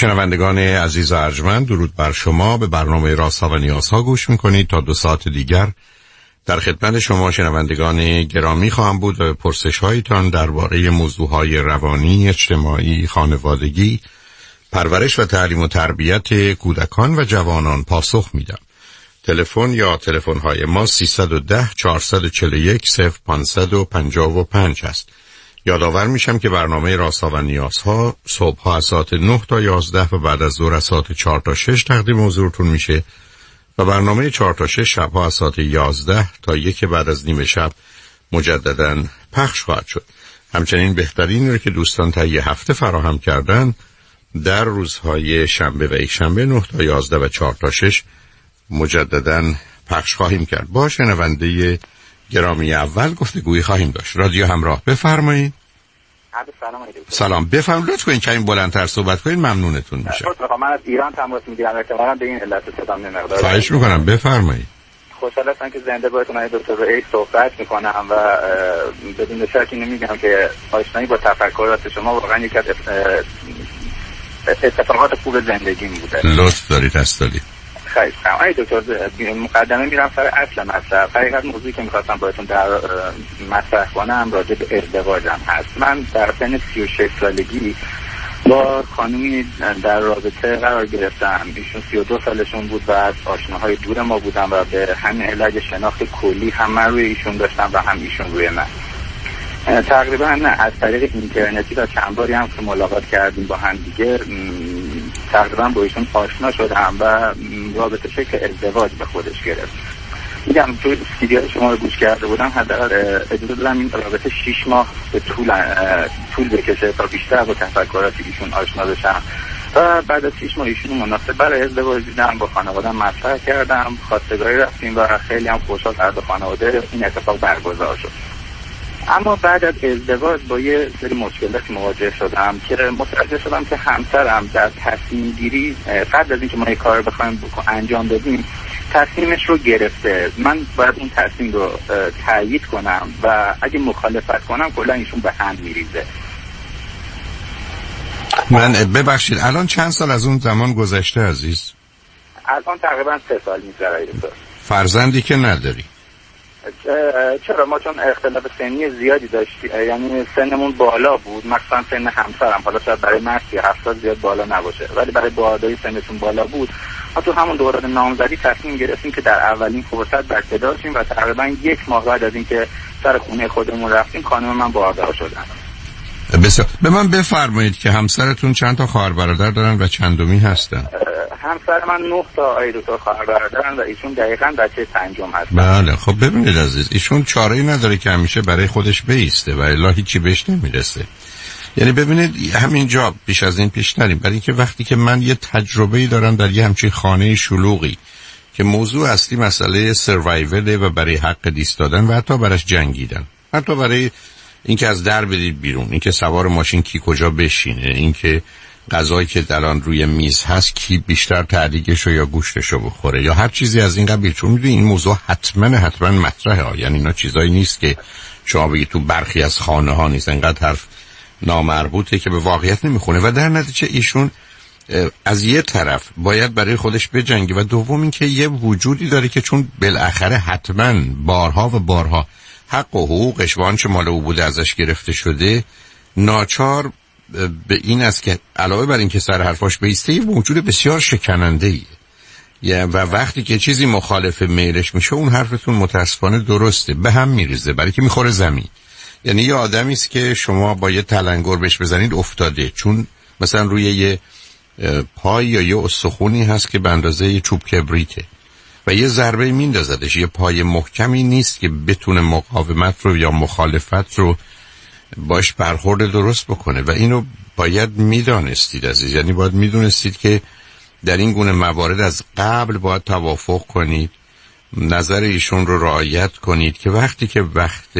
شنوندگان عزیز و ارجمند، درود بر شما. به برنامه رازها و نیازها گوش میکنید. تا 2 ساعت دیگر در خدمت شما شنوندگان گرامی خواهم بود و به پرسش هایتان درباره موضوعهای روانی، اجتماعی، خانوادگی، پرورش و تعلیم و تربیت کودکان و جوانان پاسخ میدم. تلفن یا تلفن های ما 310 441 0555 است. یادآور میشم که برنامه رازها و نیازها صبح از ساعت 9 تا 11 و بعد از ظهر از ساعت 4 تا 6 تقدیم حضورتون میشه و برنامه 4 تا 6 شبها از ساعت 11 تا 1 بعد از نیم شب مجددا پخش خواهد شد. همچنین بهترین رو که دوستان طی هفته فراهم کردن در روزهای شنبه و یک شنبه 9 تا 11 و 4 تا 6 مجددا پخش خواهیم کرد. با شنونده گرامی اول گفتگویی خواهیم داشت. رادیو همراه، بفرمایید. سلام، بفرمایید. لطفاً کنید کمی بلندتر صحبت کنید، ممنونتون میشه. من از ایران تماس میگیرم، احتمالاً به این علت صدام نمیاد. خواهش میکنم بفرمایید. خوشحال هستم که زنده باشتون. من دکتر رئیس صحبت میکنم و بدون شک نمیگم که آشنایی با تفکرات شما واقعا یک از اتفاقات خوب زندگیم بوده. لطف دارید استادی. خیلی خیلی دکتر، مقدمه میرم سر اصل مطلب. حقیقت موضوعی که میخواستم بایدتون در مطرح کنم راجع به ازدواجم هست. من در سن 36 سالگی با خانومی در رابطه قرار گرفتم. ایشون 32 سالشون بود و از آشناهای دور ما بودم و به همین علت شناخت کلی هم من روی ایشون داشتم و هم ایشون روی من. تقریبا از طریق اینترنتی تا چند باری هم که ملاقات کردیم با هم دیگه تقریبا با ایشون آشنا شدم و رابطه شکل ازدواج به خودش گرفت. میگم تو ویدیو شما رو گوش کرده بودم، حداقل اجازه دادم این رابطه 6 ماه به طول بکشه تا بیشتر با تفکرات ایشون آشنا بشم و بعد از 6 ماه ایشون مناسب برای ازدواج دیدم، با خانواده‌ام مطرح کردم، خواستگاری رفتیم و خیلی هم خوشحال هر دو خانواده این اتفاق برگزار شد. اما بعد از ازدواج با یه سری مشکلاتی مواجه شدم که متوجه شدم که همسرم در تصمیم گیری قبل از اینکه ما یه کار بخوایم انجام بدیم تصمیمش رو گرفته. من باید اون تصمیم رو تایید کنم و اگه مخالفت کنم کلا ایشون به هم میریزه. من ببخشید الان چند سال از اون زمان گذشته عزیز؟ الان تقریبا 3 سال میگذره. فرزندی که نداری؟ چرا؟ ما چون اختلاف سنی زیادی داشتیم، یعنی سنمون بالا بود، مثلا سن همسرم حالا شاید برای مرسی 70 زیاد بالا نباشه ولی برای بالایی سنشون بالا بود. ما تو همون دوران نامزدی تصمیم گرفتیم که در اولین فرصت بچه داشتیم و تقریبا 1 ماه بعد از اینکه سر خونه خودمون رفتیم خانم من باردار شدن. بسیار. به من بفرمایید که همسرتون چند تا خواهر برادر دارن و چندمی هستن؟ همسر من 9 تا دو تا خواهر برادرن و ایشون دقیقاً بچه 5م هستن. بله خب ببینید عزیز، ایشون چاره‌ای نداره که همیشه برای خودش بیسته و الا هیچی بهش نمیرسه. یعنی ببینید همینجا پیش از این پیش نریم، برای اینکه وقتی که من یه تجربه‌ای دارم در یه همچین خانه شلوغی که موضوع اصلی مسئله سروایوله و برای حق دیست دادن و حتی براش جنگیدن، حتی برای اینکه از در بدید بیرون، اینکه سوار ماشین کی کجا بشینه، اینکه غذایی که الان روی میز هست کی بیشتر تعلیقشو یا گوشتشو بخوره یا هر چیزی از این قبیل. چون میدونی این موضوع حتما مطرحه، یعنی اینا چیزایی نیست که شما بگید تو برخی از خانه ها نیست، انقدر حرف نامربوطه که به واقعیت نمیخونه و در نتیجه ایشون از یه طرف باید برای خودش بجنگه و دوم این که یه وجودی داره که چون بالاخره حتما بارها و بارها حق و حقوقش و آنچه مال او بوده ازش گرفته شده، ناچار به این است که علاوه بر این که سر حرفاش بیسته یه موجود بسیار شکننده‌ایه و وقتی که چیزی مخالف میلش میشه اون حرفتون متاسفانه درسته به هم میریزه، برای که میخوره زمین. یعنی یه آدمی است که شما با یه تلنگر بهش بزنید افتاده، چون مثلا روی یه پای یا یه استخونی هست که به اندازه یه چوب کبریته و یه ضربه میندازدش. یه پای محکمی نیست که بتونه مقاومت رو یا مخالفت رو باش برخورد درست بکنه و اینو باید میدانستید عزیز. یعنی باید میدونستید که در این گونه موارد از قبل باید توافق کنید، نظر ایشون رو رعایت کنید که وقتی که وقت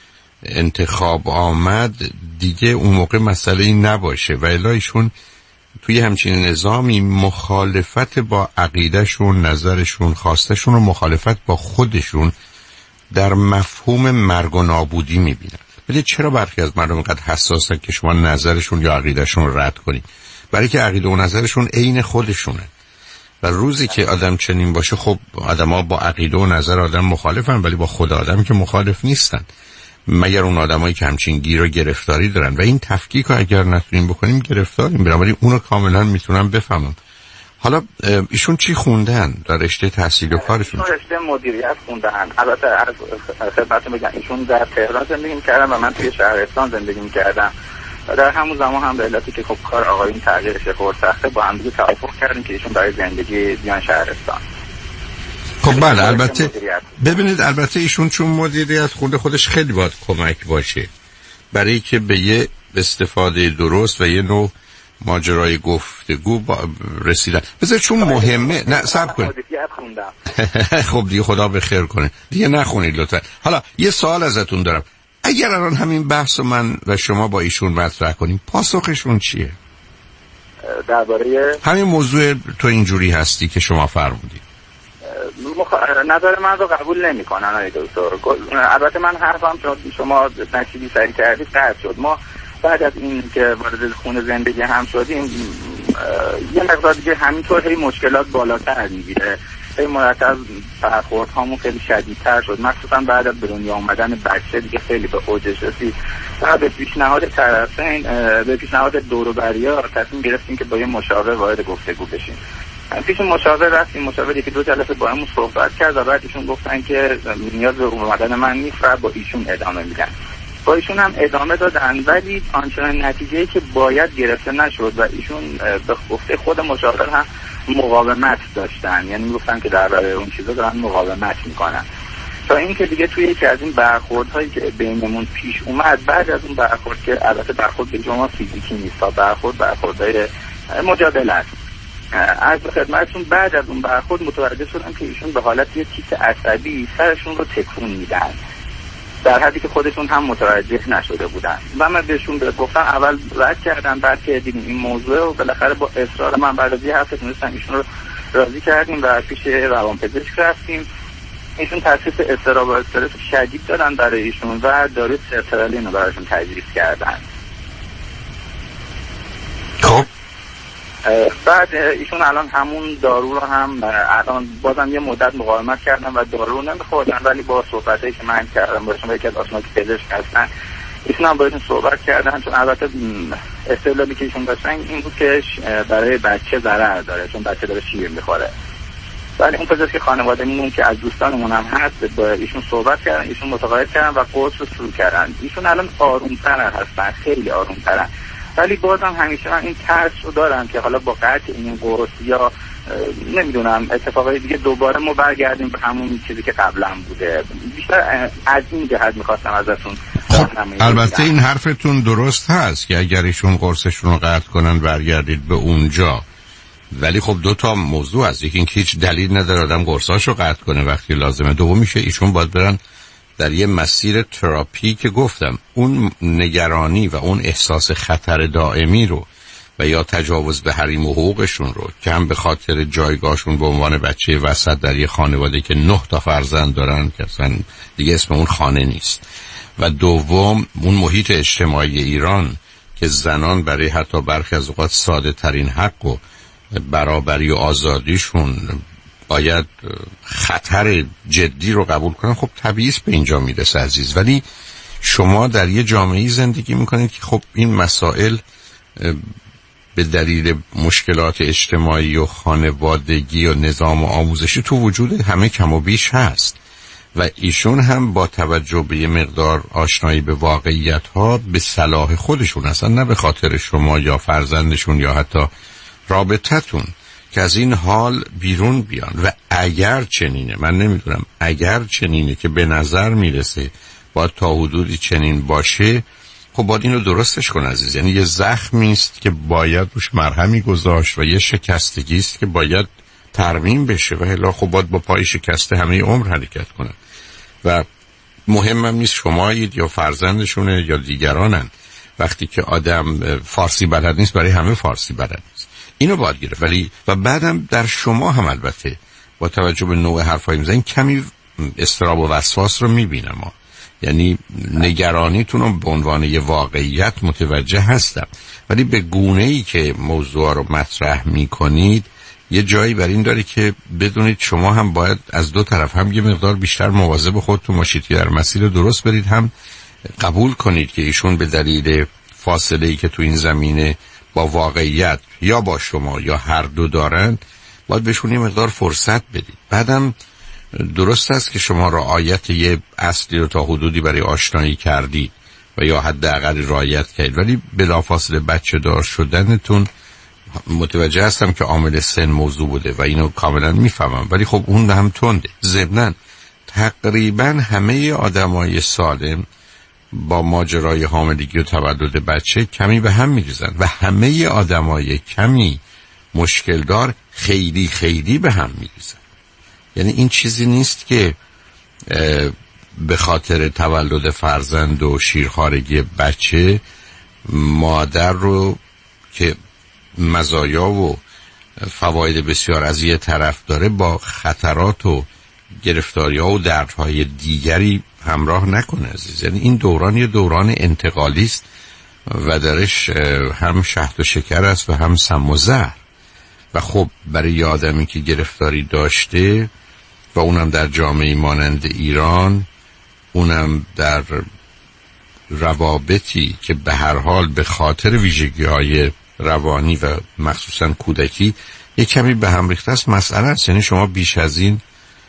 انتخاب آمد دیگه اون موقع مسئله این نباشه و الا ایشون توی همچین نظامی مخالفت با عقیدهشون، نظرشون، خواستشون و مخالفت با خودشون در مفهوم مرگ و نابودی میبینن. ولی چرا برخی از مردم اینقدر حساسن که شما نظرشون یا عقیدهشون رو رد کنید؟ برای که عقیده و نظرشون عین خودشونه و روزی که آدم چنین باشه، خب آدم‌ها با عقیده و نظر آدم مخالفن ولی با خود آدم که مخالف نیستن، مگر اون آدمایی که همچین گیر و گرفتاری دارن. و این تفکیک رو اگر نتونیم بکنیم گرفتاریم. بنابراین اونو کاملا میتونم بفهمم. حالا ایشون چی خوندن در رشته تحصیل و کارشون؟ رشته مدیریت خوندن. البته از خدمتتون بگم ایشون در تهران زندگی می‌کردن و من توی شهرستان زندگی می‌کردم و در همون زمان هم به علتی که خب کار آقایون تغییرش خورد سخته با هم دیگه توافق کردیم که ایشون برای زندگی بیان شهرستان. خب بله، البته ببینید، البته ایشون چون مدیریت خونده خودش خیلی باید کمک باشه برای که به یه استفاده درست و یه نوع ماجرای گفتگو رسیدن. بذار چون مهمه. نه صبر کن. خب دیگه خدا به خیر کنه، دیگه نخونید لطفا. حالا یه سوال ازتون دارم، اگر الان همین بحث من و شما با ایشون مطرح کنیم پاسخشون چیه درباره همین موضوع؟ تو اینجوری هستی که شما فرمودید. نظر من رو قبول نمی‌کنن آقای دکتر. البته من حرفم شما نشیدی سریع کردید قطع شد. ما بعد از این که وارد خونه زندگی هم شدیم یه مقدار دیگه همینطور هی مشکلات بالاتر میگیره، هی مرتب برخوردهامون خیلی شدیدتر شد، مخصوصا بعد از به دنیا آمدن بچه دیگه خیلی به اوجش رسید. بعد به پیشنهاد طرفین، به پیشنهاد دور و بریا تصمیم گرفتیم که با یه مشاور وارد گفتگو بشیم. پیش مشاور رفتیم، مشاور یکی دو جلسه با همون صحبت کرد و بعد ایشون گفتن که نیاز به اومدن من نیست و با ایشون ادامه میدن. با ایشون هم ادامه دادن ولی آنچنان نتیجه‌ای که باید گرفته نشد و ایشون به گفته خود مشاور هم مقاومت داشتن، یعنی میگفتن که در اون چیزا دارن مقاومت میکنن تا اینکه دیگه توی یکی از این برخوردهایی که بینمون پیش اومد، بعد از اون برخورد که البته برخورد به جمع فیزیکی نیست تا برخوردهای مجادله است، از خدمتتون بعد از اون برخورد متوجه شدم که ایشون به حالت یه تیک عصبی سرشون رو تکون میدن در حدی که خودشون هم متوجه نشده بودن. و من بهشون گفتم، اول رد کردم، بعد که دیدیم این موضوع و بالاخره با اصرار من بعد از یه هفته تونستم ایشون رو راضی کردیم و پیش روانپزشک رفتیم. ایشون تشخیص اضطراب و استرس شدید دادن برای ایشون و داروی سرترالین رو برایشون تجویز کردن. خب بعد ایشون الان همون دارو رو هم الان بازم یه مدت مقاومت کردن و دارو رو نمیخوردن، ولی با صحبتایی که من کردم باشون، یکی از آشنایی که پزشک هستن، ایشون هم باشون صحبت کردن، چون البته استدلالی که ایشون داشتن این بود که برای بچه ضرر داره چون بچه داره شیر میخوره. ولی اون پزشک خانوادگیمون که از دوستانمون هم هست با ایشون صحبت کردن، ایشون متقاعد کردن و قرص رو شروع کردن. ایشون الان آروم‌تر هستن، خیلی آروم‌ترن، ولی بازم همیشه من این ترس رو دارم که حالا با قطع این قرص یا نمیدونم اتفاقای دیگه دوباره ما برگردیم به همون چیزی که قبلا بوده. بیشتر از این جهت میخواستم ازتون. البته این حرفتون درست هست که اگر ایشون قرصشون رو قطع کنن برگردید به اونجا، ولی خب دو تا موضوع هست. یکی اینکه هیچ دلیل نداره آدم قرصاشو قطع کنه وقتی لازمه. دوم میشه ایشون باید برن در یه مسیر تراپی که گفتم اون نگرانی و اون احساس خطر دائمی رو و یا تجاوز به حریم و حقوقشون رو که هم به خاطر جایگاهشون به عنوان بچه وسط در یه خانواده که 9 تا فرزند دارن که اصلا دیگه اسم اون خانه نیست، و دوم اون محیط اجتماعی ایران که زنان برای حتی برخی از اوقات ساده ترین حق و برابری و آزادیشون باید خطر جدی رو قبول کنن، خب طبیعیه به اینجا میرسه عزیز. ولی شما در یه جامعه‌ای زندگی میکنید که خب این مسائل به دلیل مشکلات اجتماعی و خانوادگی و نظام و آموزشی تو وجود همه کم و بیش هست و ایشون هم با توجه به یه مقدار آشنایی به واقعیت ها به صلاح خودشون اصلا نه به خاطر شما یا فرزندشون یا حتی رابطتون که از این حال بیرون بیان. و اگر چنینه، من نمیدونم، اگر چنینه که به نظر میرسه باید تا حدودی چنین باشه، خب باید اینو درستش کن عزیز. یعنی یه زخمی است که باید روش مرهمی گذاشت و یه شکستگی است که باید ترمیم بشه و الا خب باید با پای شکسته همه عمر حرکت کنن. و مهمم نیست شمایید یا فرزندشونه یا دیگرانن. وقتی که آدم فارسی بلد نیست برای همه فارسی بلد نیست، اینو باید گرفت. ولی و بعدم در شما هم البته با توجه به نوع حرفای میزنین کمی اضطراب و وسواس رو میبینم یعنی نگرانیتون رو به عنوان یه واقعیت متوجه هستم، ولی به گونه‌ای که موضوع رو مطرح می‌کنید یه جایی بر این داره که بدونید شما هم باید از دو طرف هم یه مقدار بیشتر مواظب خودتون باشید که در مسیر درست برید، هم قبول کنید که ایشون به دلیل فاصله‌ای که تو این زمینه با واقعیت یا با شما یا هر دو دارن باید بهشون یه مقدار فرصت بدید. بعدم درست است که شما رعایت یه اصلی رو تا حدودی برای آشنایی کردید و یا حداقل رعایت کردید، ولی بلافاصله بچه دار شدنتون متوجه هستم که عامل سن موضوع بوده و اینو کاملا میفهمم، ولی خب اون هم تنده. ضمناً تقریبا همه آدمای سالم با ماجرای حاملگی و تولد بچه کمی به هم میریزن و همه آدمای کمی مشکل دار خیلی خیلی به هم میریزن. یعنی این چیزی نیست که به خاطر تولد فرزند و شیرخوارگی بچه مادر رو که مزایا و فواید بسیار از یه طرف داره با خطرات و گرفتاری‌ها و دردهای دیگری همراه نکنه عزیز. یعنی این دوران یه دوران انتقالی است و درش هم شهد و شکر است و هم سم و زهر. و خب برای یه آدمی که گرفتاری داشته و اونم در جامعه مانند ایران، اونم در روابطی که به هر حال به خاطر ویژگی‌های روانی و مخصوصا کودکی یک کمی به هم ریخته است، مسئله است. یعنی شما بیش از این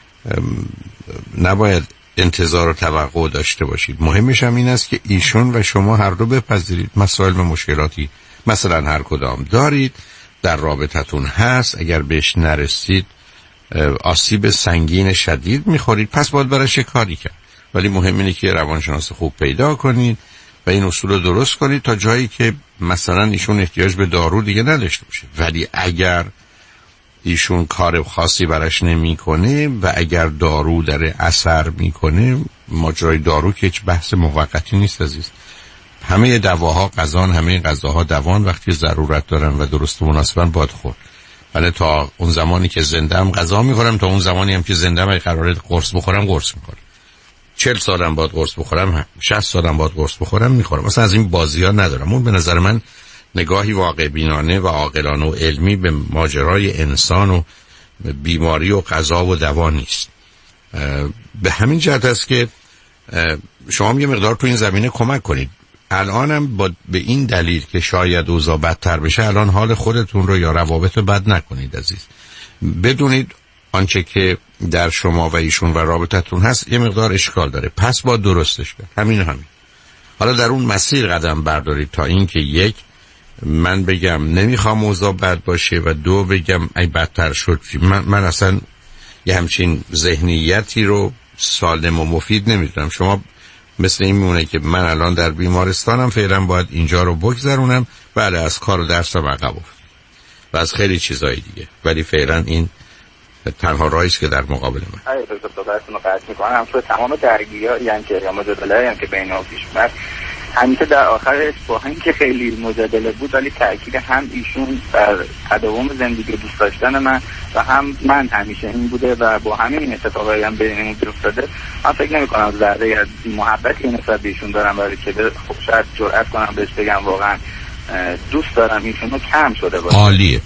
نباید انتظار و توقع داشته باشید. مهمش هم این است که ایشون و شما هر دو بپذیرید مسائل و مشکلاتی مثلا هر کدام دارید در رابطتون هست، اگر بهش نرسید آسیب سنگین شدید میخورید، پس باید براش کاری کرد. ولی مهم اینه که روانشناس خوب پیدا کنید و این اصول رو درست کنید تا جایی که مثلا ایشون احتیاج به دارو دیگه نداشته باشه. ولی اگر ایشون کار خاصی براش نمیکنه و اگر دارو در اثر میکنه، ماجرای دارو که هیچ بحث موقتی نیست عزیز. همه دواها غذان، همه غذاها دوان، وقتی ضرورت دارن و درست و مناسبن باید خورد. ولی تا اون زمانی که زنده‌ام غذا میخورم، تا اون زمانی هم که زنده‌ام اگه قراره قرص بخورم قرص میخورم. 40 سالم باید قرص بخورم، 60 سالم باید قرص بخورم میخورم. مثلا از این بازی‌ها ندارم. اون به نظر من نگاهی واقع بینانه و عاقلانه و علمی به ماجرای انسان و بیماری و غذا و دوا نیست. به همین جهت است که شما یه مقدار تو این زمینه کمک کنید. الانم به این دلیل که شاید اوضاع بدتر بشه، الان حال خودتون رو یا روابط رو بد نکنید عزیز. بدونید آنچه که در شما و ایشون و رابطتون هست یه مقدار اشکال داره، پس با درستش کرد. همین. حالا در اون مسیر قدم بردارید تا اینکه یک، من بگم نمیخوام اوضاع بد باشه و دو بگم ای بدتر شد. من اصلا یه همچین ذهنیتی رو سالم و مفید نمیدونم. شما مثل این میمونه که من الان در بیمارستانم، فعلا باید اینجا رو بگذرونم، بله از کار و درسم عقب افتادم و از خیلی چیزای دیگه، ولی فعلا این تنها راهیست که در مقابل من. آره دکتر قطع میکنم. تو تمام درگیری‌ها یعنی که یا مجادله‌ای که بین ما پیش اومد، همیشه در آخرش با اینکه خیلی مجادله بود، ولی تاکید هم ایشون بر تداوم زندگی دوست داشتن من و هم من همیشه این بوده و با همین اتفاقایی هم بینمون افتاده. من فکر نمی‌کنم ذره از محبتی نسبت به ایشون دارم، ولی که خب شاید جرئت کنم بهش بگم واقعا دوست دارم ایشونو کم شده باشه. عالیه.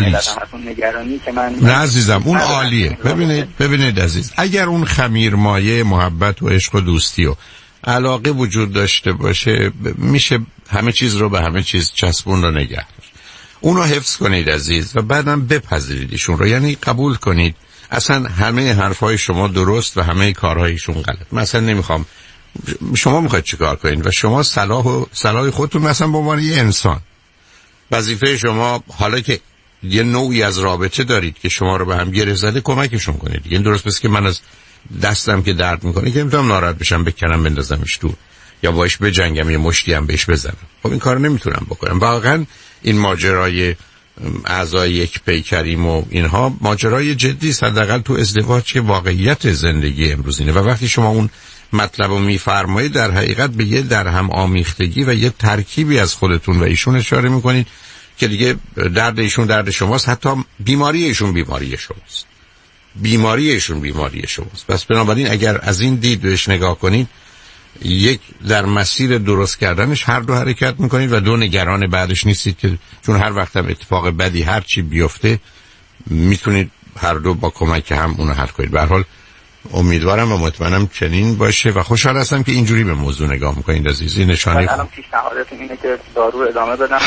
نگرانی که من نه عزیزم اون عالیه. ببینید عزیز، اگر اون خمیرمایه محبت و عشق و دوستی و علاقه وجود داشته باشه، میشه همه چیز رو به همه چیز چسبون رو نگه داشت. اونو حفظ کنید عزیز و بعدم بپذیرید ایشون رو. یعنی قبول کنید اصلا همه حرفای شما درست و همه کارهایشون غلط. مثلا نمیخوام، شما میخواید چیکار کنید و شما صلاح خودتون مثلا به عنوان یه انسان، وظیفه شما حالا که یه نوعی از رابطه دارید که شما رو به هم گره زده کمکشون کنید. این درست بس که من از دستم که درد میکنه که نمیتونم ناراحت بشم بکنم بندازمش دور یا باش بجنگم یه مشتی هم بهش بزنم. خب این کارو نمیتونم بکنم. واقعا این ماجرای اعضای یک پیکریم و اینها ماجرای جدی است، حداقل تو ازدواج که واقعیت زندگی امروز اینه. و وقتی شما اون مطلب رو میفرمایید در حقیقت به یه در هم آمیختگی و یه ترکیبی از خودتون و ایشون اشاره میکنید که دیگه درد ایشون درد شماست، حتی بیماری ایشون بیماری شماست، بیماری ایشون بیماری شماست. پس بنابراین اگر از این دید بهش نگاه کنید یک در مسیر درست کردنش هر دو حرکت میکنید و دو نگران بعدش نیستید، که چون هر وقت هم اتفاق بدی هر چی بیفته میتونید هر دو با کمک هم اونو حل کنید. به هر حال امیدوارم و مطمئنم چنین باشه و خوشحال هستم که اینجوری به موضوع نگاه میکنید عزیزی. نشانه الان پیشنهادتون اینه که دارو ادامه بدم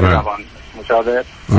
و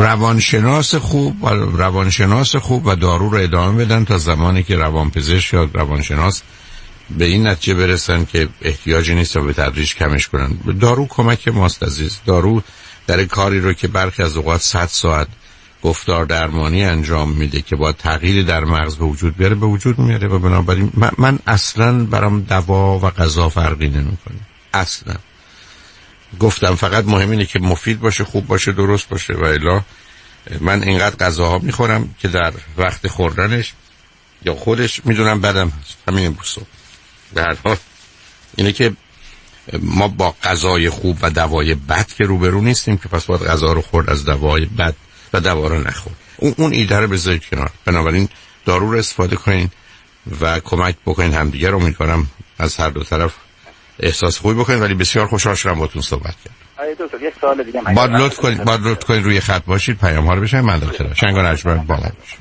روانشناس خوب و دارو رو ادامه بدن تا زمانی که روانپزشک یا روانشناس به این نتیجه برسن که احتیاجی نیست و به تدریج کمش کنن. دارو کمک ماست عزیز. دارو در کاری رو که برخی از اوقات 100 ساعت گفتار درمانی انجام میده که با تغییر در مغز به وجود بیاره به وجود میاره و بنابراین من اصلا برام دوا و غذا فرقی نمیکنه. اصلا گفتم فقط مهم اینه که مفید باشه، خوب باشه، درست باشه و الا من اینقدر غذاها میخورم که در وقت خوردنش یا خودش میدونم بدم هست. همین امروز صبح به هر حال اینه که ما با غذای خوب و دوای بد که روبرو نیستیم که پس باید غذا رو خورد از دوای بد و دوا رو نخورد. اون ایده رو بذارید کنار. بنابراین دارو رو استفاده کنین و کمک بکنین همدیگر رو. امیدوارم از هر دو طرف احساس خوبی بکنین. ولی بسیار خوشحال شدم باهاتون صحبت کردم. دکتر یه سوال دیگه باید لطف کنید روی خط باشید، پیام ها رو بشنوید. من دکتر شنگ و نجمن بالا باشم.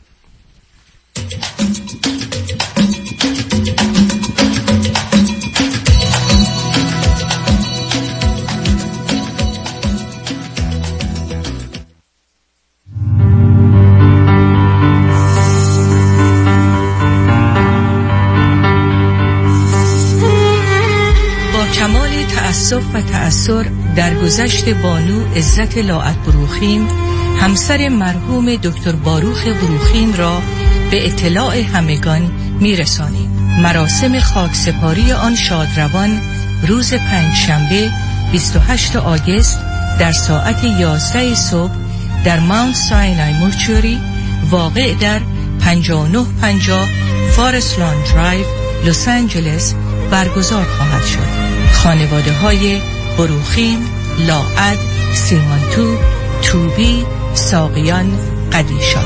تأسف و تأثر در گذشت بانو عزت لاعت بروخیم، همسر مرحوم دکتر باروخ بروخیم را به اطلاع همگان میرسانیم. مراسم خاکسپاری آن شادروان روز پنجشنبه 28 آگوست در ساعت 11 صبح در ماونت ساینای مورچوری واقع در 5950 فارست لان درایو، لس آنجلس برگزار خواهد شد. خانواده های بروخیم، لاعد، سیمانتو، توبی، ساقیان، قدیشان.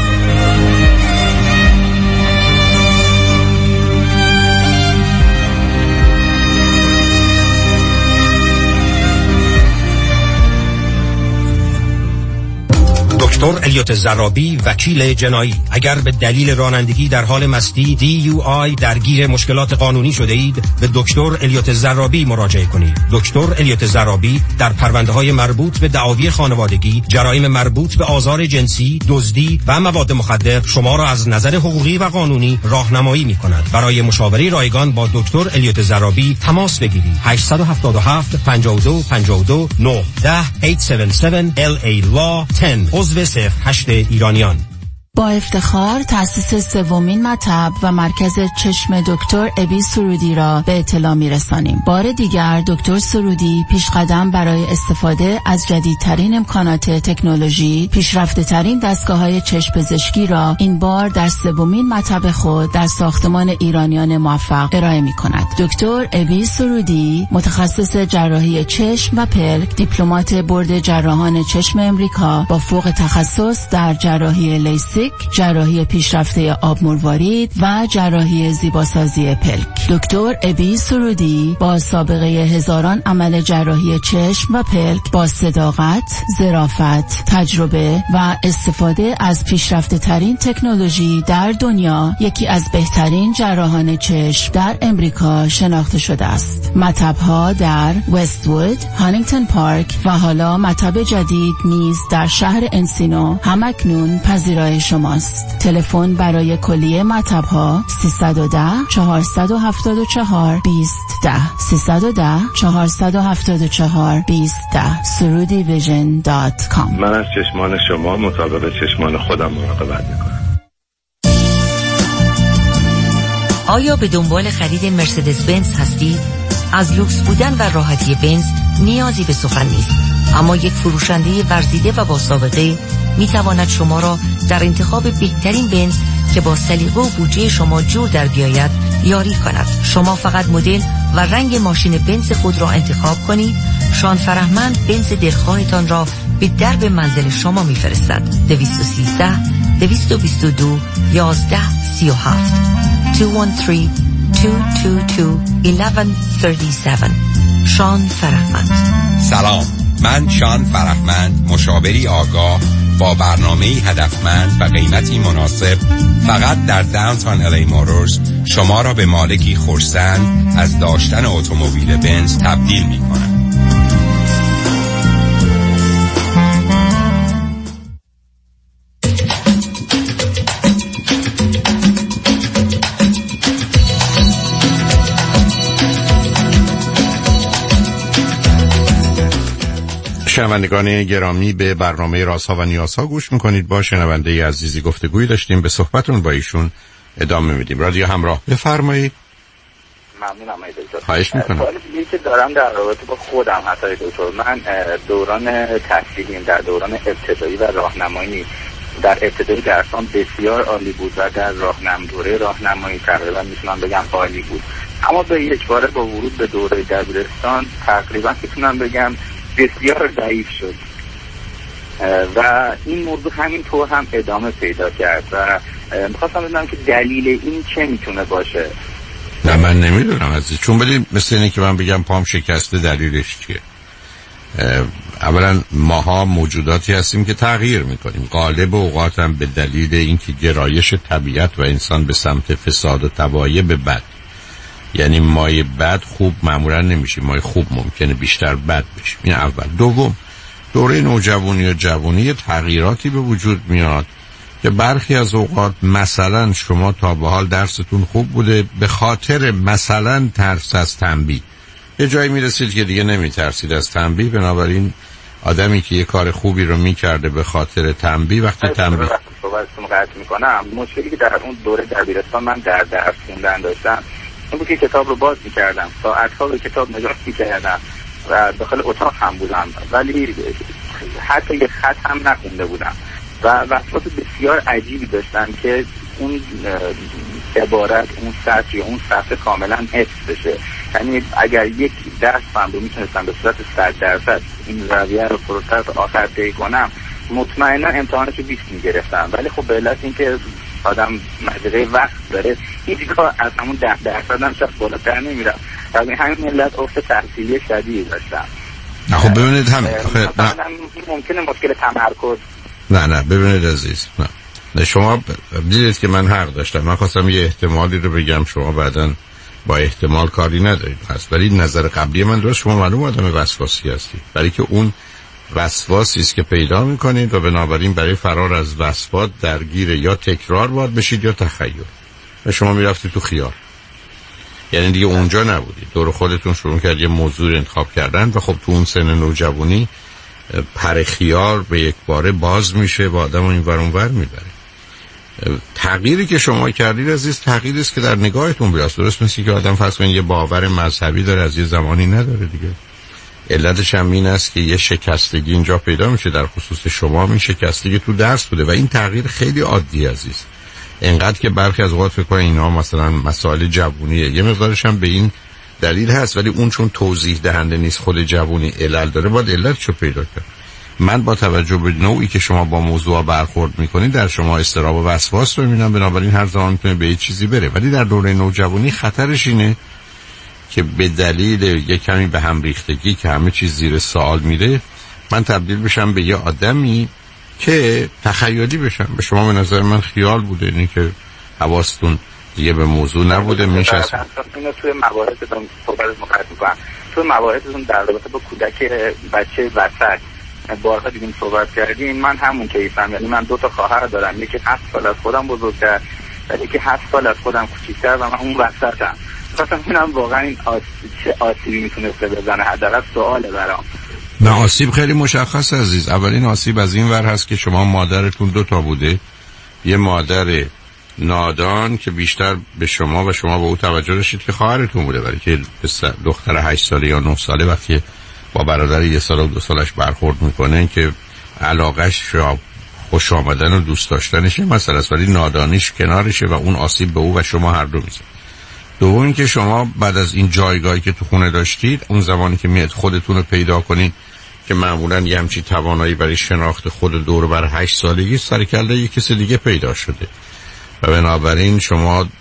دکتر الیوت زرابی، وکیل جنایی. اگر به دلیل رانندگی در حال مستی DUI درگیر مشکلات قانونی شده اید، به دکتر الیوت زرابی مراجعه کنید. دکتر الیوت زرابی در پرونده‌های مربوط به دعاوی خانوادگی، جرایم مربوط به آزار جنسی، دزدی و مواد مخدر شما را از نظر حقوقی و قانونی راهنمایی می‌کند. برای مشاوره رایگان با دکتر الیوت زرابی تماس بگیرید. 877 52 52 910 877 LA Law 10 عضو 08 ایرانیان. با افتخار تأسیس سومین مطب و مرکز چشم دکتر ابی سرودی را به اطلاع می‌رسانیم. بار دیگر دکتر سرودی پیشقدم برای استفاده از جدیدترین امکانات تکنولوژی، پیشرفته‌ترین دستگاه‌های چشم پزشکی را این بار در سومین مطب خود در ساختمان ایرانیان موفق ارائه می‌کند. دکتر ابی سرودی متخصص جراحی چشم و پلک، دیپلمات بورد جراحان چشم امریکا با فوق تخصص در جراحی لیزر، جراحی پیشرفته آب مروارید و جراحی زیباسازی پلک. دکتر ابی سرودی با سابقه هزاران عمل جراحی چشم و پلک با صداقت، ظرافت، تجربه و استفاده از پیشرفته ترین تکنولوژی در دنیا یکی از بهترین جراحان چشم در امریکا شناخته شده است. مطب‌ها در وست‌وود، هانینگتون پارک و حالا مطب جدید نیز در شهر انسینو همکنون پذیرای شماست. تلفن برای کلیه مطب‌ها 310 474 2010 310 474 2010 surudivision.com. من از چشمان شما مطابق چشمان خودم مراقبت میکنم. آیا به دنبال خرید مرسدس بنز هستید؟ از لوکس بودن و راحتی بنز نیازی به سخن نیست، اما یک فروشنده ورزیده و با سابقه می تواند شما را در انتخاب بهترین بنز که با سلیقه و بودجه شما جور در بیاید یاری کند. شما فقط مدل و رنگ ماشین بنز خود را انتخاب کنید. شان فرهمند بنز دلخواهتان را به درب منزل شما می فرستد. 213 222 1137 213 222 1137. شان فرهمند. سلام، من شان فرهمند، مشاوری آگاه با برنامه هدفمند و قیمتی مناسب فقط در داونتاون الی موتورز شما را به مالکی خرسند از داشتن اتومبیل بنز تبدیل می کنم. شنوندگان گرامی، به برنامه رازها و نیازها گوش میکنید. با شنونده عزیزی گفتگویی داشتیم، به صحبتون با ایشون ادامه میدیم. رادیو همراه، بفرمایید. ممنونم دکتر. خواهش میکنم. سوالی که دارم در رابطه با خودم حتی دکتر، من دوران تحصیلیم در دوران ابتدایی و راهنمایی در ابتدایی درسام بسیار عالی بود و در دوره راهنمایی تقریبا میتونم بگم عالی بود، اما به یک باره با ورود به دوره دبیرستان تقریبا میتونم بگم بسیار ضعیف شد و این موضوع همینطور هم ادامه پیدا کرد و میخواستم بدونم که دلیل این چه میتونه باشه. نه من نمیدونم عزیز، چون بدید مثل اینه که من بگم پام شکسته دلیلش چیه. اولا ماها موجوداتی هستیم که تغییر میکنیم، غالب اوقات هم به دلیل اینکه گرایش طبیعت و انسان به سمت فساد و تباهی به بد، یعنی مای بد خوب معمولا نمیشه، مای خوب ممکنه بیشتر بد بشه. این اول. دوم، دوره نوجوانی و جوانی تغییراتی به وجود میاد که برخی از اوقات مثلا شما تا به حال درستون خوب بوده، به خاطر مثلا ترس از تنبیه یه جایی میرسید که دیگه نمیترسید از تنبیه، بنابراین آدمی که یه کار خوبی رو میکرده به خاطر تنبیه وقتی تنبیه صحبتتون قطع میکنم، مشکلی که در اون دوره دبیرستان من در درس خوندن داشتم این بود که کتاب رو باز میکردم، ساعتها به کتاب نگاه میکردم و داخل اتاق هم بودم ولی حتی یه خط هم نخونده بودم و وسواس بسیار عجیبی داشتم که اون عبارت، اون سطر یا اون صفحه کاملا حفظ بشه. یعنی اگر یک درس هم رو میتونستم به صورت 100% این رویه رو پروسه آخر طی کنم، مطمئنا امتحانش رو 20 میگرفتم، ولی خب به علت اینکه آدم مجرای وقت داره هیچگاه از همون 10% هم شخص بالاتر نمیرم، از همین علت افت تحصیلی شدیدی داشتم. خب ببینید همین ممکنه مشکل تمرکز. نه ببینید عزیز، نه شما دیدید که من حق داشتم، من خواستم یه احتمالی رو بگم، شما بعداً با احتمال کاری ندارید پس، ولی نظر قبلی من درست، شما معلوم آدم وسواسی هستید، برای که اون وسواسی است که پیدا میکنید و بنابراین برای فرار از وسواس درگیر یا تکرار باید بشید یا تخیل و شما میرفتید تو خیال، یعنی دیگه اونجا نبودید، دور خودتون شروع کردید یه موضوع انتخاب کردن و خب تو اون سن نوجوانی پر خیال به یک باره باز میشه و آدم این ور اون ور میبره. تغییری که شما کردید عزیز تغییری است که در نگاهتون بیاد، درست مثل که آدم فرض کنید یه باور مذهبی داره از یه زمانی نداره دیگه. علتش هم این است که یه شکستگی اینجا پیدا میشه، در خصوص شما این شکستگی تو درس بوده و این تغییر خیلی عادی عزیز، اینقدر که برخی از اوقات فکر کنن اینا مثلا مسائل جوونیه، یه مقدارش هم به این دلیل هست، ولی اون چون توضیح دهنده نیست، خود جوونی علل داره، باید علتشو پیدا کرد. من با توجه به نوعی که شما با موضوع برخورد میکنید در شما اضطراب و وسواس رو میبینم، بنابراین هر زمان میتونه به یه چیزی بره، ولی در دوره نوجوانی خطرش اینه که به دلیل یه کمی به هم ریختگی که همه چیز زیر سوال میره، من تبدیل بشم به یه آدمی که تخیلی بشم. به شما به نظر من خیال بوده، اینی که حواستون دیگه به موضوع نبوده. میشستم اینو توی مباحثتون صحبت میکنم، توی مباحثتون در رابطه با کودک بچه وسط بارها دیدیم صحبت کردیم، من همون کیفم، یعنی من 2 تا خواهر دارم، یکی 7 سال از خودم بزرگتر و یکی 7 سال از خودم کوچیک‌تر و من اون وسطم. خواستم ببینم واقعا این چه آسیبی میتونسته بزنه، حداقل سواله برام. نه آسیب خیلی مشخص عزیز. اولین آسیب از این ور هست که شما مادرتون 2 تا بوده، یه مادر نادان که بیشتر به شما و شما به او توجه داشتید که خواهرتون بوده، برای که دختر 8 ساله یا 9 ساله وقتی با برادر 1 سال و 2 سالش برخورد میکنه که علاقش یا خوش آمدن و دوست داشتنش مثلا است، ولی نادانیش کنارشه و اون آسیب به او و شما هر دو میزنه. دوم این که شما بعد از این جایگاهی که تو خونه داشتید، اون زمانی که میاد خودتون رو پیدا کنید که معمولا یه همچین توانایی برای شناخت خود دور بر 8 سالگی سر کله یک کسی دیگه پیدا شده و بنابراین شما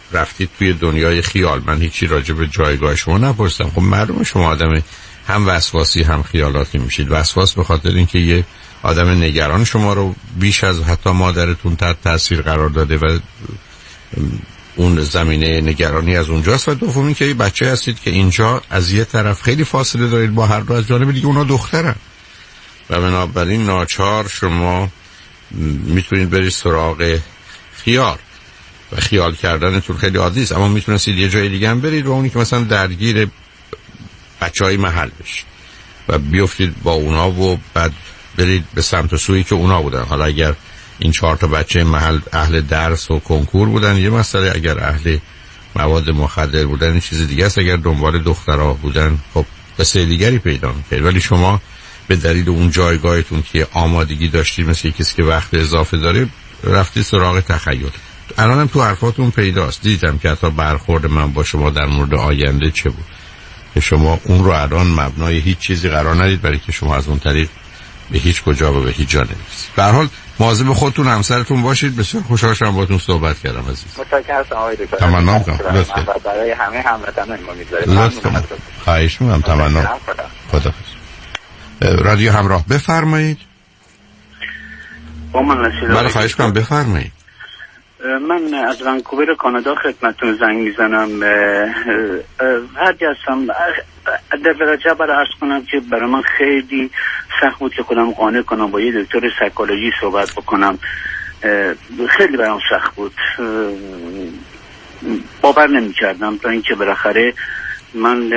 رفتید توی دنیای خیال. من هیچی راجع به جایگاه شما نپرسیدم. خب معلومه شما آدم هم وسواسی هم خیالاتی میشید. وسواس به خاطر اینکه یه آدم نگران شما رو بیش از حتی مادرتون تحت تاثیر قرار داده و اون زمینه نگرانی از اونجاست، و دومی که یه بچه هستید که اینجا از یه طرف خیلی فاصله دارید با هر دو، از جانب دیگه اونا دخترن و بنابراین ناچار شما میتونید برید سراغ خیال و خیال کردنتون خیلی عادی است، اما میتونستید یه جای دیگه هم برید و اونی که مثلا درگیر بچهای محل بشید و بیفتید با اونا و بعد برید به سمت و سویی که اونا بودن. حالا اگر این 4 تا بچه محل اهل درس و کنکور بودن یه مسئله، اگر اهل مواد مخدر بودن این چیز دیگه است، اگر دنبال دخترها بودن خب قصه دیگری پیدا می‌کنید. ولی شما به دلیل اون جایگاهتون که آمادگی داشتید مثل کسی که وقت اضافه داره رفتید سراغ تخیل. الانم تو حرفاتون پیداست، دیدم که حتی برخورد من با شما در مورد آینده چه بود که شما اون رو الان مبنای هیچ چیزی قرار ندید، برای که شما از اون طریق به هیچ کجا و به هیچ جا نمیرسید. به هر حال مواظب خودتون همسرتون باشید. بسیار خوشحال شدم باهاتون صحبت کردم عزیز. متشکرم آقای دکتر. تمنا می‌کنم لطفاً برای همه هموطنان ما می‌ذارم. خواهش می‌کنم. تمنا. خدا. رادیو همراه بفرمایید. با من نشید. بله خواهش می‌کنم بفرمایید. من از ونکوور کانادا خدمتتون زنگ میزنم. هرچی هستم در درجه برای عرض کنم که برای من خیلی سخت بود که خودم قانع کنم با یه دکتر سایکولوژی صحبت بکنم. خیلی برام سخت بود، باور نمی کردم تا اینکه بالاخره من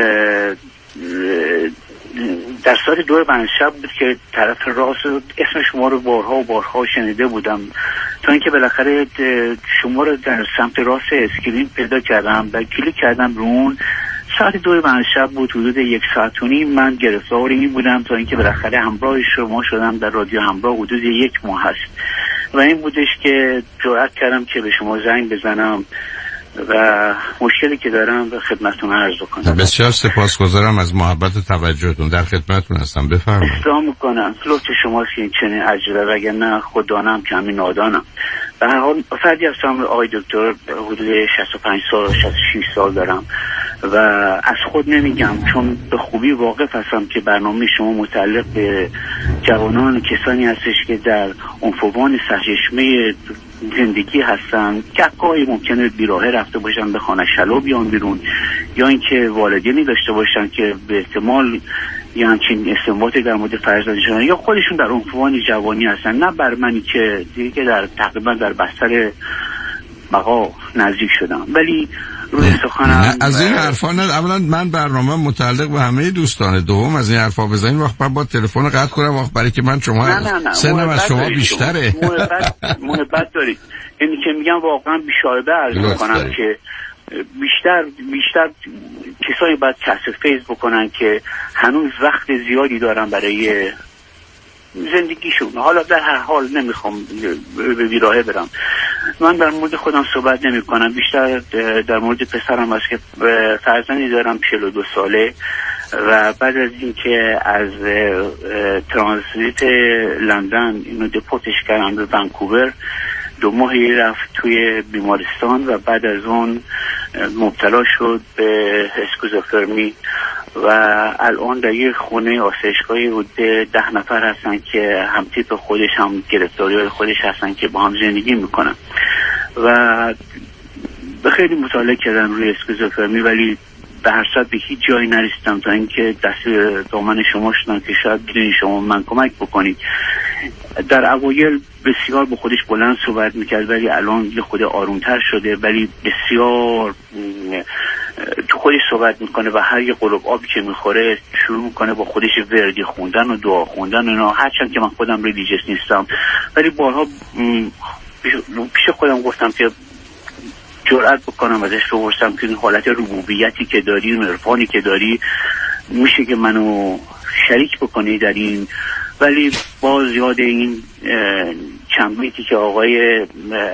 در سال 2 شب بود که طرف راست اسم شما رو بارها و بارها شنیده بودم، تا اینکه بالاخره شما رو در سمت راست اسکرین پیدا کردم و کلیک کردم رو اون. ساعت 2 شب بود، حدود 1 ساعت و نیم من گرفتار این بودم تا اینکه بالاخره همراه شما شدم در رادیو همراه. حدود 1 ماه هست و این بودش که جرأت کردم که به شما زنگ بزنم و مشکلی که دارم به خدمتتون عرض کنم. بسیار سپاسگزارم از محبت و توجهتون. در خدمتتون هستم. بفرمایید. اصلاح میکنم لطف شماست که این چنین عجله، وگه نه خود دانم که همین نادانم. به هر حال فردی هستم آقای دکتر، حدود 65 سال 66 سال دارم و از خود نمیگم چون به خوبی واقف هستم که برنامه شما متعلق به جوانان کسانی هستش که در عنفوان سرچشمه زندگی هستن که گاهی ممکنه بیراهه رفته باشن به خانه شلو بیان بیرون، یا اینکه والدینی داشته باشن که به احتمال یا همچین استنباطی در مورد فرزندشون، یا خودشون در عنفوان جوانی هستن. نه بر منی که دیگه در تقریبا در بستر بقا نزدیک شدم، ولی روی سخنم نه از این حرفا نه. اولا من برنامه متعلق به همه دوستان، دوم از این حرفا بزنین وقت من با تلفن قطع کنم وقت برای که من شما سنم از شما بیشتره. محبت دارید. اینی که میگم واقعا بیشایبه عرض کنم که بیشتر کسایی باید کسب فیض بکنن که هنوز وقت زیادی دارن برای زندگیشون. حالا در هر حال نمیخوام به بیراهه برم. من در مورد خودم صحبت نمی کنم، بیشتر در مورد پسرم است که فرزندی دارم 42 ساله و بعد از اینکه از ترانزیت لندن اینو دپورتش کردن به ونکوور، 2 ماهی رفت توی بیمارستان و بعد از اون مبتلا شد به اسکیزوفرنی و الان در یک خونه آسایشگاهی حدود 10 نفر هستن که هم تیپ خودش هم گرفتاری خودش هستن که با هم زندگی میکنن و خیلی مطالعه کردم روی اسکیزوفرنی ولی به هر صورت به هیچ جایی نرسیدم تا اینکه دست دامن شما شدم که شاید بدونی شما من کمک بکنید. در اوایل بسیار با خودش بلند صحبت میکرد ولی الان یه خود آرومتر شده، ولی بسیار تو خودش صحبت میکنه و هر یه قلوب آبی که میخوره شروع میکنه با خودش وردی خوندن و دعا خوندن و اینا. هرچند که من خودم ریلیجیس نیستم ولی بارها پیش خودم گفتم که جرأت بکنم ازش بپرسم که این حالت ربوبیتی که داری، اون عرفانی که داری، میشه که منو شریک بکنی در این. ولی باز یاد این چند بیتی که آقای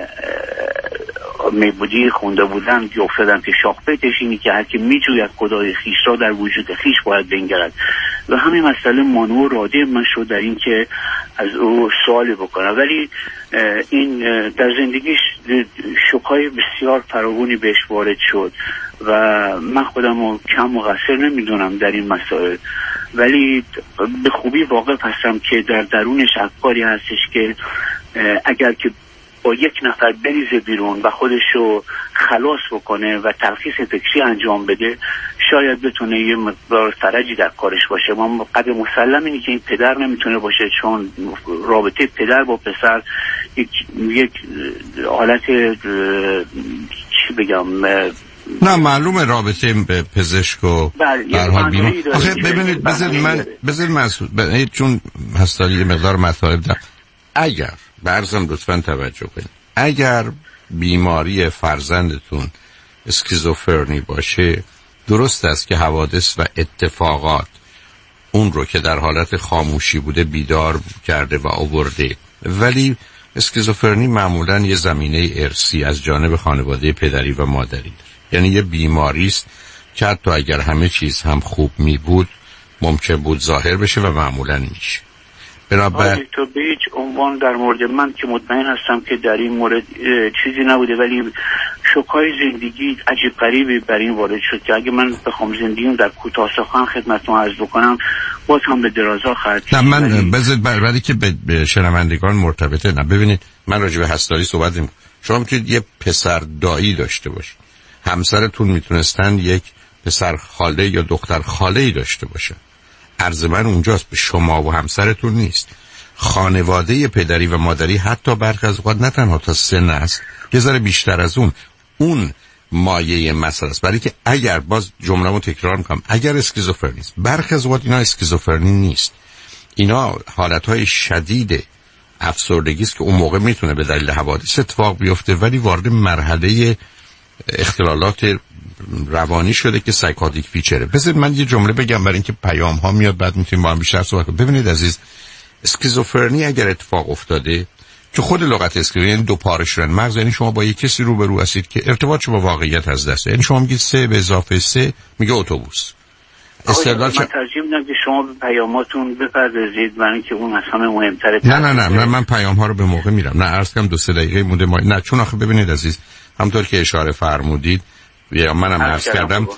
میبودی خونده بودن افتادم که شاخ بیتش اینی که هر که میجوید خدای خیش را در وجود خیش باید بنگرد. و همین مسئله مانع راده من شد در این که از او سوالی بکنم. ولی این در زندگیش شوک‌های بسیار فراوانی بهش وارد شد و من خودم رو کم مقصر نمیدونم در این مسائل، ولی به خوبی واقف هستم که در درونش افکاری هستش که اگر که با یک نفر بریزه بیرون و خودشو خلاص بکنه و تلخیص فکری انجام بده، شاید بتونه یه مقدار فرجی در کارش باشه. ما قدر مسلم اینه که این پدر نمیتونه باشه، چون رابطه پدر با پسر یک حالت چی بگم، نه معلومه رابطه به پزشک و در حال بیمار. آخه ببینید بذارید مسئول چون هستالی یه مقدار مطالب دارم. اگر برزم لطفاً توجه کنید، اگر بیماری فرزندتون اسکیزوفرنی باشه، درست است که حوادث و اتفاقات اون رو که در حالت خاموشی بوده بیدار کرده و آورده، ولی اسکیزوفرنی معمولاً یه زمینه ارثی از جانب خانواده پدری و مادری، یعنی یه بیماری است که حتی اگر همه چیز هم خوب می بود ممکن بود ظاهر بشه و معمولاً میشه. بنابراین تو به هیچ عنوان در مورد من که مطمئن هستم که در این مورد چیزی نبوده، ولی شوک‌های زندگی عجیب غریبی بر این وارد شد که اگه من بخوام زندگیم در کوتاه سخن خدمتتون عرض بکنم باز هم به درازا خواهد شد. نه من بذارید برای که به شنوندگان مرتبطه، نه ببینید من راجع به هستاری صحبت نمی‌کنم. شما میتونید یه پسر دایی داشته باشید، همسرتون میتونستن یک پسر خاله یا دختر خاله‌ای داشته باشه. عرض من اونجاست، به شما و همسرتون نیست. خانواده پدری و مادری حتی برخی از اوقات نه تنها تا 3 نسل، یه ذره بیشتر از اون مایه مسئله است. برای که اگر باز جمله‌مو تکرار میکنم، اگر اسکیزوفرنی است، برخی از اوقات اینا اسکیزوفرنی نیست، اینا حالتهای شدید افسردگی است که اون موقع میتونه به دلیل حوادث اتفاق بیفته، ولی وارد مرحله اختلالات روانی شده که سایکوتیک فیچره. بذارید من یه جمله بگم برای اینکه پیام ها میاد، بعد میتونیم با هم بیشتر صحبت کنیم. ببینید عزیز، اسکیزوفرنی اگر اتفاق افتاده، که خود لغت اسکیزوفرنی یعنی دو پاره شدن مغز، یعنی شما با یک کسی روبرو هستید که ارتباطش با واقعیت از دسته، یعنی شما میگید 3 به اضافه 3 میگه اتوبوس. استدلال من ترجیح میدم که شما به پیاماتون بپردازید، برای اینکه اون از همه مهمتره. نه من پیام ها رو به موقع میرم. نه عرض کنم 2-3 دقیقه مونده نه، چون آخه ببینید عزیز، همونطور که اشاره فرمودید یا منم عرض کردم،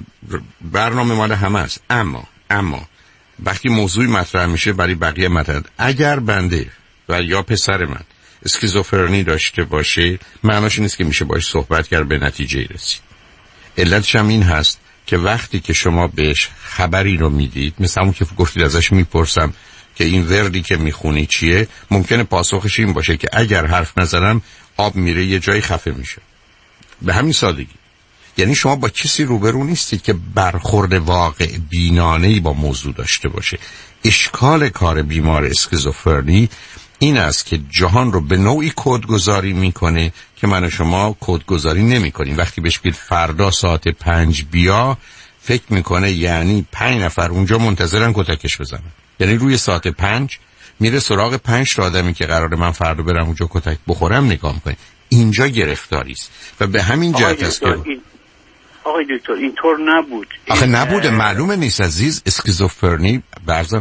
برنامه مال همه است، اما وقتی موضوعی مطرح میشه برای بقیه مطرح، اگر بنده و یا پسر من اسکیزوفرنی داشته باشه، معناش نیست که میشه باش صحبت کرد به نتیجه رسید. علتش هم این هست که وقتی که شما بهش خبری رو میدید، مثل همون که گفتید ازش میپرسم که این وردی که میخونی چیه، ممکنه پاسخش این باشه که اگر حرف نزنم آب میره یه جایی خفه میشه. به همین سادگی. یعنی شما با کسی روبرو نیستید که برخورد واقع بینانه‌ای با موضوع داشته باشه. اشکال کار بیمار اسکیزوفرنی این است که جهان رو به نوعی کدگذاری میکنه که من و شما کدگذاری نمیکنیم. وقتی بهش بگید فردا ساعت 5 بیا، فکر میکنه یعنی 5 نفر اونجا منتظرن کتکش بزنن. یعنی روی ساعت 5 میره سراغ 5 تا آدمی که قراره من فردا برم اونجا کتک بخورم نگاه میکنه. اینجا گرفتاری است و به همین جهت است که آقای دکتر اینطور نبود. آخه نبوده، معلومه نیست عزیز. اسکیزوفرنی بعضا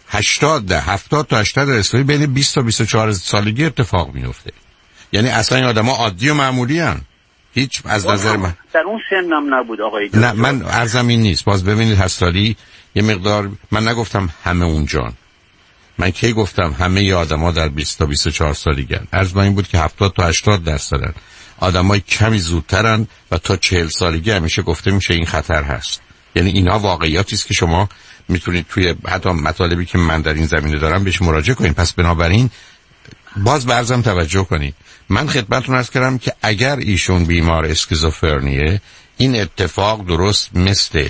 70 تا 80 درصد بین 20 تا 24 سالگی اتفاق میفته. یعنی اصلا این آدما عادی و معمولی ان. هیچ از نظر من در اون سنم نبود آقای دکتر. نه من عرضم این نیست. باز ببینید هستالی یه مقدار، من نگفتم همه اونجان، من کی گفتم همه آدما در 20 تا 24 سالگی‌ان. عرض من این بود که 70 تا 80 درصدن. آدمای کمی زودترن و تا 40 سالگی همیشه گفته میشه این خطر هست. یعنی اینها واقعیاتی است که شما میتونید توی حتی مطالبی که من در این زمینه دارم بهش مراجعه کنید. پس بنابراین باز برزم توجه کنید. من خدمتتون عرض کردم که اگر ایشون بیمار اسکیزوفرنیه، این اتفاق درست مثل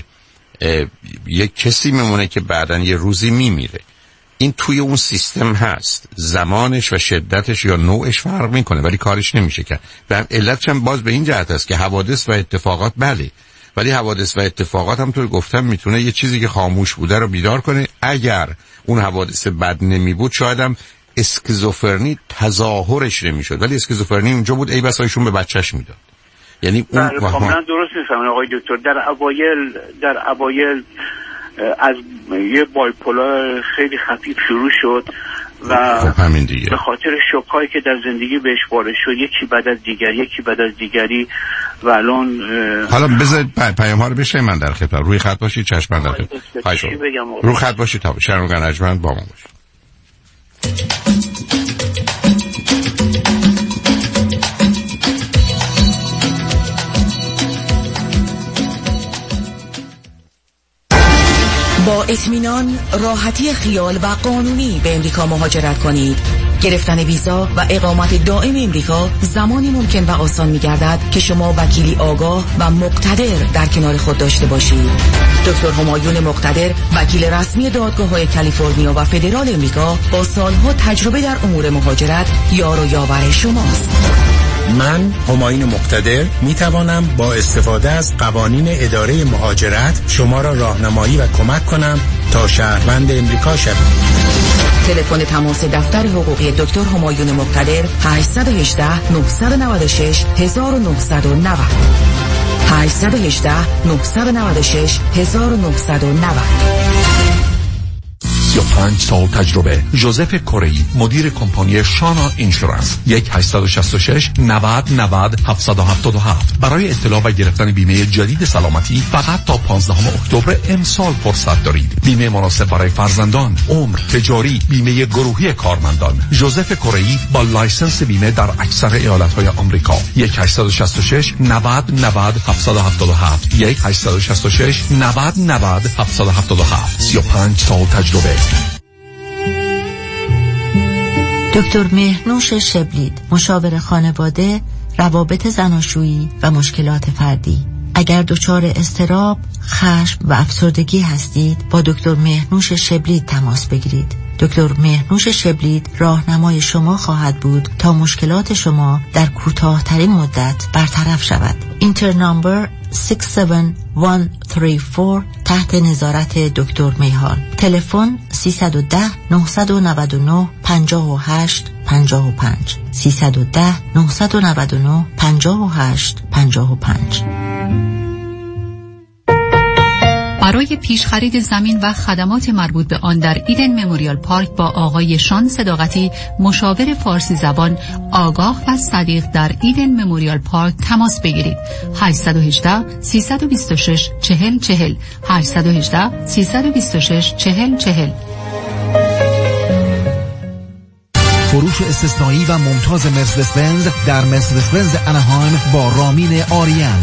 یک کسی میمونه که بعداً یه روزی میمیره. این توی اون سیستم هست، زمانش و شدتش یا نوعش فرق میکنه ولی کارش نمیشه کرد. و علتش هم باز به این جهت است که حوادث و اتفاقات بله، ولی حوادث و اتفاقات هم طور گفتم میتونه یه چیزی که خاموش بوده رو بیدار کنه. اگر اون حوادث بد نمی بود شاید هم اسکیزوفرنی تظاهرش نمیشد، ولی اسکیزوفرنی اونجا بود ای بسا ایشون به بچهش میداد. یعنی اون کاملا درست میفهمن آقای دکتر. در اوایل از یه بایپولار خیلی خفیف شروع شد و همین دیگه به خاطر شوکایی که در زندگی بهش وارد شد یکی بعد از دیگری و الان حالا بذارید پیام ها رو بشه من در خدمت. روی خط باشید. چشم من در خدمت. روی خط باشید تا شرمگان اجمن با ما باشید. با اطمینان، راحتی خیال و قانونی به امریکا مهاجرت کنید. گرفتن ویزا و اقامت دائم امریکا زمانی ممکن و آسان می‌گردد که شما وکیلی آگاه و مقتدر در کنار خود داشته باشید. دکتر همایون مقتدر، وکیل رسمی دادگاه‌های کالیفرنیا و فدرال امریکا با سالها تجربه در امور مهاجرت یار و یاور شماست. من همایون مقتدر می توانم با استفاده از قوانین اداره مهاجرت شما را راهنمایی و کمک کنم تا شهروند امریکا شوید. تلفن تماس دفتر حقوقی دکتر همایون مقتدر 818 996 1990 818 996 1990. 35 سال تجربه. ژوزف کره‌ای، مدیر کمپانی شانا اینشورنس. 1866 90 90 777. برای اطلاع و گرفتن بیمه جدید سلامتی فقط تا 15 اکتبر امسال فرصت دارید. بیمه مناسب برای فرزندان، عمر، تجاری، بیمه گروهی کارمندان. ژوزف کره‌ای با لایسنس بیمه در اکثر ایالت‌های آمریکا. 1866 90 90 777. 1866 90 90 777. 35 سال تجربه. دکتر مهنوش شبلید، مشاور خانواده، روابط زناشویی و مشکلات فردی. اگر دچار اضطراب، خشم و افسردگی هستید، با دکتر مهنوش شبلید تماس بگیرید. دکتر مهنوش شبلید راهنمای شما خواهد بود تا مشکلات شما در کوتاه‌ترین مدت برطرف شود. اینتر نامبر 67134 تحت نظارت دکتر میهان. تلفن 310 999 58 55 310 999 58 55. برای پیش خرید زمین و خدمات مربوط به آن در ایدن مموریال پارک با آقای شان صداقتی، مشاور فارسی زبان آگاه و صدیق در ایدن مموریال پارک تماس بگیرید. 818 326 4040 818 326 4040. فروش استثنایی و ممتاز مرسدس بنز در مرسدس بنز اناهایم با رامین آریان.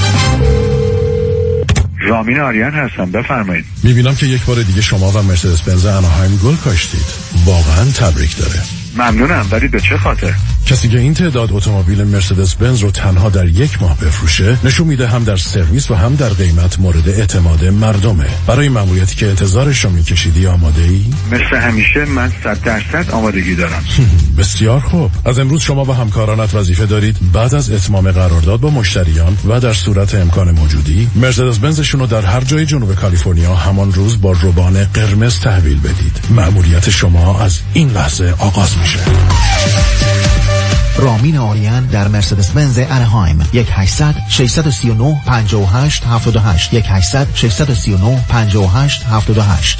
رامین آریان هستم، بفرمایید. میبینم که یک بار دیگه شما و مرسدس بنز اناهایم گل کاشتید. واقعا تبریک داره. ممنونم، ولی به چه خاطر؟ کسی که این تعداد اتومبیل مرسدس بنز رو تنها در یک ماه بفروشه نشون میده هم در سرویس و هم در قیمت مورد اعتماد مردمه. برای ماموریتی که انتظارش رو میکشیدی آماده ای؟ مثل همیشه من 100% آمادگی دارم. بسیار خوب. از امروز شما و همکارانت وظیفه دارید بعد از اتمام قرارداد با مشتریان و در صورت امکان موجودی مرسدس بنزشون رو در هر جای جنوب کالیفرنیا همان روز با روبان قرمز تحویل بدید. ماموریت شما از این لحظه آغاز میشه. رامین آریان در مرسدس بنز اناهایم. 1-800-639-58-78 1-800-639-58-78.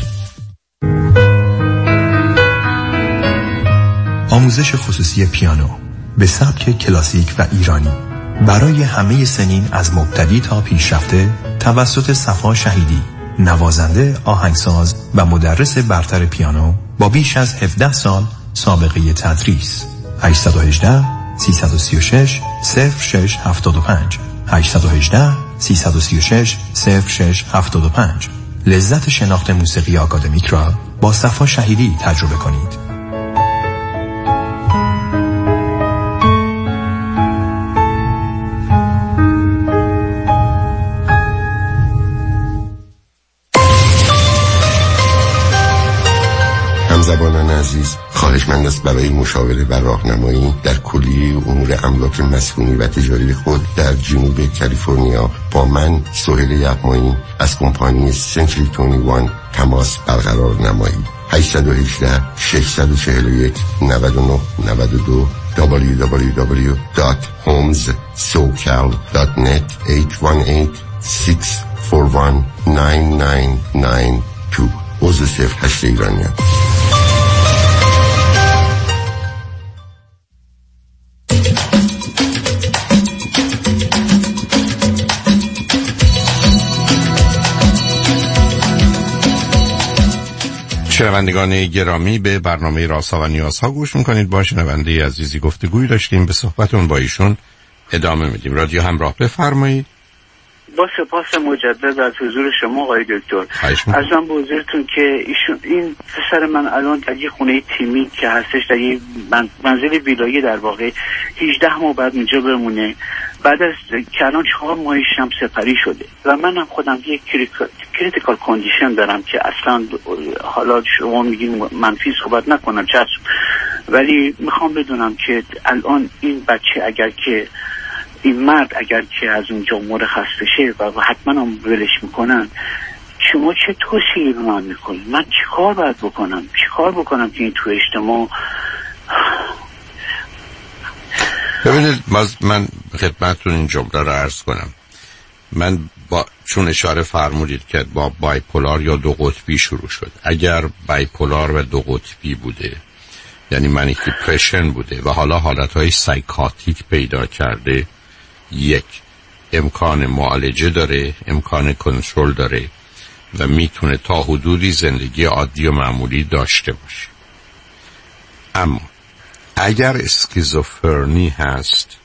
آموزش خصوصی پیانو به سبک کلاسیک و ایرانی برای همه سنین از مبتدی تا پیشرفته توسط صفا شهیدی، نوازنده، آهنگساز و مدرس برتر پیانو با بیش از 17 سال سابقه تدریس. 818 336 0675 818 336 0675. لذت شناخت موسیقی آکادمیک را با صفا شهیدی تجربه کنید. همزبانان عزیز، خواهشمند است برای مشاوره و راهنمایی در کلیه امور املاک مسکونی و تجاری خود در جنوب کالیفرنیا با من سهیل یغمایی از کمپانی سنچری 21 تماس برقرار نمایید. 818 641 99 92 www.homessocal.net 818 641 9992 عضو 08 ایرانیان. شنوندگان گرامی، به برنامه رازها و نیازها گوش میکنید. با شنونده عزیزی گفتگوی داشتیم، به صحبتون با ایشون ادامه میدیم. رادیو همراه، بفرمایید. با سپاس مجدد از حضور شما آقای دکتر. عرضم به حضورتون که این پسر من الان در یه خونه تیمی که هستش، در یه منزل ویلایی در واقع 18 ماه بعد اینجا بمونه، بعد از که الان 4 ماهش هم سپری شده و من هم خودم یه کریتیکال کاندیشن دارم که اصلا حالا شما میگین منفی صحبت نکنم چشم، ولی میخوام بدونم که الان این بچه اگر که این مرد اگر که از اونجا مرخص بشه و حتما هم ولش میکنن، شما چه توصیه‌ای به من میکنید؟ من چیکار باید بکنم؟ چیکار بکنم که این تو اجتماع؟ ببینید، من خدمتتون این جمله رو عرض کنم. من چون اشاره فرمودید که با بایپولار یا دو قطبی شروع شد. اگر بایپولار و دو قطبی بوده، یعنی منیک دیپرشن بوده و حالا حالتهای سایکاتیک پیدا کرده، یک، امکان معالجه داره، امکان کنترل داره و میتونه تا حدودی زندگی عادی و معمولی داشته باشه. اما اگر اسکیزوفرنی هست،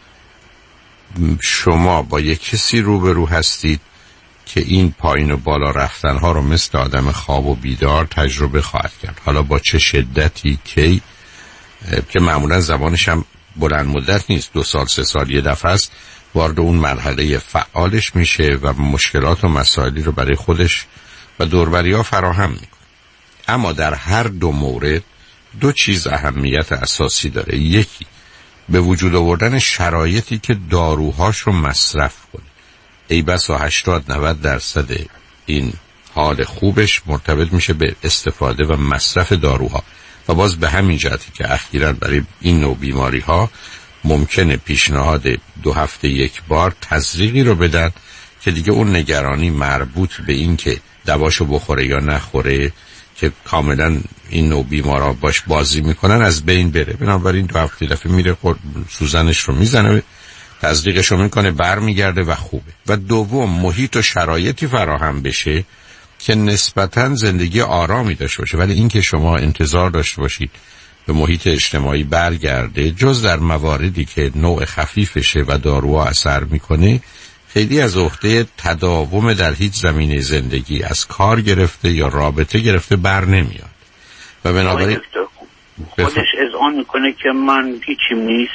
شما با یک کسی روبرو هستید که این پایین و بالا رفتنها رو مثل آدم خواب و بیدار تجربه خواهد کرد. حالا با چه شدتی که معمولا زبانش هم بلند مدت نیست، 2 سال 3 سال یه دفعه است، وارد اون مرحله فعالش میشه و مشکلات و مسائلی رو برای خودش و دوربریا فراهم میکنه. اما در هر دو مورد 2 چیز اهمیت اساسی داره. یکی، به وجود آوردن شرایطی که داروهاش رو مصرف کنه. ای بسا 80-90% این حال خوبش مرتبط میشه به استفاده و مصرف داروها و باز به همین جهتی که اخیراً برای این نوع بیماری ها ممکنه پیشنهاد 2 هفته یک بار تزریقی رو بدن که دیگه اون نگرانی مربوط به این که دواشو بخوره یا نخوره که کاملا این نوع بیمارا باش بازی میکنن از بین بره. بنابراین 2 هفته دفعه میره سوزنش رو میزنه، تزریقش رو میکنه، برمیگرده و خوبه. و دوم، محیط و شرایطی فراهم بشه که نسبتاً زندگی آرامی داشته باشه. ولی این که شما انتظار داشته باشید به محیط اجتماعی برگرده، جز در مواردی که نوع خفیفشه و داروها اثر میکنه، خیلی از عهده تداوم در هیچ زمینه زندگی از کار گرفته یا رابطه گرفته بر نمیاد. و بنابراین خودش اذعان میکنه که من هیچیم نیست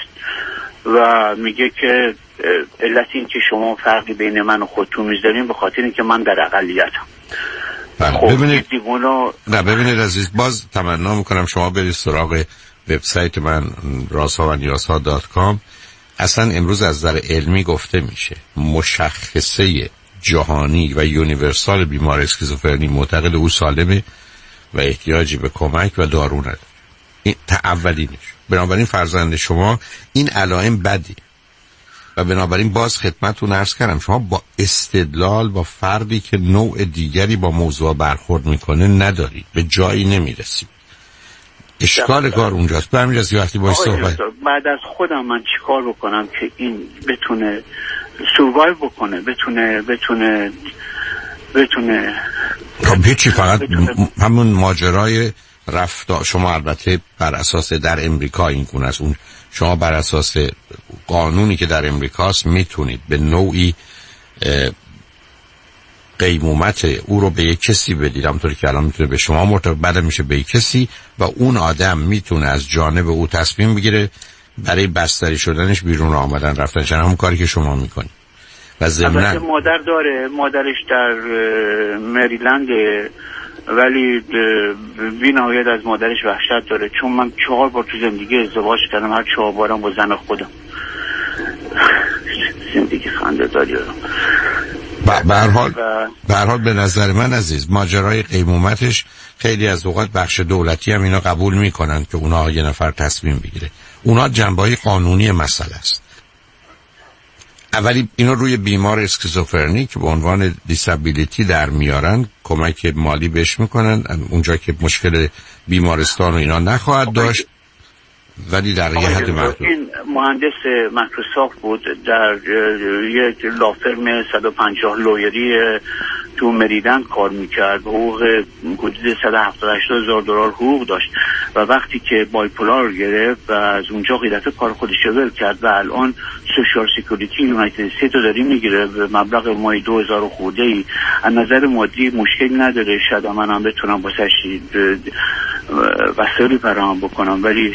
و میگه که علت این که شما فرقی بین من و خودتون میذارین به خاطر اینکه من در اقلیتم. ببینید ببینید عزیز، باز تمنا میکنم شما برید سراغ وبسایت من razhavaniyazha.com. اصلا امروز از نظر علمی گفته میشه مشخصه جهانی و یونیورسال بیمار اسکیزوفرنی معتقد او سالمه و احتیاجی به کمک و دارو نداره. این اولینش. بنابراین فرزند شما این علائم بدی و بنابراین باز خدمتتون عرض کردم شما با استدلال با فردی که نوع دیگری با موضوع برخورد میکنه ندارید، به جایی نمیرسید. اشکال کار اونجاست. به همین جاست وقتی باید صحبت بعد از خودم من چیکار بکنم که این بتونه سروایو بکنه، بتونه خب هیچی، فقط همون ماجرای رفتار شما البته بر اساس در امریکا این گونه است. اون شما بر اساس قانونی که در امریکاست میتونید به نوعی قیمومت او رو به یک کسی بدید، همونطوری که الان میتونه به شما مرتبط، بعد میشه به یک کسی و اون آدم میتونه از جانب او تصمیم بگیره برای بستری شدنش، بیرون آمدن، رفتن، همون کاری که شما میکنید. و ضمناً مادر داره، مادرش در مریلند، ولی بی نهایت از مادرش وحشت داره، چون من 4 بار تو زندگی ازدواج کردم، هر 4 بارم با زن خودم. زندگی خنده داری دارم. به هر حال به نظر من عزیز، ماجرای قیمومتش خیلی از اوقات بخش دولتی هم اینا قبول میکنن که اونا یه نفر تصمیم بگیره. اونا جنبه‌های قانونی مسئله است. اولی اینو روی بیمار اسکیزوفرنی که به عنوان دیسابیلیتی در میارن کمک مالی بهش میکنن، اونجا که مشکل بیمارستان و اینا نخواهد داشت، ولی در یه حد محدود. این مهندس مایکروسافت بود، در یک لافرم 150 لویری تو مریدن کار میکرد، حقوق حدود $178,000 حقوق داشت و وقتی که بایپولار گرفت و از اونجا قیدت کار خودش ول کرد و الان سوشال سکیوریتی یونایتد استیت رو داری میگیره به مبلغ ماهی 2000 خورده ای. از نظر مادی مشکل نداره، شاید من هم بتونم واسه وسایلی فراهم بکنم، ولی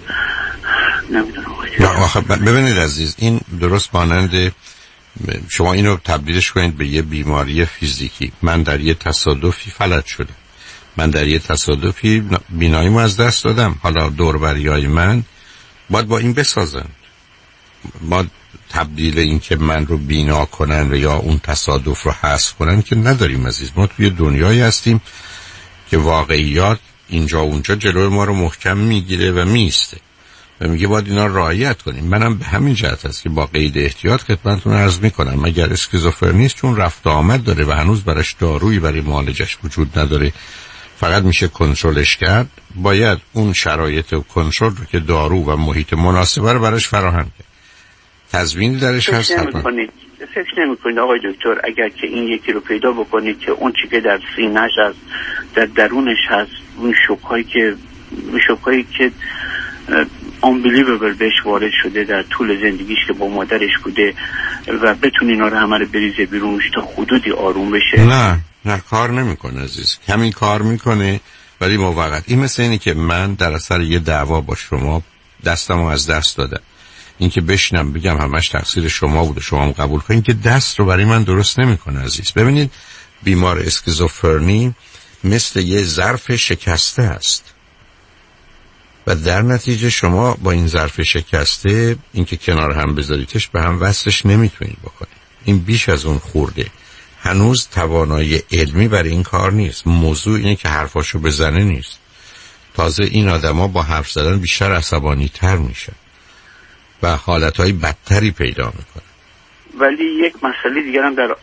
نمیدونم. ببینید عزیز، این درست مانند شما اینو تبدیلش کنید به یه بیماری فیزیکی. من در یه تصادفی فلج شدم، من در یه تصادفی بیناییمو از دست دادم، حالا دوربریای من باید با این بسازن، ما تبدیل این که من رو بینا کنن و یا اون تصادف رو حذف کنن که نداریم عزیز. ما توی دنیایی هستیم که واقعیات اینجا اونجا جلوی ما رو محکم میگیره و میسته و میگه باید اینا رعایت کنیم. منم به همین جهت هست که با قید احتیاط خدمتتون عرض میکنم مگر اسکیزوفرنیست چون رفت آمد داره و هنوز براش دارویی برای معالجش وجود نداره، فقط میشه کنترلش کرد، باید اون شرایط کنترل رو که دارو و محیط مناسبه رو براش فراهم کرد. تضمینی درش هست؟ فکر نمی‌کنید آقای دکتر اگر که این یکی رو پیدا بکنید که اون چیزی که در سینه‌اش هست، در درونش هست، اون شوکایی که unbelievable بهش وارد شده در طول زندگیش که با مادرش بوده و بتونه اینا رو همه رو بریزه بیرونش تا حدودی آروم بشه؟ نه کار نمیکنه عزیز، همین کار میکنه ولی موقت. این مثل اینه که من در اثر یه دعوا با شما دستمو از دست دادم، این که بشینم بگم همش تقصیر شما بوده شما هم قبول کنید که دست رو برای من درست نمیکنه عزیز. ببینید بیمار اسکیزوفرنی مثل یه ظرف شکسته است و در نتیجه شما با این ظرف شکسته این که کنار هم بذاریدش به هم وصلش نمیتونید بکنید. این بیش از اون خورده، هنوز توانایی علمی برای این کار نیست. موضوع اینه که حرفاشو بزنه نیست. تازه این آدما با حرف زدن بیشتر عصبانی تر میشن و حالتهای بدتری پیدا میکنن. ولی یک مسئله دیگر هم در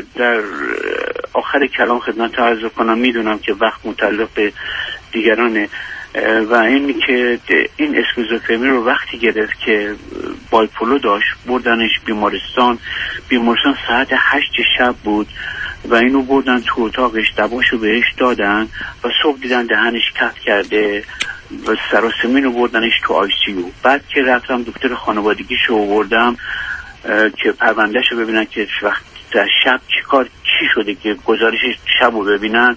آخر کلام خدمت عرض کنم، میدونم که وقت متعلق به دیگرانه و اینی که این اسکیزوفرنی رو وقتی گرفت که بایپولو داشت بردنش بیمارستان ساعت 8 شب بود و اینو بردن تو اتاقش، دباشو بهش دادن و صبح دیدن دهنش کف کرده و سراسیمین رو بردنش تو آی سی یو. بعد که رفتم دکتر خانوادگیشو آوردم که پروندهشو ببینن که وقت در شب چی شده که گزارش شب رو ببینن،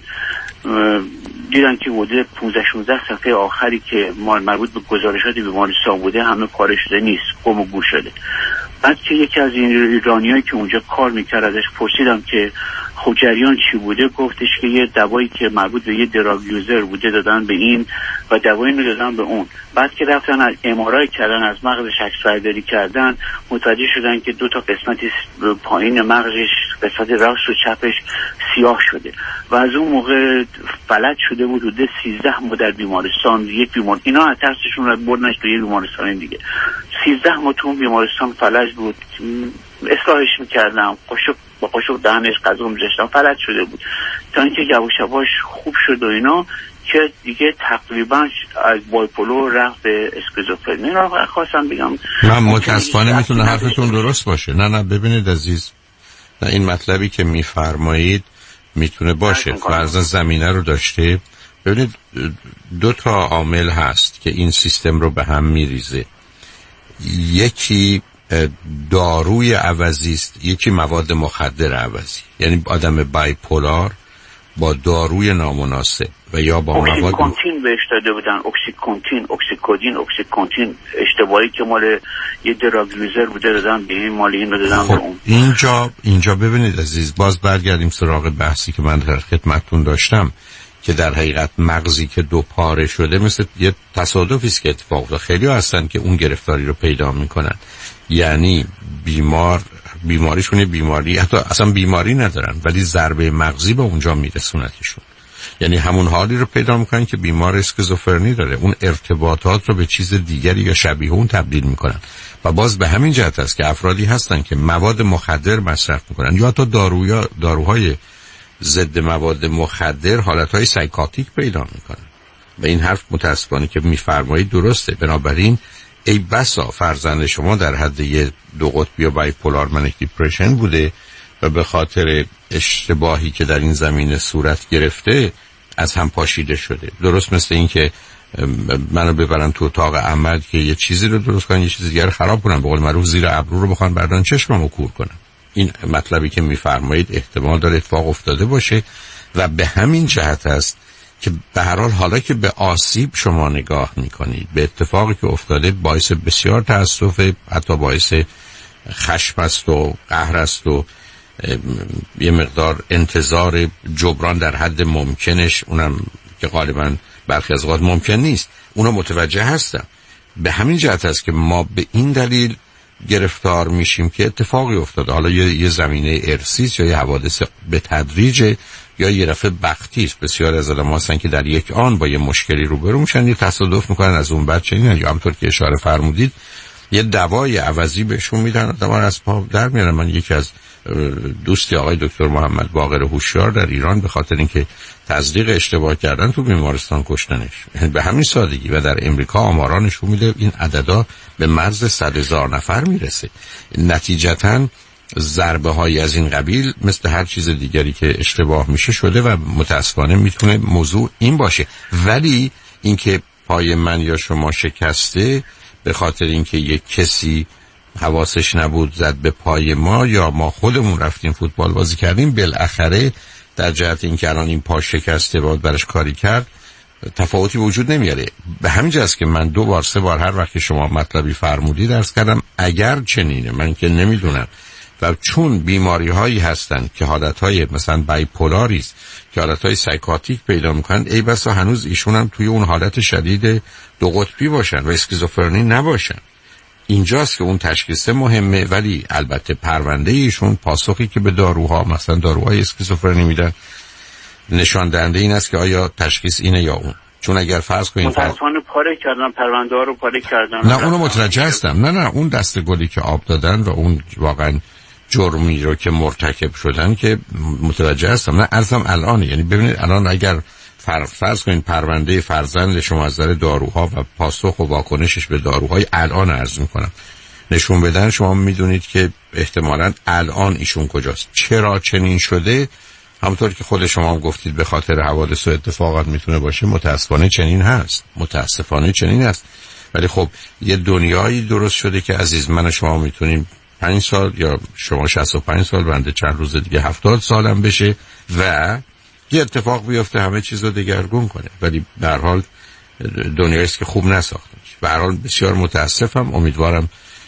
دیدن که حدود 15-16 صفحه آخری که مربوط به گزارشات بیمارستان بوده همه پاره شده نیست، گم و گور شده. بعد که یکی از این ایرانیایی که اونجا کار میکرد ازش پرسیدم که خب جریان چی بوده، گفتش که یه دوایی که مربوط به یه دراگ یوزر بوده دادن به این و دوایی رو دادن به اون. بعد که رفتن از MRI کردن، از مغزش عکسبرداری کردن، متوجه شدن که 2 پایین پایین مغزش، قسمت راست و چپش سیاه شده و از اون موقع فلج شده بود. حدود 13 ماه در بیمارستان، اینا از ترسشون رو بردنش تو یه بیمارستان دیگه. 13 ماه تو بیمارستان فلج بود، اصلاحش میکردم، با قاشق دهنش غذا میذاشتم، فلج شده بود تا اینکه یواش یواش خوب شد و اینا که دیگه تقریبا از بایپولو رفت به اسکیزوفرنی. اینا خواستم بگم. من متاسفانه میتونه حرفتون درست باشه. نه ببینید عزیز، نه این مطلبی که میفرمایید میتونه باشه، فرضاً زمینه رو داشته. ببینید 2 عامل هست که این سیستم رو به هم میریزه. یکی داروی عوضی است، یکی مواد مخدر عوضی. یعنی آدم بایپولار با داروی نامناسب و یا با مواد اکسیکونتین بهش داده بودن، اکسیکونتین اشتباهی که مال یه دراگ یوزر بوده دادن به این، مال این رو دادن به اون. اینجا ببینید عزیز، باز برگردیم سراغ بحثی که من در خدمتتون داشتم که در حقیقت مغزی که 2 پاره شده مثل یه تصادفی است که اتفاق افتاد. خیلی هستن که اون گرفتاری رو پیدا میکنن، یعنی بیماریشون بیماری، حتی اصلا بیماری ندارن ولی ضربه مغزی به اونجا میرسونتشون. یعنی همون حالی رو پیدا میکنن که بیمار اسکیزوفرنی داره، اون ارتباطات رو به چیز دیگری یا شبیه اون تبدیل میکنن. و باز به همین جهت است که افرادی هستن که مواد مخدر مصرف میکنن یا تا داروهای ضد مواد مخدر حالتهای سایکاتیک پیدا میکنن. و این حرف متاسفانه که میفرمایید درسته. بنابراین ای بسا فرزند شما در حد یه 2 قطبی یا بایپولار منیک دیپرشن بوده و به خاطر اشتباهی که در این زمینه صورت گرفته از هم پاشیده شده. درست مثل این که منو ببرن تو اتاق عمل که یه چیزی رو درست کنن، یه چیز دیگر خراب کنن، به قول معروف زیر ابرو رو بخوان بردارن چشممو کور کنن. این مطلبی که میفرمایید احتمال داره اتفاق افتاده باشه و به همین جهت است که به هر حال حالا که به آسیب شما نگاه میکنید، به اتفاقی که افتاده باعث بسیار تأسف، حتی باعث خشم است و قهر است و یه مقدار انتظار جبران در حد ممکنش، اونم که غالبا برخی از اوقات ممکن نیست، اونو متوجه هستم. به همین جهت است که ما به این دلیل گرفتار میشیم که اتفاقی افتاده، حالا یه زمینه ارثی است یا یه حوادث به تدریج یا یه رفع بختی است. بسیار از آدم‌ها هستن که در یک آن با یه مشکلی روبرو میشن، یه تصادف میکنن، از اون بعد چنین یا همونطور که اشاره فرمودید یه دوای عوضی بهشون میدن، آدم‌ها از پا در میارن. من یکی از دوستی آقای دکتر محمد باقر هوشیار در ایران به خاطر اینکه تصدیق اشتباه کردن تو بیمارستان کشتنش به همین سادگی. و در امریکا آمارا نشون میده این عددا به مرز 100,000 نفر میرسه. نتیجتاً ضربه های از این قبیل مثل هر چیز دیگری که اشتباه میشه شده و متاسفانه میتونه موضوع این باشه. ولی اینکه پای من یا شما شکسته به خاطر اینکه یک کسی حواسش نبود زد به پای ما یا ما خودمون رفتیم فوتبال بازی کردیم، بالاخره در جهت اینکه الان این پا شکسته باید برش کاری کرد تفاوتی وجود نمیاره. به همین جاست که من 2 بار 3 بار هر وقت شما مطلبی فرمودید عرض کردم اگر چنینه، من که نمیدونم، و چون بیماری هایی هستن که حالت های مثلا بایپولاری است که حالت های سایکاتیک پیدا میکنن، ای بسا هنوز ایشون هم توی اون حالت شدید 2 قطبی باشن و اسکیزوفرنی نباشن. اینجاست که اون تشخیص مهمه. ولی البته پرونده ایشون پاسخی که به داروها مثلا داروهای اسکیزوفرنی میدن نشان دهنده این است که آیا تشخیص اینه یا اون. چون اگر فرض کنید متاسفانه پاره کردن پرونده ها رو پاره کردن. نه اونو متوجه هستم، نه اون دسته گلی که آب دادن و اون واقعا جرمی رو که مرتکب شدن که متوجه هستم. نه ارزم الان، یعنی ببینید الان اگر فرض کنید پرونده فرزند شما از نظر داروها و پاسخ و واکنشش به داروهای الان عرض میکنم نشون بدن، شما میدونید که احتمالاً الان ایشون کجاست. چرا چنین شده؟ همونطور که خود شما هم گفتید به خاطر حوادث و اتفاقات میتونه باشه. متاسفانه چنین هست. ولی خب یه دنیایی درست شده که عزیز من و شما میتونیم 5 سال یا شما 65 سال بنده چند روز دیگه 70 سالم بشه و یه اتفاق بیفته همه چیز رو دگرگون کنه. ولی به هر حال دنیایی است که خوب نساخته میشه. به هر حال بسیار متاسفم. امیدوارم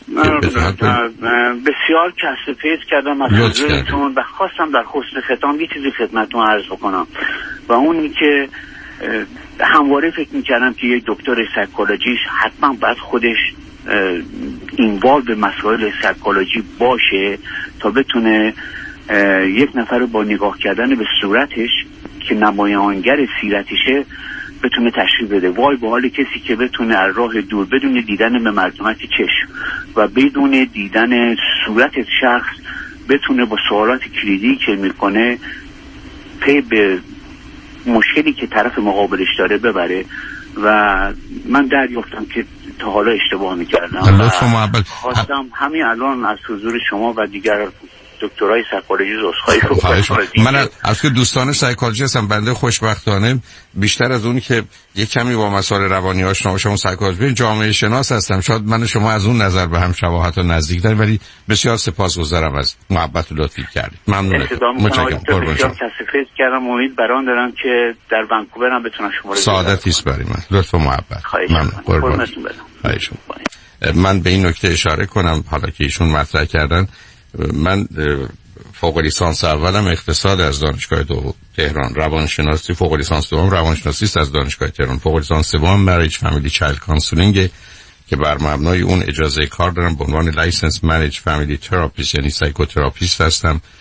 بسیار کسب پیدا کردم از حضورتون و خواستم در حسن ختام یه چیزی خدمتتون عرض بکنم و اونی که همواره فکر میکردم که یک دکتر سایکولوژیست حتما باید خودش اینوالو به مسائل سایکولوژی باشه تا بتونه یک نفر رو با نگاه کردن به صورتش که نمایانگر سیرتشه بتونه تشریح بده. وای به حال کسی که بتونه از راه دور بدون دیدن به مردمک چشم و بدون دیدن صورت شخص بتونه با سوالات کلیدی که میکنه پی به مشکلی که طرف مقابلش داره ببره. و من دریافتم که تا حالا اشتباه میکردم. خواستم همین الان از حضور شما و دیگر دکترای سایکولوژی عذرخواهی کنم. من از که دوستان سایکولوژی هستم، بنده خوشبختانه بیشتر از اون که یک کمی با مسائل روانی آشنا باشم و سایکولوژی جامعه شناس هستم. شاید من و شما از اون نظر به هم شباهت و نزدیک داریم، ولی بسیار سپاسگزارم از محبت و لطفی کردید. ممنونم. متشکرم. بسیار کسفیت کردم. امید برام دارم که در ونکوور هم بتونم شما رو سعادتی است برای من. لطف و محبت. ممنون. من به این نکته اشاره کنم حالا که ایشون مطرح کردن. من فوق لیسانس اولم اقتصاد از دانشگاه تهران، روانشناسی فوق لیسانس دوم روانشناسی است از دانشگاه تهران، فوق لیسانس سوم مریج فامیلی چایلد کانسولینگ که بر مبنای اون اجازه کار دارم به عنوان لایسنس مریج فامیلی تراپیست یعنی سایکوتراپیست هستم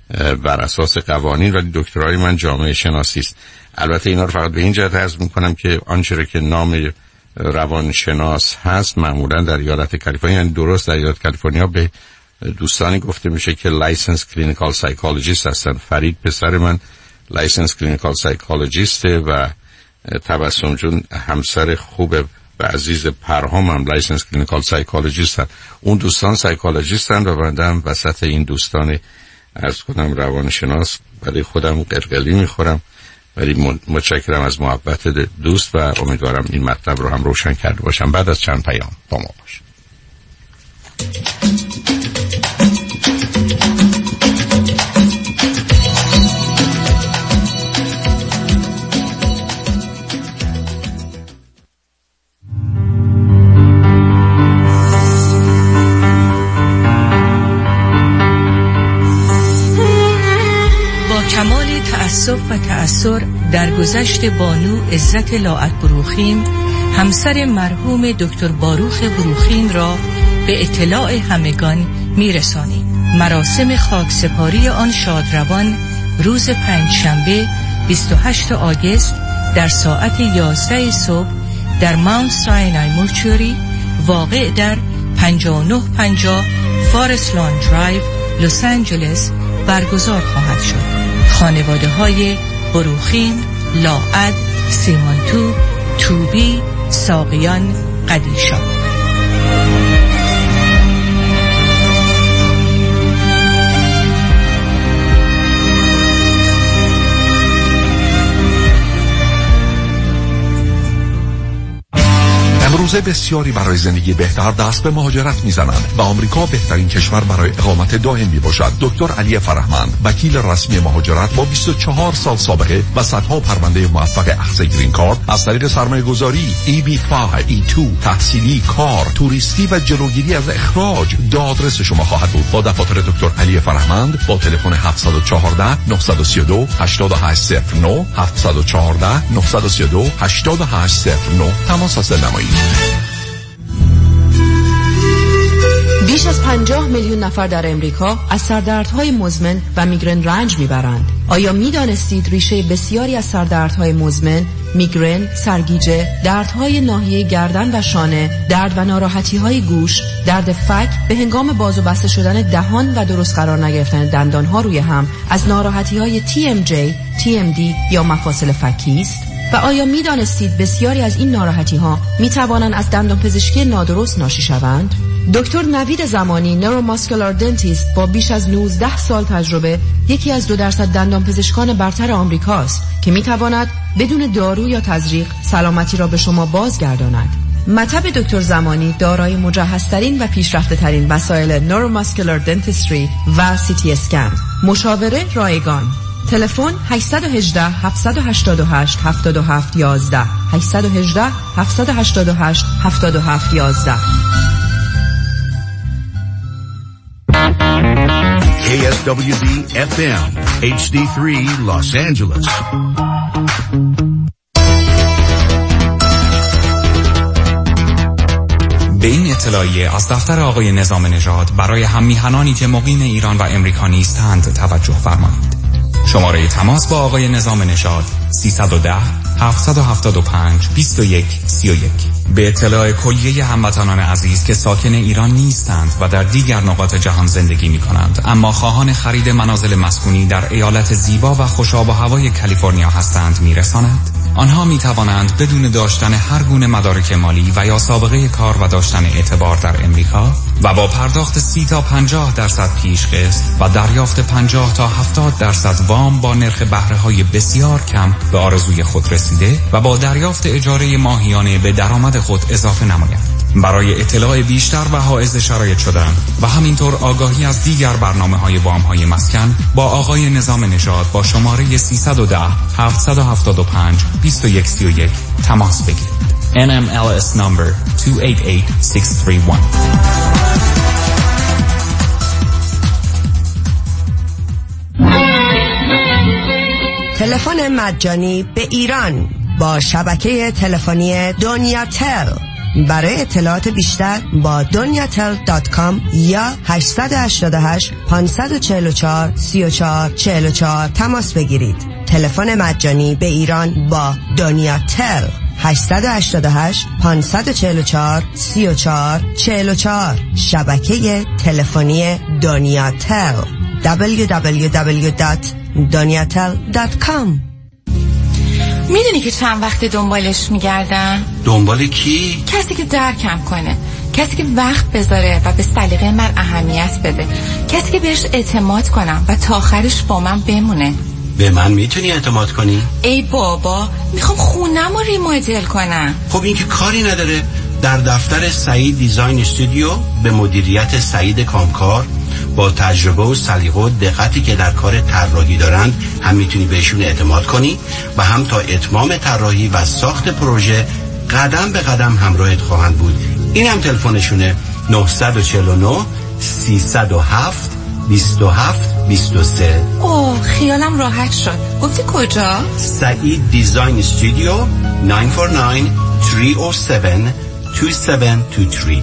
بر اساس قوانین، ولی دکترای من جامعه شناسی است. البته اینا رو فقط به این جهت عرض میکنم که آنچه که نام روانشناس هست معمولا در ایالت کالیفرنیا، یعنی درست در ایالت کالیفرنیا به دوستانی گفته میشه که لایسنس کلینیکال سایکولوژیست هستن. فرید پسر من لایسنس کلینیکال سایکولوژیسته و تبسم جون همسر خوب و عزیز پرهام هم لایسنس کلینیکال سایکولوژیستن. اون دوستان سایکولوژیستن و بندم وسط این دوستان عرض کنم روانشناس. برای خودم قرقلی میخورم، ولی متشکرم از محبت دوست و امیدوارم این مطلب رو هم روشن کرده باشم. بعد از چند پیام با ما باش. کمال تأسف و تأثر در گذشت بانو عزت لاعتبروخیم همسر مرحوم دکتر باروخ بروخیم را به اطلاع همگان میرسانیم. مراسم خاکسپاری آن شادروان روز پنجشنبه 28 آگوست در ساعت 11 صبح در ماونت ساینای مورچوری واقع در 5950 فارست لان درایو لس آنجلس برگزار خواهد شد. خانواده های بروخیم، لاعد، سیمانتو، توبی، ساقیان، قدیشا. امروزه بسیاری برای زندگی بهتر دست به مهاجرت میزنند و آمریکا بهترین کشور برای اقامت دائم میباشد. دکتر علی فرهمند، وکیل رسمی مهاجرت با 24 سال سابقه و صدها پرونده موفق اخذ گرین کارت از طریق سرمایه‌گذاری، EB5، E2، تحصیلی، کار، توریستی و جلوگیری از اخراج دادرس شما خواهد بود. با دفاتر دکتر علی فرهمند با تلفن 714 932 8809 714 932 8809 تماس هست نمایید. بیش از 50 میلیون نفر در امریکا از سردردهای مزمن و میگرن رنج میبرند. آیا میدانستید ریشه بسیاری از سردردهای مزمن، میگرن، سرگیجه، دردهای ناحیه گردن و شانه، درد و ناراحتی‌های گوش، درد فک به هنگام باز و بسته شدن دهان و درست قرار نگرفتن دندانها روی هم از ناراحتی‌های TMJ، TMD یا مفاصل فکی است؟ و آیا می دانستید بسیاری از این ناراحتی ها می توانند از دندان پزشکی نادرست ناشی شوند؟ دکتر نوید زمانی، نوروماسکولار دنتیست با بیش از 19 سال تجربه، یکی از 2% دندان پزشکان برتر آمریکاست که می تواند بدون دارو یا تزریق سلامتی را به شما بازگرداند. مطب دکتر زمانی دارای مجهزترین و پیشرفته‌ترین وسایل نوروماسکولار دنتیستری و CT اسکن. مشاوره رایگان. تلفن 818 788 7711 818 788 7711. KSWB FM HD3 Los Angeles. به این اطلاعیه از دفتر آقای نظام نژاد برای هم‌میهنانی که مقیم ایران و امریکا نیستند توجه فرمایید. شماره تماس با آقای نظام نژاد 310 775 2131. به اطلاع کلیه هموطنان عزیز که ساکن ایران نیستند و در دیگر نقاط جهان زندگی می کنند اما خواهان خرید منازل مسکونی در ایالت زیبا و خوشاب و هوای کالیفرنیا هستند میرساند. آنها می توانند بدون داشتن هر گونه مدارک مالی و یا سابقه کار و داشتن اعتبار در امریکا و با پرداخت 30 تا 50% پیش قسط و دریافت 50 تا 70% وام با نرخ بهره‌های بسیار کم به آرزوی خود رسیده و با دریافت اجاره ماهیانه به درآمد خود اضافه نمایند. برای اطلاع بیشتر و حائز شرایط شدن و همینطور آگاهی از دیگر برنامه‌های وام‌های مسکن با آقای نظام نژاد با شماره 310 775 2131 تماس بگیرید. NMLS number 288631. تلفن مجانی به ایران با شبکه تلفنی دنیا تل برای اطلاعات بیشتر با doniatel.com یا 888 544 3444 تماس بگیرید. تلفن مجانی به ایران با دونیاتل 888 544 3444. شبکه تلفنی دونیاتل www.doniatel.com. میدونی که چند وقت دنبالش میگردم؟ دنبال کی؟ کسی که درکم کنه، کسی که وقت بذاره و به سلیقه من اهمیت بده، کسی که بهش اعتماد کنم و تا آخرش با من بمونه. به من میتونی اعتماد کنی؟ ای بابا، میخوام خونم رو ریمودل کنم. خب این که کاری نداره. در دفتر سعید دیزاین استودیو به مدیریت سعید کامکار با تجربه و سلیقه و دقتی که در کار طراحی دارند هم میتونی بهشون اعتماد کنی و هم تا اتمام طراحی و ساخت پروژه قدم به قدم همراهت خواهند بود. این هم تلفنشونه 949 307 27 23. اوه، خیالم راحت شد. گفتی کجا؟ سعید دیزاین استودیو 949 307 2723.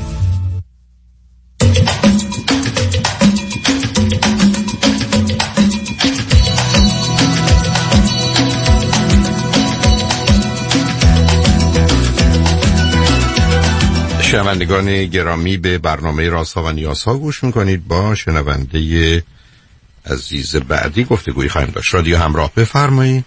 شنوندگان گرامی، به برنامه رازها و نیازها گوش میکنید. با شنونده عزیز بعدی گفتگوی خواهیم داشت. رادیو همراه، بفرمایید.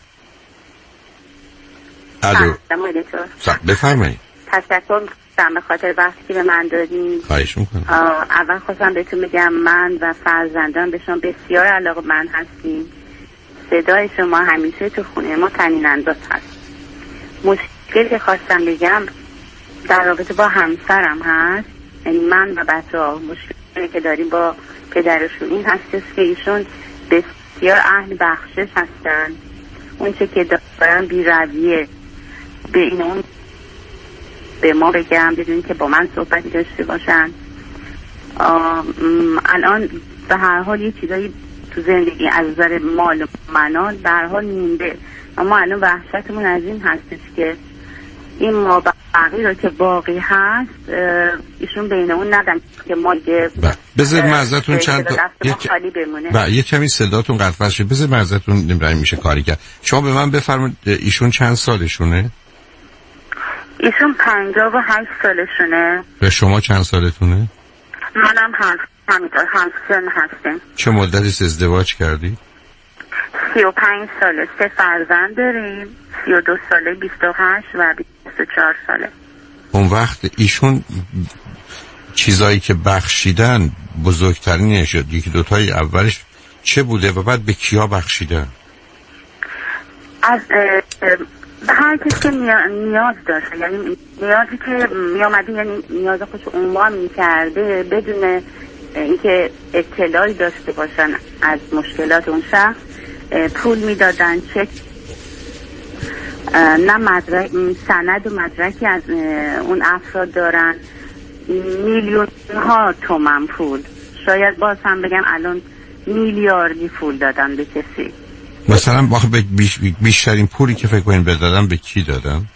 الو، بفرمایید. تشکر به خاطر وقتی که به من دادین. خواهش میکنم. اول خواستم بهتون بگم من و فرزندان به شما بسیار علاقه‌مند هستیم. صدای شما همیشه تو خونه ما طنین انداز هست. مشکلی که خواستم بگم در رابطه با همسرم هست. یعنی من و بچه‌ها مشکلی که داریم با پدرشون این هست که ایشون بسیار اهل بخشش هستن. اون چه که دارن بی‌رویه به این اون به ما بگم، بدون که با من صحبتی داشته باشن. الان به هر حال یه چیزایی تو زندگی از نظر مال و منال به هر حال مونده، اما الان وحشتمون از این هستش که این ما باقی رو که باقی هست ایشون بین اون ندن که ما بذار معذرتون چند تا یه کمی صداتون قطع شد. بذار معذرتون نمی‌ریم میشه کاری کرد. شما به من بفرمایید ایشون چند سالشونه؟ ایشون 58 سالشونه. به شما چند سالتونه؟ منم همینطور همسن هستم. چه مدتی ازدواج کردی؟ 35 ساله. 3 فرزند داریم. 32 ساله، 28 و 24 ساله. اون وقت ایشون چیزایی که بخشیدن بزرگترینش شد، یکی دوتای اولش چه بوده و بعد به کیا بخشیدن؟ از هر کسی که نیاز داشته، یعنی نیازی که میامده، یعنی نیاز خودش عنوان میکرده بدون اینکه اطلاعی داشته باشن از مشکلات اون شخص، پول میدادن، چک، نه سند و مدرکی از اون افراد دارن. میلیون ها تومن پول، شاید باز هم بگم الان میلیاردی پول دادن به کسی. مثلا بیشترین پولی که فکر کنین بدادن به کی دادن؟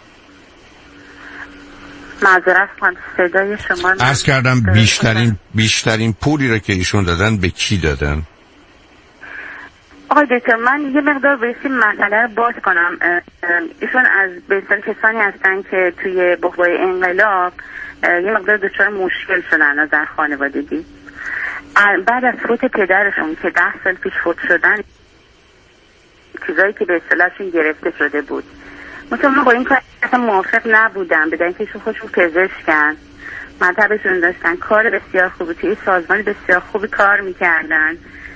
معذرت خواهم صدای شما عرض کردم بیشترین پولی رو که ایشون دادن به کی دادن؟ آقای دکتر، من یه مقدار بایستی مسئله رو باز کنم. ایشون از بهتر کسانی هستن که توی بحبای انقلاب یه مقدار دچار مشکل شدن در خانوادگی. بعد از فوت پدرشون که 10 سال پیش فوت شدن، چیزایی که به اصطلاحشون گرفته شده بود. مثلا من با این کار اصلا موافق نبودم، بدن که ایشون خودشون پزشکن، مطبشون داشتن، کار بسیار خوبی توی سازمان بسیار خوبی کار میکردن،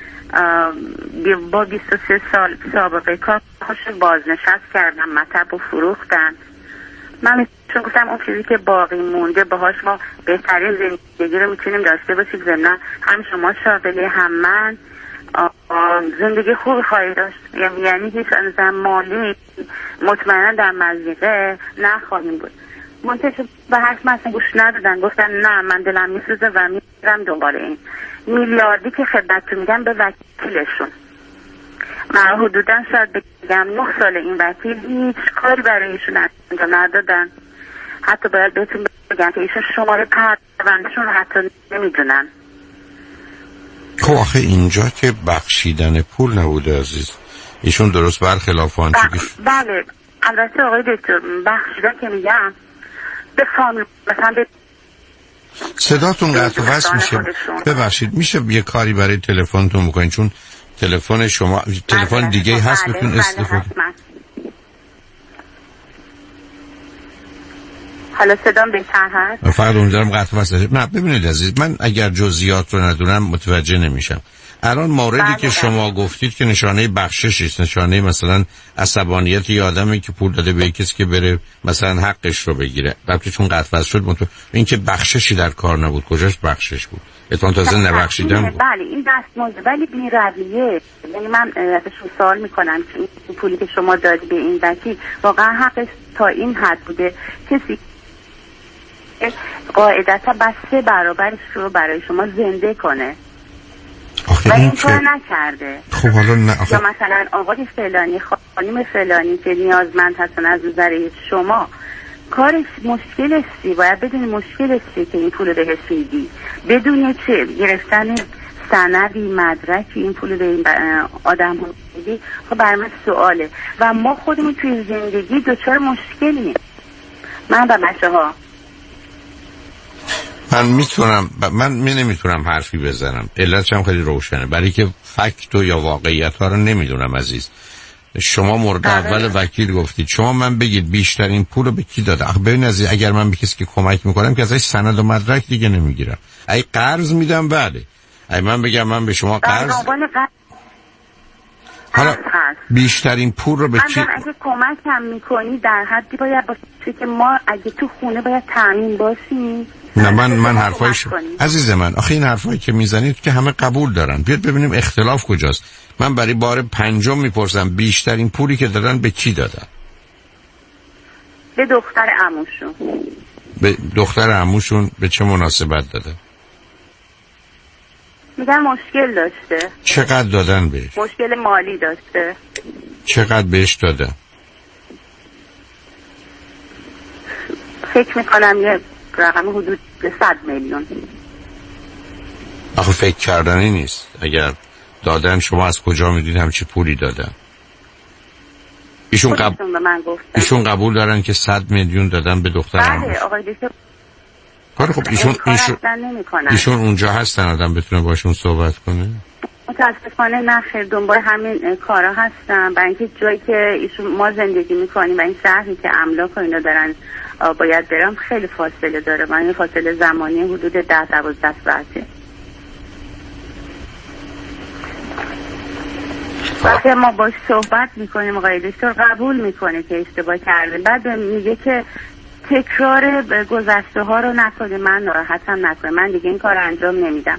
با 23 سال سابقه کار خودشون بازنشست کردن، مطب و فروختن. من چون گفتم اون چیزی که باقی مونده باهاش ما بهترین زندگی رو میتونیم داشته باشیم، ضمن هم شما شاغلی هم من زندگی خوبی خواهی داشت. یعنی هیچ نظر مالی مطمئنا در مضیقه نخواهیم بود. منتشر به حرف من گوش ندادن، گفتن نه من دلم میسوزه و میرم دنبال این میلیاردی که خدمتتون میگم به وکیلشون. من حدودا شاید بگم 9 سال این وکیل هیچ کاری برای ایشون انجام ندادن. حتی باید بهتون بگم که ایشون شماره پروندهشون رو حتی نمیدونن. خب آخه اینجا که بخشیدن پول نبوده عزیز، ایشون درست برخلاف آنچه که بله البته آقای دکتر بخشیدن که میگم به فامیل مثلا به صداتون قطع و وصل میشه. ببخشید میشه یه کاری برای تلفنتون بکنین، چون تلفن شما تلفن دیگه هست بتون استفاده. حالا صدام بهتر هست؟ فقط امیدوارم قطع و وصل. نه ببینید عزیز، من اگر جزئیات رو ندونم متوجه نمیشم. الان موردی که شما گفتید که نشانه بخشش است، نشانه مثلا عصبانیت یه آدمی که پول داده به کسی که بره مثلا حقش رو بگیره، البته چون قطع وصل شد این که بخششی در کار نبود، کجاش بخشش بود؟ اتفاقا تازه نبخشیدن بود. بله این دستمزد ولی بی رویه. یعنی من ازشون سوال میکنم که این پولی که شما دادی به این وکیل واقعا حقش تا این حد بوده؟ کسی قاعدتا بس 3 برابرش رو برای شما زنده کنه و این کار نکرده. خب حالا نه یا مثلا آقای فلانی خانم فلانی که نیازمند هستن از نظر شما، کارش مشکل است، باید بدونی مشکل است که این پول بهش میدی بدون چه گرفتن سندی مدرکی این پول به این آدم میدی. خب برای من سواله و ما خودمون توی زندگی دچار مشکلیم. من و بچه ها من نمیتونم حرفی بزنم، علتش هم خیلی روشنه، برای که فکت یا واقعیت ها رو نمیدونم عزیز. شما مورد اول وکیل گفتید، شما من بگید بیشترین پول رو به کی داده؟ ببین عزیز، اگر من به کسی که کمک میکنم که ازش سند و مدرک دیگه نمیگیرم. اگه قرض میدم بله، اگه من بگم من به شما قرض حالا بیشترین پول رو به چی؟ اگه کمک هم میکنی در حدی باید باشه که ما اگه تو خونه باید تامین باشیم. نه من حرفایش عزیز من، آخه این حرفایی که میزنید که همه قبول دارن. بیاد ببینیم اختلاف کجاست. من برای بار 5 میپرسم بیشترین پولی که دادن به کی دادن؟ به دختر عموشون. به دختر عموشون به چه مناسبت دادن؟ میگن مشکل داشته. چقدر دادن بهش؟ مشکل مالی داشته. چقدر بهش دادن؟ فکر میکنم یه رقم حدود 100 میلیون. آخه فکر کردنی نیست. اگر دادن شما از کجا میدید همچی پولی دادن؟ ایشون قبول دارن که 100 میلیون دادن به دختر عموش. بله آقای دکتر. خب ایشون اونجا هستن آدم بتونه باشون صحبت کنه؟ متاسفانه نه خیر، دنبال همین کارا هستم. برای اینکه جایی که ایشون ما زندگی میکنیم و این شهری که املاک و اینا دارن باید برم خیلی فاصله داره. من این فاصله زمانی حدود 10-12 ساعته. وقتی ما باش صحبت میکنیم آقای دکتر قبول میکنه که اشتباه کرده، بعد میگه که تکرار گذشته ها رو نکنه، من ناراحتم نکنه، من دیگه این کار انجام نمیدم.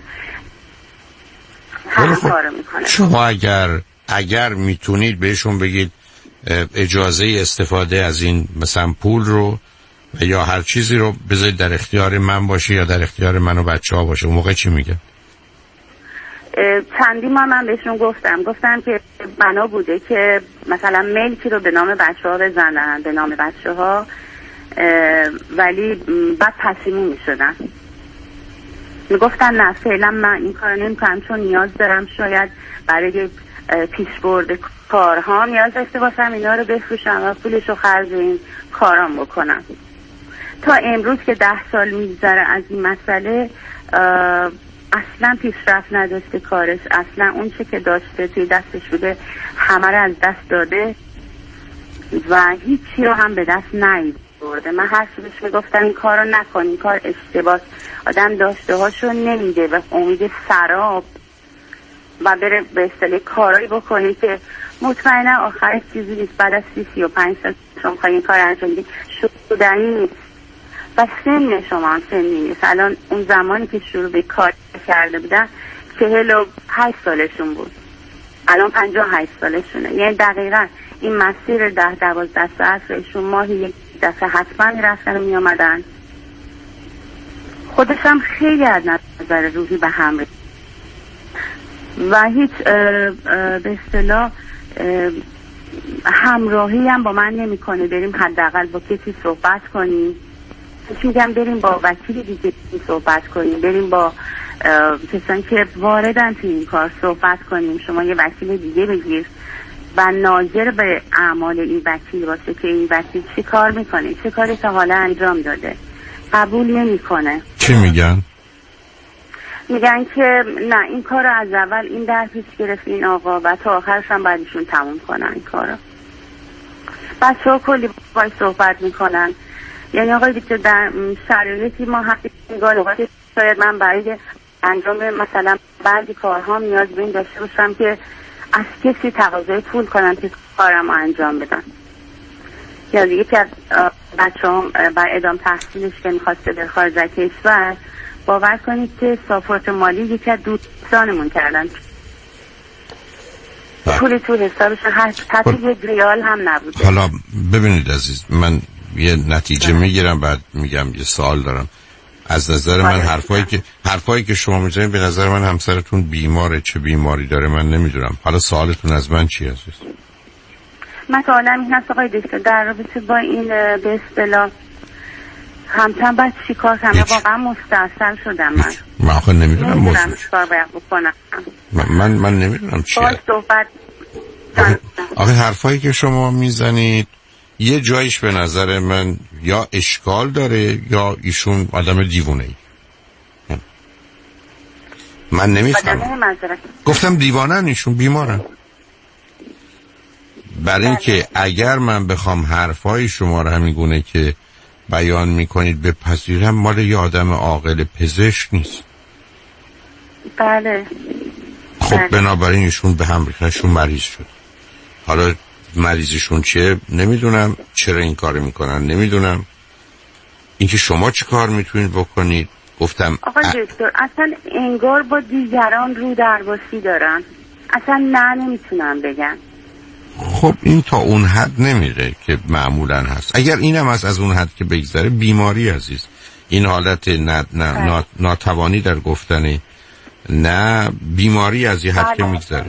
همین کارو میکنه. شما اگر میتونید بهشون بگید اجازه استفاده از این مثلا پول رو و یا هر چیزی رو بذارید در اختیار من باشه یا در اختیار من و بچه ها باشه، اون موقع چی میگه؟ چندی من بهشون گفتم که بنا بوده که مثلا ملکی رو به نام بچه ها بزنن، به نام بچه ها، ولی بعد تصمیم میشدن میگفتن نه فعلا من این کار نمیکنم چون نیاز دارم، شاید برای پیشبرد کارها نیاز داشته باشم اینا رو بفروشم و پولش رو خرج این کارام بکنم. تا امروز که 10 سال میگذره از این مسئله اصلا پیشرفت نداشته کارش، اصلا اون چه که داشته توی دستش بوده همه رو از دست داده و هیچی رو هم به دست نیاورده. من هر چیزش میگفتم این کار رو نکن، این کار اشتباهه. آدم داشته هاشو نمیده و امید سراب و بره به اصطلاح کارایی بکنه که مطمئنا آخرش چیزی نیست. بعد از 35 سال شما خواهی این کار انجام بدید شدنی نیست و سن شما هم سنی نیست. الان اون زمانی که شروع به کار کرده بودن 48 سالشون بود، الان 58 سالشونه. یعنی دقیقا این مسیر 10-12 ساعت ایشون ماهی یک دفعه حتما میرفتن و میامدن. خودش هم خیلی از نظر روحی به هم ریخت و هیچ به اصطلاح همراهی هم با من نمیکنه. بریم حداقل با کسی صحبت کنیم میگم بریم با وکیل دیگه صحبت کنیم، بریم با کسانی که واردن توی این کار صحبت کنیم، شما یه وکیل دیگه بگیر و ناظر به اعمال این وکیل باشه که این وکیل چه کار میکنه، چه کاری تا حالا انجام داده. قبول نمیکنه. چی میگن؟ میگن که نه این کار رو از اول این در پیش گرفت این آقا و تا آخرش هم بعدشون تموم کنن این کار رو. بچه ها کلی باید صحبت میکنن. یعنی آقای دکتر در شرایطی ما حقی نگاه شاید من برای انجام مثلا بعضی کارها نیاز به این داشته باشم که از کسی تقاضای پول کنن که کارم رو انجام بدن. یا دیگه که از بچه هم بر ادام تحصیلش که میخواسته در خارج از کشور، باور کنید که ساپورت مالی یکی از دوستانمون کردن، پول تو حسابشون حتی یک ریال هم نبود. حالا ببینید عزیز، من یه نتیجه میگیرم بعد میگم یه سوال دارم. از نظر من حرفایی که شما میزنید به نظر من همسرتون بیماره، چه بیماری داره من نمیدونم. حالا سوالتون از من چی عزیز؟ مثلا این هست آقای دکتر در رابطه با این به اصطلاح همسر باید چی کار کنم؟ واقعا مستاصل شدم من آخه نمیدونم موضوع چیکار باید بکنم. من نمیدونم چیه. آخه حرفایی که شما میزنید یه جایش به نظر من یا اشکال داره یا ایشون آدم دیوونه ای. من نمیفهمم. گفتم دیوانن، ایشون بیمارن. برای اینکه اگر من بخوام حرفای شما رو همین گونه که بیان میکنید بپذیرم، مال یه آدم عاقل پزشک نیست. بله. خب بنابراین ایشون به هم ریختشون مریض شد. حالا مریضشون چیه نمیدونم، چرا این کار میکنن نمیدونم. اینکه شما چه کار میتونید بکنید گفتم آقا دکتر اصلا انگار با دیگران رو درواسی دارن، اصلا نه نمیتونم بگم. خب این تا اون حد نمیره که معمولا هست. اگر اینم از اون حد که بگذره بیماری عزیز، این حالت ناتوانی در گفتن نه، بیماری از یه حد که میگذره.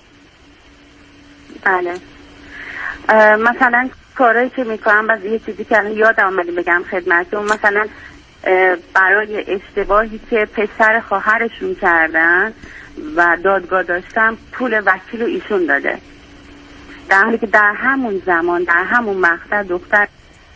بله. مثلا کارهایی که میکنم باز یه چیزی که یادم اومد بگم خدمتتون، مثلا برای اشتباهی که پسر خواهرشون کردن و دادگاه داشتم پول وکیل رو ایشون داده، در حالی که در همون زمان در همون مقطع دختر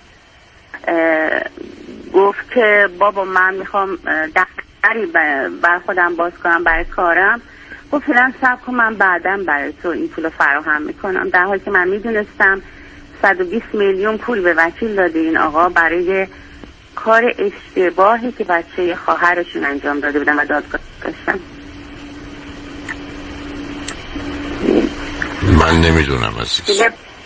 گفت که بابا من میخوام دفتری بر خودم باز کنم برای کارم. گفت فعلا صبر کن من بعداً برای تو این پول رو فراهم میکنم، در حالی که من میدونستم 120 میلیون پول به وکیل داده این آقا برای کار اشتباهی که بچه خواهرشون انجام داده بودن و دادگاه داشتن. من نمیدونم عزیز.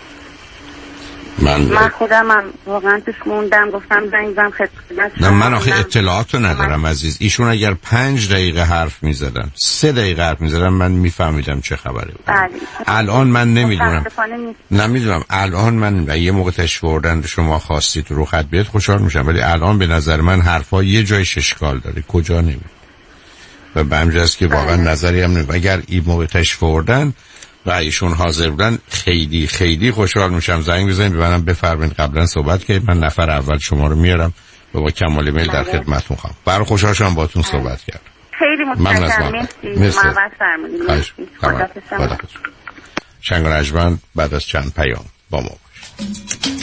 من خودم هم واقعا توش موندم، گفتم زنگم خدمت. نه من آخه اطلاعاتو ندارم عزیز. ایشون اگر 5 دقیقه حرف میزدن 3 دقیقه حرف میزدن من میفهمیدم چه خبره. الان من نمیدونم. نمیدونم الان من یه موقع تشریف آوردن شما خواستید رو خط بیاد خوشحال میشم، ولی الان به نظر من حرفا یه جایش اشکال داره، کجا نمیدونم. و به همین جاست که واقعا نظری هم نمیدونم. اگر این موقع تشریف آوردن و ایشون حاضر بودن خیلی خیلی خوشحال میشم. زنگ بزنید به منم بفرمایید قبلا صحبت کنید، من نفر اول شما رو میارم و با کمال میل در خدمتتون خواهم. برای خوشحال شدم باهاتون صحبت کردم. خیلی متشکرم. مرسی. شنگ و رجمن بعد از چند پیام با ما باشید.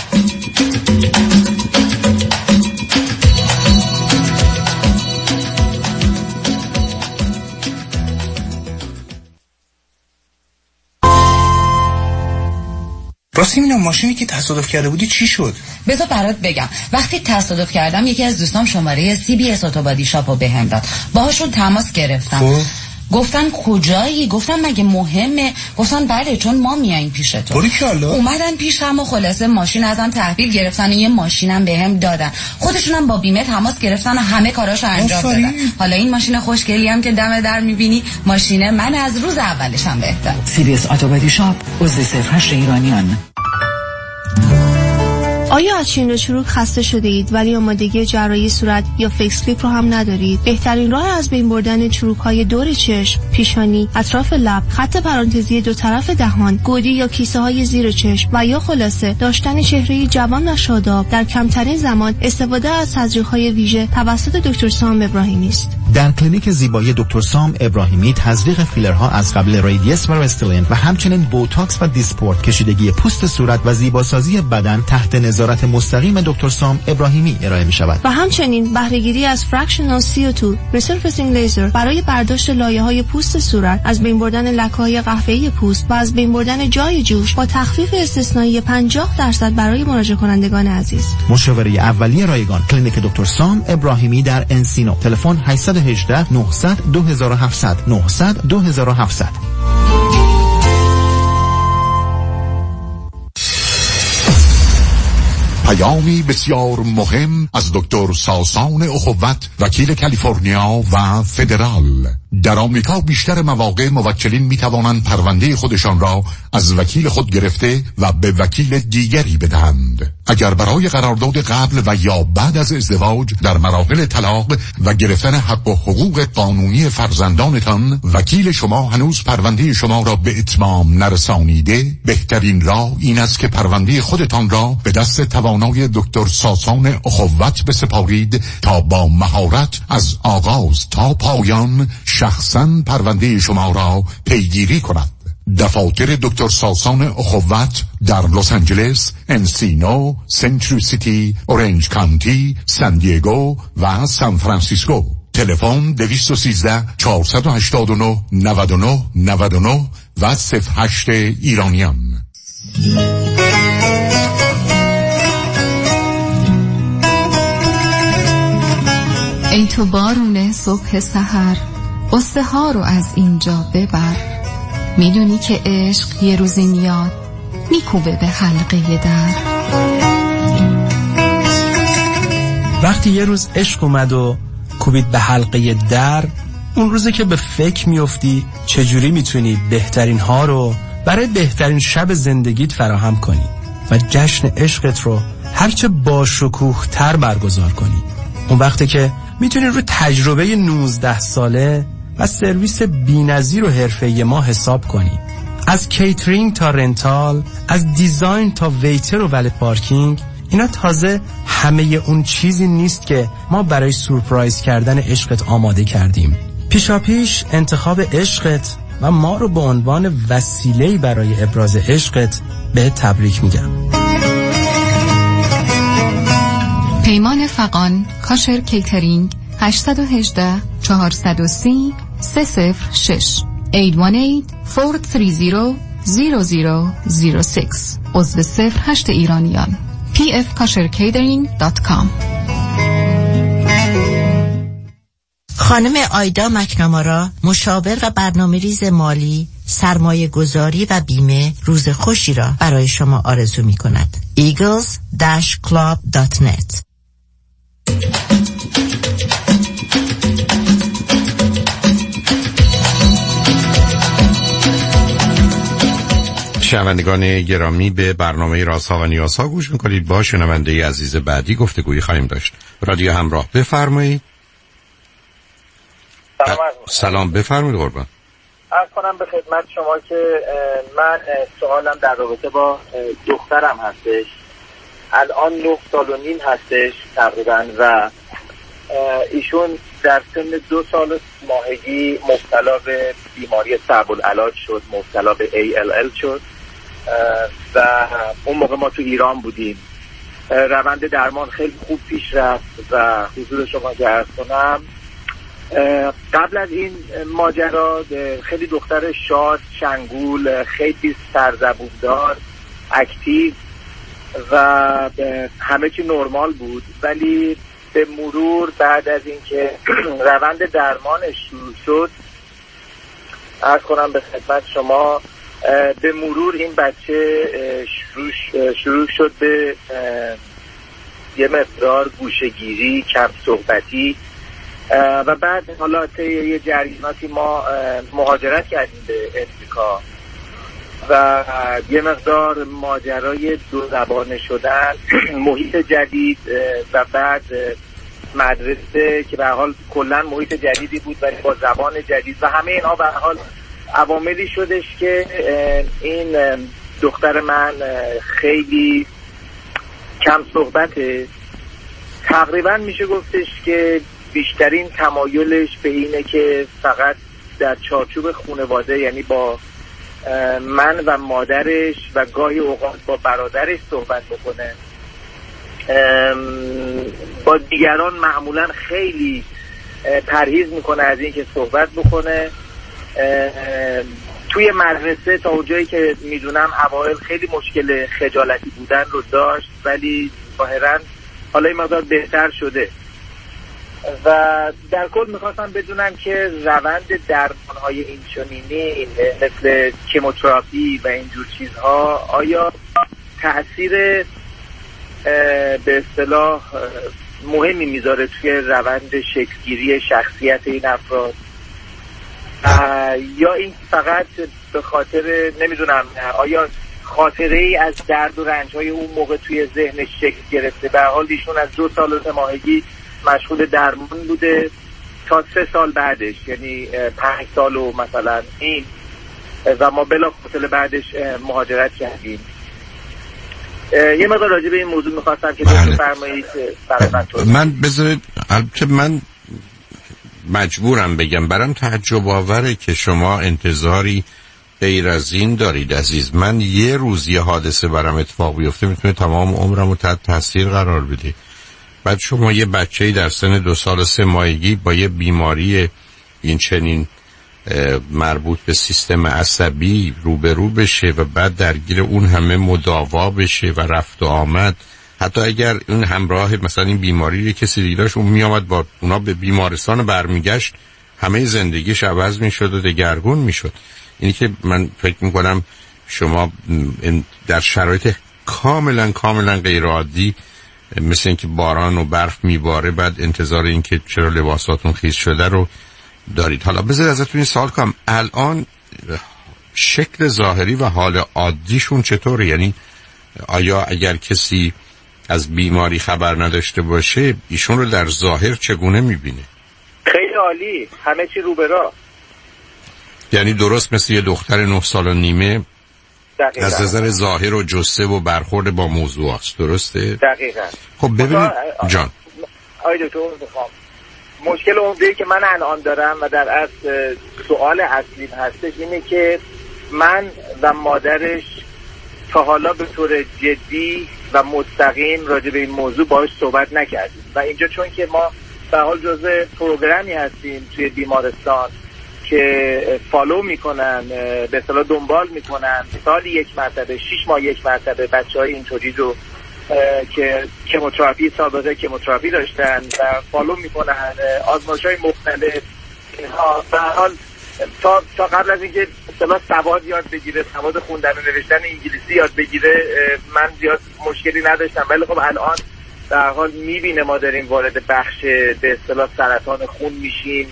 راستی اینم ماشینی که تصادف کرده بودی چی شد؟ بذار برات بگم. وقتی تصادف کردم یکی از دوستام شماره CBS اتوبادی شاپو بهم داد، باهاشون تماس گرفتم. گفتن کجایی؟ گفتم مگه مهمه؟ گفتن بله چون ما میاییم پیش تو. اومدن پیشم و خلاصه ماشین ازم تحویل گرفتن و یه ماشینم بهم دادن. خودشونم با بیمه تماس گرفتن و همه کاراشو انجام دادن. حالا این ماشین خوشگلی هم که دم در میبینی ماشین من از روز اولش هم بهتر. CBS اتوبادی شاپ عضو 08 ایرانیان. آیا از چین و چروک خسته شده اید ولی آمادگی جراحی صورت یا فیکس لیپ رو هم ندارید؟ بهترین راه از بین بردن چروک‌های دور چشم، پیشانی، اطراف لب، خط پرانتزی دو طرف دهان، گودی یا کیسه‌های زیر چشم و یا خلاصه داشتن چهره جوان و شاداب در کمترین زمان استفاده از تزریق‌های ویژه توسط دکتر سام ابراهیمی است. در کلینیک زیبایی دکتر سام ابراهیمی تزریق فیلرها از قبل رادیس و رستلین و همچنین بوتاکس و دیسپورت، کشیدگی پوست صورت و زیباسازی بدن تحت نظارت مستقیم دکتر سام ابراهیمی ارائه می شود. و همچنین بهره‌گیری از فرکشنال CO2 ریسرفیسینگ لیزر برای برداشت لایه‌های پوست صورت، از بین بردن لکه‌های قهوه‌ای پوست و از بین بردن جای جوش با تخفیف استثنایی 50% برای مراجعه کنندگان عزیز. مشاوره اولیه رایگان کلینیک دکتر سام ابراهیمی در انسینو. تلفن 818 900 2700 900 2700. پیامی بسیار مهم از دکتر ساسان اخوت، وکیل کالیفرنیا و فدرال. در آمریکا بیشتر مواقع موکلین می توانند پرونده خودشان را از وکیل خود گرفته و به وکیل دیگری بدهند. اگر برای قرارداد قبل و یا بعد از ازدواج در مراحل طلاق و گرفتن حق و حقوق قانونی فرزندانتان وکیل شما هنوز پرونده شما را به اتمام نرسانیده، بهترین راه این است که پرونده خودتان را به دست توانای دکتر ساسان اخوت بسپارید تا با مهارت از آغاز تا پایان شخصاً پرونده شما را پیگیری کند. دفاتر دکتر ساسان اخوت در لس آنجلس، انسینو، سنتری سیتی، اورنج کانتی، سان دیگو و سان فرانسیسکو. تلفن 213 489 99 99 و 08 ایرانیان. ای تو بارون صبح سحر، قصه ها رو از اینجا ببر. میدونی که عشق یه روزی میاد میکوبه به حلقه در. وقتی یه روز عشق اومد و کوبید به حلقه در، اون روزی که به فکر میافتی چجوری میتونی بهترین ها رو برای بهترین شب زندگیت فراهم کنی و جشن عشقت رو هرچه باشکوه تر برگزار کنی. اون وقتی که میتونی رو تجربه 19 ساله و سرویس بی‌نظیر و حرفه‌ای ما حساب کنی. از کیترینگ تا رنتال، از دیزاین تا ویتر و ولت پارکینگ، اینا تازه همه اون چیزی نیست که ما برای سورپرایز کردن عشقت آماده کردیم. پیشاپیش انتخاب عشقت و ما رو به عنوان وسیله‌ای برای ابراز عشقت به تبریک میگم. پیمان فغان، کاشر کیترینگ، 818 430 306 818-430-0006. عضو 08 ایرانیان. pfkashercatering.com. خانم آیدا مکنامارا، مشاور و برنامه‌ریز مالی، سرمایه گذاری و بیمه، روز خوشی را برای شما آرزو می کند. eagles-club.net. شنوندگان گرامی، به برنامه رازها و نیازها گوش میکنید. با شنونده عزیز بعدی گفتگویی خواهیم داشت. رادیو همراه، بفرمایید. سلام، بفرمایید قربان. عرض کنم به خدمت شما که من سوالم در رابطه با دخترم هستش. الان 9 سال و نیم هستش تقریبا و ایشون در سن 2 سال ماهگی مبتلا به بیماری صعب العلاج شد، مبتلا به ALL شد و اون موقع ما تو ایران بودیم. روند درمان خیلی خوب پیش رفت و حضور شما که عرض کنم، قبل از این ماجرا خیلی دختر شاد، شنگول، خیلی سرزبوندار، اکتیو و همه چی نرمال بود، ولی به مرور بعد از اینکه روند درمانش شروع شد، عرض کنم به خدمت شما، به مرور این بچه شروع شد به یه مقدار گوشه‌گیری، کم صحبتی و بعد حالا طی یه جریاناتی ما مهاجرت کردیم به امریکا و یه مقدار ماجرای دو زبانه شدن، محیط جدید و بعد مدرسه که به هر حال کلا محیط جدیدی بود ولی با زبان جدید و همه اینا به هر حال عواملی شدش که این دختر من خیلی کم صحبته. تقریبا میشه گفتش که بیشترین تمایلش به اینه که فقط در چارچوب خانواده، یعنی با من و مادرش و گاهی اوقات با برادرش صحبت بکنه. با دیگران معمولا خیلی پرهیز میکنه از این که صحبت بکنه. توی مدرسه تا اونجایی که میدونم اوایل خیلی مشکل خجالتی بودن رو داشت ولی ظاهراً حالا این مقدار بهتر شده. و در کل میخواستم بدونم که روند درمانهای این چنینی مثل کیموتراپی و اینجور چیزها آیا تأثیر به اصطلاح مهمی میذاره توی روند شکلگیری شخصیت این افراد، یا این فقط به خاطر نمیدونم آیا خاطره ای از درد و رنج های اون موقع توی ذهنش شکل گرفته. به هر حال ایشون از 2 سال و 3 ماهگی مشغول درمان بوده تا 3 سال بعدش، یعنی 5 سال و مثلا این، و ما بلافاصله بعدش مهاجرت کردیم. یه مقدار راجع به این موضوع میخواستم که بفرمایید. من بذارید، البته من مجبورم بگم برام تعجب آوره که شما انتظاری غیر از این دارید عزیز. من یه روز یه حادثه برام اتفاق بیفته میتونه تمام عمرمو تحت تاثیر قرار بده. بعد شما یه بچه‌ای در سن 2 سال و 3 ماهگی با یه بیماری این چنین مربوط به سیستم عصبی روبرو بشه و بعد درگیر اون همه مداوا بشه و رفت و آمد. حتی اگر اون همراه مثلا این بیماری رو کسی دیگه داشت، اون میامد با اونا به بیمارستان برمیگشت، همه زندگیش عوض میشد و دگرگون میشد. اینی که من فکر میکنم شما در شرایط کاملا غیر عادی مثل اینکه باران و برف میباره بعد انتظار این که چرا لباساتون خیس شده رو دارید. حالا بذارید ازتون این سوال کنم، الان شکل ظاهری و حال عادیشون چطوره؟ یعنی آیا اگر کسی از بیماری خبر نداشته باشه ایشون رو در ظاهر چگونه میبینه؟ خیلی عالی، همه چی رو به راه. یعنی درست مثل یه دختر 9 سال و نیمه دقیقا. از نظر ظاهر و جثه و برخورد با موضوع است، درسته؟ دقیقا. خب ببینید جان، آی دکتر میخوام مشکل عمده‌ای که من الان دارم و در اصل سوال اصلیم هستش اینه که من و مادرش تا حالا به طور جدی و مستقیم راجع به این موضوع باهاش صحبت نکردیم و اینجا چون که ما به حال جزء پروگرامی هستیم توی بیمارستان که فالو میکنن، به اصطلاح دنبال میکنن سالی 1 مرتبه 6 ماه 1 مرتبه بچهای اینطوری رو که کیموتراپی سابقه کیموتراپی داشتن و فالو میکنن آزمایش‌های مختلف اینها. به هر حال تا قبل از اینکه اصطلاح سواد یاد بگیره، سواد خوندن و نوشتن انگلیسی یاد بگیره، من زیاد مشکلی نداشتم. ولی خب الان در حال میبینه ما داریم وارد بخش به اصطلاح سرطان خون میشیم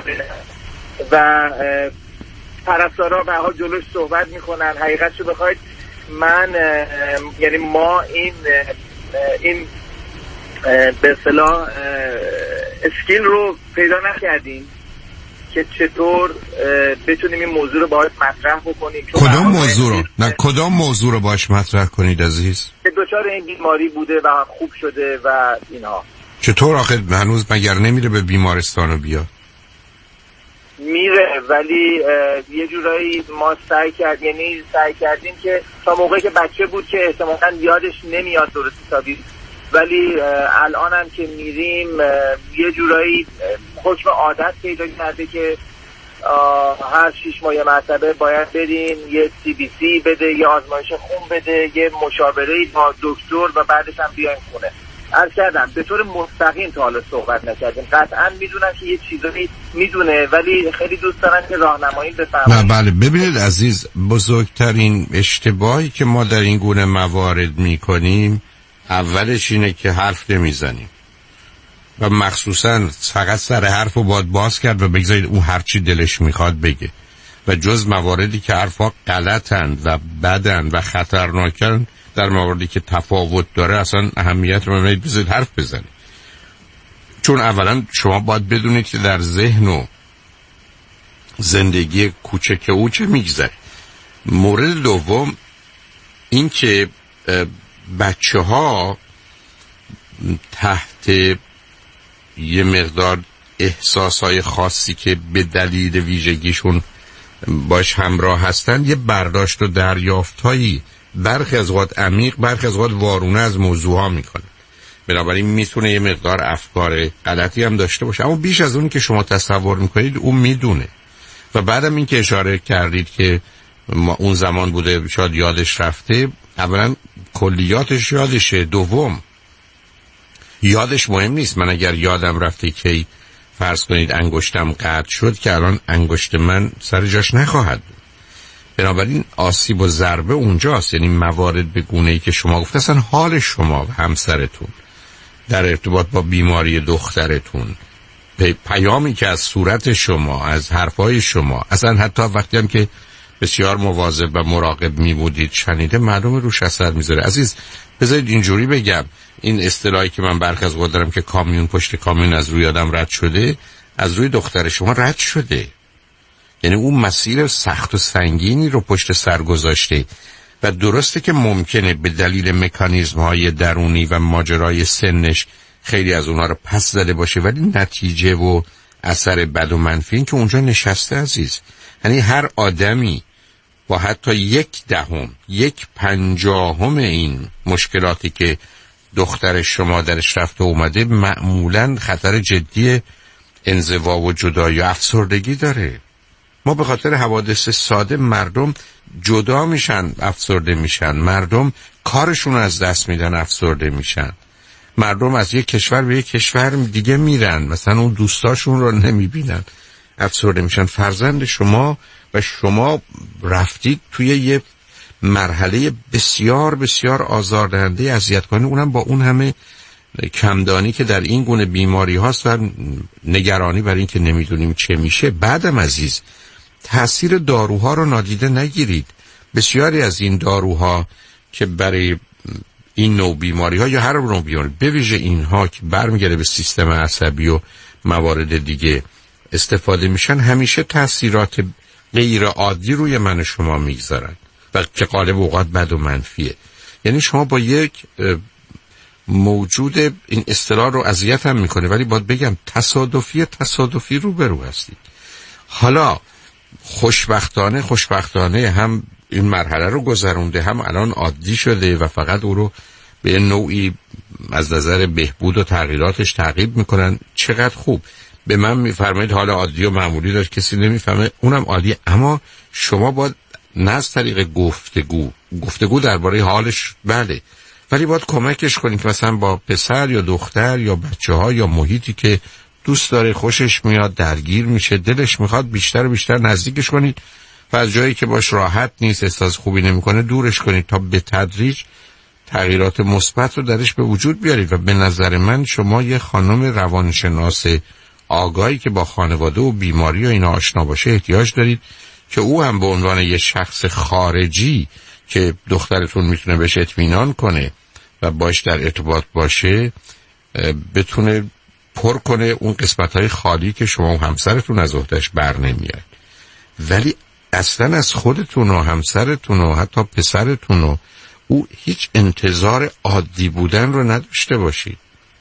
و پرستارا به حال جلوش صحبت میکنن. حقیقتشو بخواید من یعنی ما این به اصطلاح اسکیل رو پیدا نکردیم که چطور بتونیم این موضوع رو باهاش مطرح بکنیم. کدام موضوع رو؟ نه کدام موضوع رو باهاش مطرح کنید عزیز؟ که دچار این بیماری بوده و خوب شده و اینها. چطور آخه هنوز مگر نمیره به بیمارستان و بیاد؟ میره ولی یه جورایی ما سعی کردیم که تا موقعی که بچه بود که احتمالاً یادش نمیاد درست حسابی، ولی الان هم که میریم یه جورایی حکم عادت پیدا کرده که هر 6 ماه مرتبه باید بریم یه CBC بده، یه آزمایش خون بده، یه مشاوره با دکتر و بعدش هم بیایم خونه. عرض کردم به طور مستقیم تا حالا صحبت نکردیم. قطعا میدونم که یه چیزایی میدونه ولی خیلی دوست دارن که راهنمایی بفرمایید. بله ببینید عزیز، بزرگترین اشتباهی که ما در این گونه موارد میکنیم اولش اینه که حرف نمیزنیم و مخصوصا فقط سر حرف رو باید باز کرد و بگذارید اون هر چی دلش میخواد بگه و جز مواردی که حرفا غلطند و بدند و خطرناکند، در مواردی که تفاوت داره اصلا اهمیت رو نمیدید بذارید حرف بزنید. چون اولا شما باید بدونید که در ذهن و زندگی کوچک او چه میگذره. مورد دوم این که بچه ها تحت یه مقدار احساسهای خاصی که به دلیل ویژگیشون باش همراه هستن یه برداشت و دریافتهایی برخی از اوقات عمیق، برخی از اوقات وارونه از موضوع ها میکنن. بنابراین میتونه یه مقدار افکار غلطی هم داشته باشه، اما بیش از اون که شما تصور میکنید اون میدونه. و بعدم این که اشاره کردید که اون زمان بوده شاید یادش رفته، اولا کلیاتش یادشه، دوم یادش مهم نیست. من اگر یادم رفته که فرض کنید انگشتم قطع شد که الان انگشت من سر جاش نخواهد بود. بنابراین آسیب و ضربه اونجاست، یعنی موارد به گونه‌ای که شما گفت اصلا حال شما و همسرتون در ارتباط با بیماری دخترتون، پیامی که از صورت شما، از حرفای شما، اصلا حتی وقتی هم که بسیار مواظب و مراقب می‌بودید شنیده، معلومه روش اثر میذاره. عزیز بذارید اینجوری بگم، این اصطلاحی که من برخی از وقت دارم که کامیون پشت کامیون از روی آدم رد شده، از روی دختر شما رد شده. یعنی اون مسیر سخت و سنگینی رو پشت سر گذاشته و درسته که ممکنه به دلیل مکانیزم‌های درونی و ماجرای سنش خیلی از اونها رو پس زده باشه، ولی نتیجه و اثر بد و منفی این که اونجا نشسته عزیز. یعنی هر آدمی با حتی 1/10 1/50 این مشکلاتی که دختر شما درش رفته اومده معمولاً خطر جدی انزوا و جدایی و افسردگی داره. ما به خاطر حوادث ساده مردم جدا میشن، افسرده میشن، مردم کارشون از دست میدن، افسرده میشن، مردم از یک کشور به یک کشور دیگه میرن، مثلا اون دوستاشون رو نمیبینن، افسرده میشن. فرزند شما و شما رفتید توی یه مرحله بسیار بسیار آزاردهنده، اذیت‌کننده، اونم با اون همه کمدانی که در این گونه بیماری هاست و نگرانی برای این که نمیدونیم چه میشه. بعدم عزیز تأثیر داروها رو نادیده نگیرید. بسیاری از این داروها که برای این نوع بیماری ها یا هر نوع بیماری، به ویژه اینها که برمیگرده به سیستم عصبی و موارد دیگه استفاده میشن، همیشه تأثیرات غیر عادی روی من و شما میگذارن و که غالب اوقات بد و منفیه. یعنی شما با یک موجود این اصطلاح رو اذیت هم میکنه، ولی باید بگم تصادفی روبرو هستید. حالا خوشبختانه هم این مرحله رو گذرونده، هم الان عادی شده و فقط او رو به نوعی از نظر بهبود و تغییراتش تعقیب میکنن. چقدر خوب. به من میفرمایید حالا عادی و معمولی داشت، کسی نمیفهمه، اونم عادی. اما شما باید نه از طریق گفتگو درباره حالش، بله، ولی باید کمکش کنید که مثلا با پسر یا دختر یا بچه ها یا محیطی که دوست داره، خوشش میاد، درگیر میشه، دلش میخواد بیشتر و بیشتر نزدیکش کنید و از جایی که باش راحت نیست، احساس خوبی نمیکنه، دورش کنید تا به تدریج تغییرات مثبت رو درش به وجود بیارید. و به نظر من شما یه خانم روانشناس آگاهی که با خانواده و بیماری و اینا آشنا باشه احتیاج دارید که او هم به عنوان یه شخص خارجی که دخترتون میتونه بهش اطمینان کنه و باش در ارتباط باشه بتونه پر کنه اون قسمت‌های خالی که شما و همسرتون از عهده‌اش بر نمیاد. ولی اصلا از خودتون و همسرتون و حتی پسرتون و او هیچ انتظار عادی بودن رو نداشته باشید.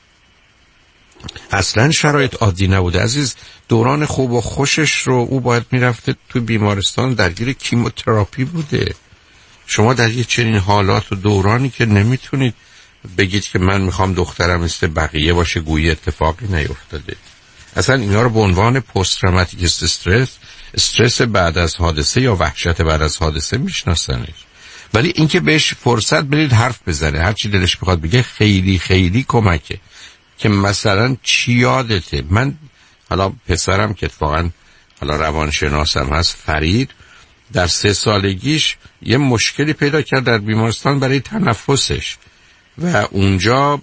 اصلا شرایط عادی نبوده عزیز. دوران خوب و خوشش رو او باید میرفته تو بیمارستان درگیر کیموتراپی بوده. شما در یه چنین حالات و دورانی که نمیتونید بگید که من میخوام دخترم مثل بقیه باشه، گویی اتفاقی نیفتاده. اصلا اینا رو به عنوان پست تروماتیک استرس بعد از حادثه یا وحشت بعد از حادثه میشناسنش. ولی اینکه بهش فرصت بدید حرف بزنه، هر چی دلش بخواد بگه، خیلی خیلی کمکه. که مثلا چی یادته؟ من حالا پسرم که اتفاقا حالا روانشناسم هست، فرید، در 3 سالگیش یه مشکلی پیدا کرد در بیمارستان برای تنفسش و اونجا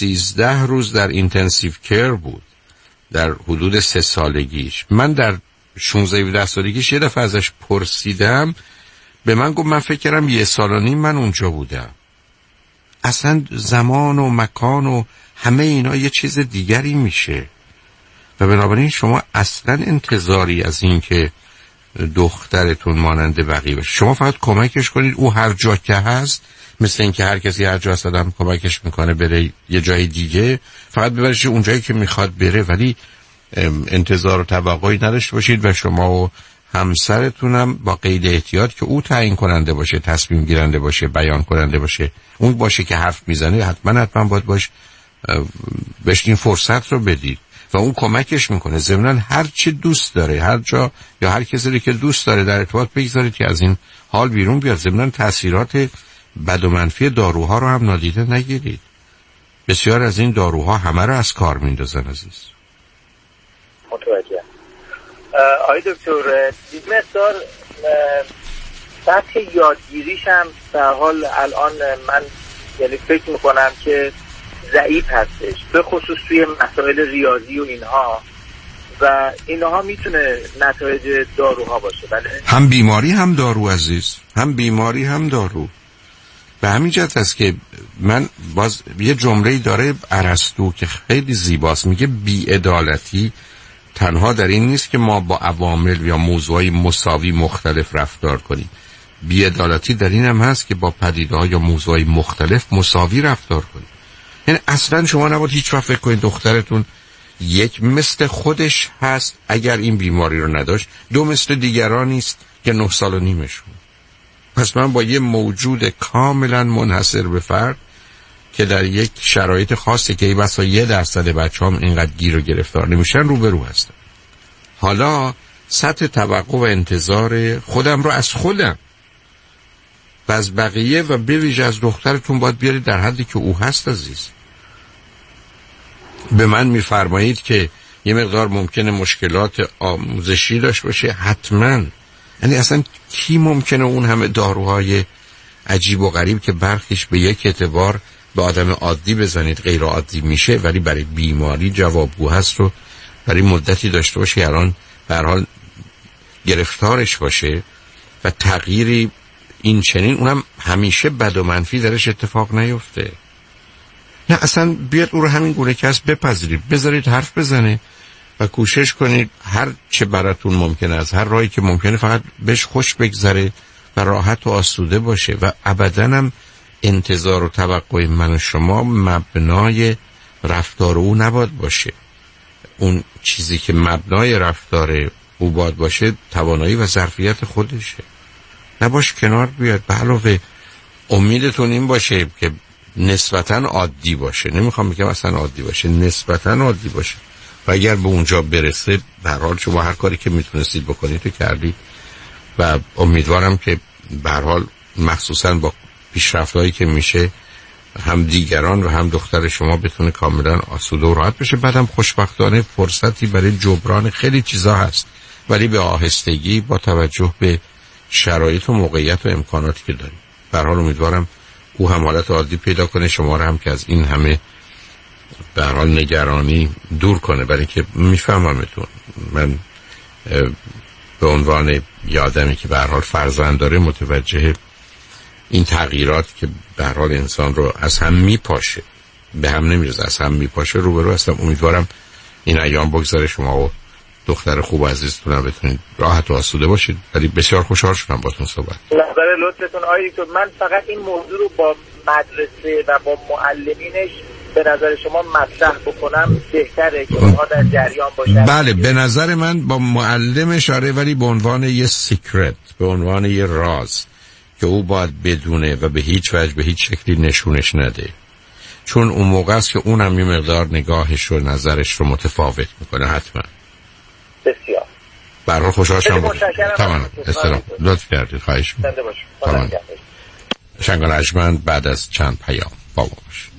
13 روز در اینتنسیو کیر بود در حدود 3 سالگیش. من در 16-17 سالگیش یه دفعه ازش پرسیدم، به من گفت من فکر کردم 1.5 سال من اونجا بودم. اصلا زمان و مکان و همه اینا یه چیز دیگری میشه و بنابراین شما اصلا انتظاری از این که دخترتون مانند بقیه بشه. شما فقط کمکش کنید، او هر جا که هست، مثل این که هر کسی هر جا هست آدم کمکش میکنه بره یه جای دیگه، فقط ببرش اون جایی که میخواد بره، ولی انتظار و توقعی نداشته باشید و شما و همسرتونم با قید احتیاط که او تعیین کننده باشه، تصمیم گیرنده باشه، بیان کننده باشه، اون باشه که حرف میزنه، حتما باید بهش این فرصت رو بدید و اون کمکش میکنه. ضمناً هر چی دوست داره، هر جا یا هر کسی که دوست داره در ارتباط بگذارید که از این حال بیرون بیاد. ضمناً تاثیرات بد و منفی داروها رو هم نادیده نگیرید. بسیار از این داروها همه رو از کار میندازن عزیز. متوجه. آقای دکتر، مقدار سطح یادگیریش هم در حال الان من یعنی فکر میکنم که ضعیف هستش، به خصوص توی مسائل ریاضی و اینها میتونه نتایج داروها باشه. بله، هم بیماری هم دارو عزیز، هم بیماری هم دارو. به همین جهت است که من باز یه جمله‌ای داره ارسطو که خیلی زیباست، میگه بی‌عدالتی تنها در این نیست که ما با عوامل یا موضوعی مساوی مختلف رفتار کنیم، بی‌عدالتی در این هم هست که با پدیده‌ها یا موضوعی مختلف مساوی رفتار کنیم. یعنی اصلا شما نباید هیچ وقت فکر کنید دخترتون یک مثل خودش هست اگر این بیماری رو نداشت، دو مثل دیگران نیست که 9 سال و نیمشون. پس من با یه موجود کاملا منحصر به فرد که در یک شرایط خاصی که بسا 1% بچه‌هام اینقدر گیر و گرفتار نمیشن روبرو هستم. حالا سطح توقع و انتظار خودم رو از خودم و از بقیه و به ویژه از دخترتون باید بیارید در حدی که او هست عزیز. به من میفرمایید که یه مقدار ممکنه مشکلات آموزشی داشته باشه، حتما. یعنی اصلا کی ممکنه اون همه داروهای عجیب و غریب که برخیش به یک اعتبار به آدم عادی بزنید غیر عادی میشه ولی برای بیماری جوابگو هست رو برای مدتی داشته باشه، الان به هر حال گرفتارش باشه و تغییری این چنین اونم همیشه بد و منفی درش اتفاق نیفته. نه اصلا بیاد او رو همین گونه که هست بپذیرید، بذارید حرف بزنه و کوشش کنید هر چه براتون ممکنه از هر راهی که ممکنه فقط بهش خوش بگذره و راحت و آسوده باشه و ابداً هم انتظار و توقع من و شما مبنای رفتار او نباید باشه. اون چیزی که مبنای رفتار او باید باشه توانایی و ظرفیت خودشه. نباش کنار بیاد. به علاوه امیدتون این باشه که نسبتاً عادی باشه، نمیخوام بگم اصلا عادی باشه، نسبتاً عادی باشه و اگر به اونجا برسه به هر حال شما هر کاری که میتونستید بکنید تو کردید و امیدوارم که به هر حال مخصوصاً با پیشرفت‌هایی که میشه هم دیگران و هم دختر شما بتونه کاملا آسوده و راحت بشه. بعدم خوشبختانه فرصتی برای جبران خیلی چیزا هست ولی به آهستگی با توجه به شرایط و موقعیت و امکاناتی که داریم. به هر حال امیدوارم او هم حالت عادی پیدا کنه، شما رو هم که از این همه به هر حال نگرانی دور کنه. برای که میفهممتون، من به عنوان یه آدمی که به هر حال فرزند داره متوجه این تغییرات که به هر حال انسان رو از هم میپاشه، به هم نمیرزه، از هم میپاشه روبرو هستم. امیدوارم این ایام بگذاره شما و دختر خوب عزیزتون هم بتونید راحت و آسوده باشید. ولی بسیار خوشحال شدم باهاتون صحبت. نظر لطفتون آقای دکتر، من فقط این موضوع رو با مدرسه و با معلمینش به نظر شما مطرح بکنم بهتره که اونها در جریان باشن. بله به نظر من با معلمش آره، ولی به عنوان یه سیکرت، به عنوان یه راز که او باید بدونه و به هیچ وجه به هیچ شکلی نشونش نده، چون اون موقع است که اونم یه مقدار نگاهش و نظرش رو متفاوت میکنه. حتما. بسیار برای خوشحال شدم. تمام استرام لطف کردید. خواهش می‌کنم. تمام. شنگان اجمن بعد از چند پیام با ما باشید.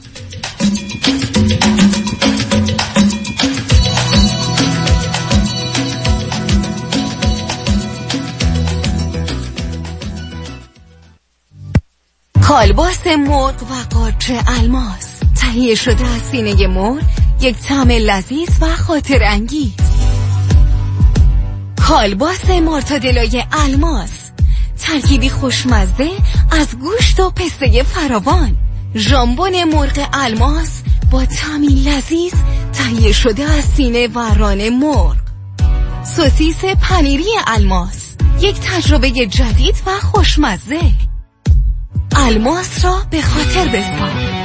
کالباس مرغ و قارچ الماس تهیه شده از سینه مرغ، یک طعم لذیذ و خاطر انگیز. کالباس مارتادلوی الماس، ترکیبی خوشمزه از گوشت و پسته فراوان. ژامبون مرغ الماس با طعمی لذیذ تهیه شده از سینه و ران مرغ. سوسیس پنیری الماس، یک تجربه جدید و خوشمزه. الماس را به خاطر بسپار.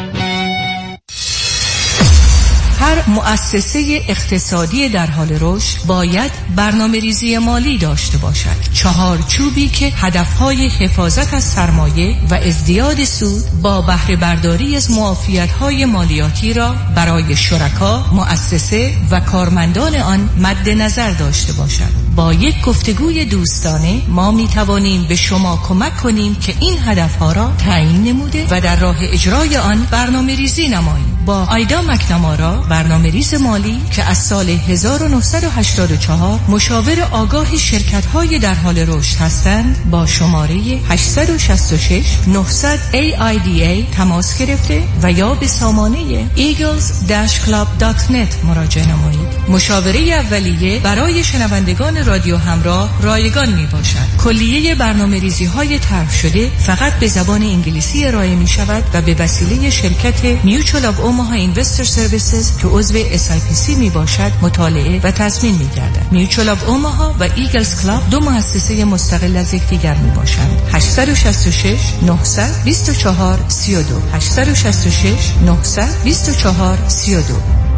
هر مؤسسه اقتصادی در حال رشد باید برنامه‌ریزی مالی داشته باشد. چهارچوبی که هدفهای حفاظت از سرمایه و ازدیاد سود با بهره برداری از معافیت‌های مالیاتی را برای شرکا، مؤسسه و کارمندان آن مد نظر داشته باشد. با یک گفتگوی دوستانه ما می توانیم به شما کمک کنیم که این هدفها را تعیین نموده و در راه اجرای آن برنامه‌ریزی نمایید. با آیدا مکنامارا، برنامه‌ریز مالی که از سال 1984 مشاور آگاه شرکت‌های در حال رشد هستند، با شماره 866 900 AIDA تماس گرفته و یا به سامانه eagles-club.net مراجعه نمایید. مشاوره اولیه برای شنوندگان رادیو همراه رایگان می باشد. کلیه برنامه‌ریزی‌های طرح شده فقط به زبان انگلیسی ارائه می شود و به وسیله شرکت Mutual of Omaha Investor Services که عضو SIPC می باشد مطالعه و تضمین می گردد. Mutual of Omaha و Eagles Club دو مؤسسه مستقل از یکدیگر می باشند. 866 900 24 32 866 900 24 32.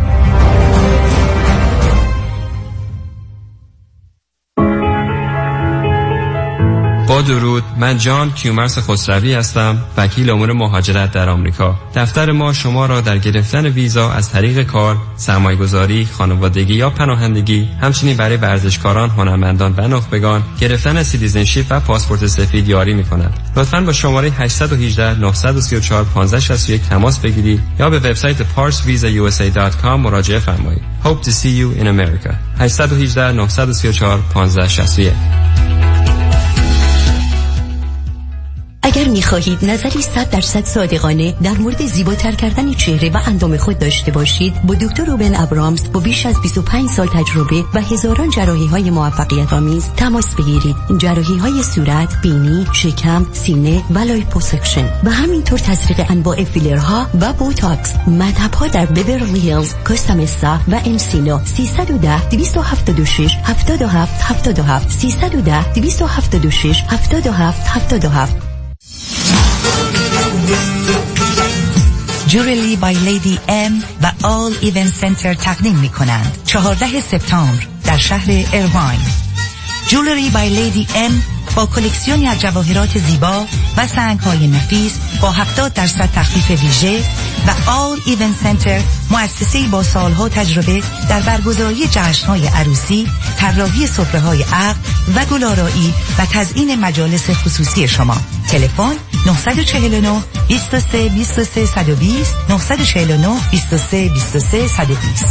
با درود، من جان کیومرث خسروی هستم، وکیل امور مهاجرت در آمریکا. دفتر ما شما را در گرفتن ویزا از طریق کار، سرمایه‌گذاری، خانوادگی یا پناهندگی، همچنین برای ورزشکاران، هنرمندان و نخبگان گرفتن سیتیزنشیپ و پاسپورت سفید یاری می‌کند. لطفاً با شماره 818 934 1561 تماس بگیرید یا به وبسایت parsvisausa.com مراجعه فرمایید. Hope to see you in America. 818 934 1561. اگر می‌خواهید نظری 100% صادقانه در مورد زیباتر کردن چهره و اندام خود داشته باشید، با دکتر روبن ابرامز با بیش از 25 سال تجربه و هزاران جراحی‌های موفقیت آمیز تماس بگیرید. جراحی‌های صورت، بینی، شکم، سینه و لایپوسکشن و همینطور تزریق انواع فیلرها و بوتاکس. مطب‌ها در بیورلی هیلز، کوستامسا و انسینو. 310 276 77 77 310 276 77 77. جورلی بای لیدی ام و آل ایونت سنتر تقدیم می کنند 14 سپتامبر در شهر ایرواین. جولری بای لیدی ام با کلکسیونی از جواهرات زیبا و سنگ‌های نفیس با 70% تخفیف ویژه و آل ایونت سنتر مؤسسه‌ای با سالها تجربه در برگزاری جشن‌های عروسی، طراحی سفره‌های عقد و گل‌آرایی و تزیین مجالس خصوصی شما. تلفن 949 23 23 120 949 23 23 120.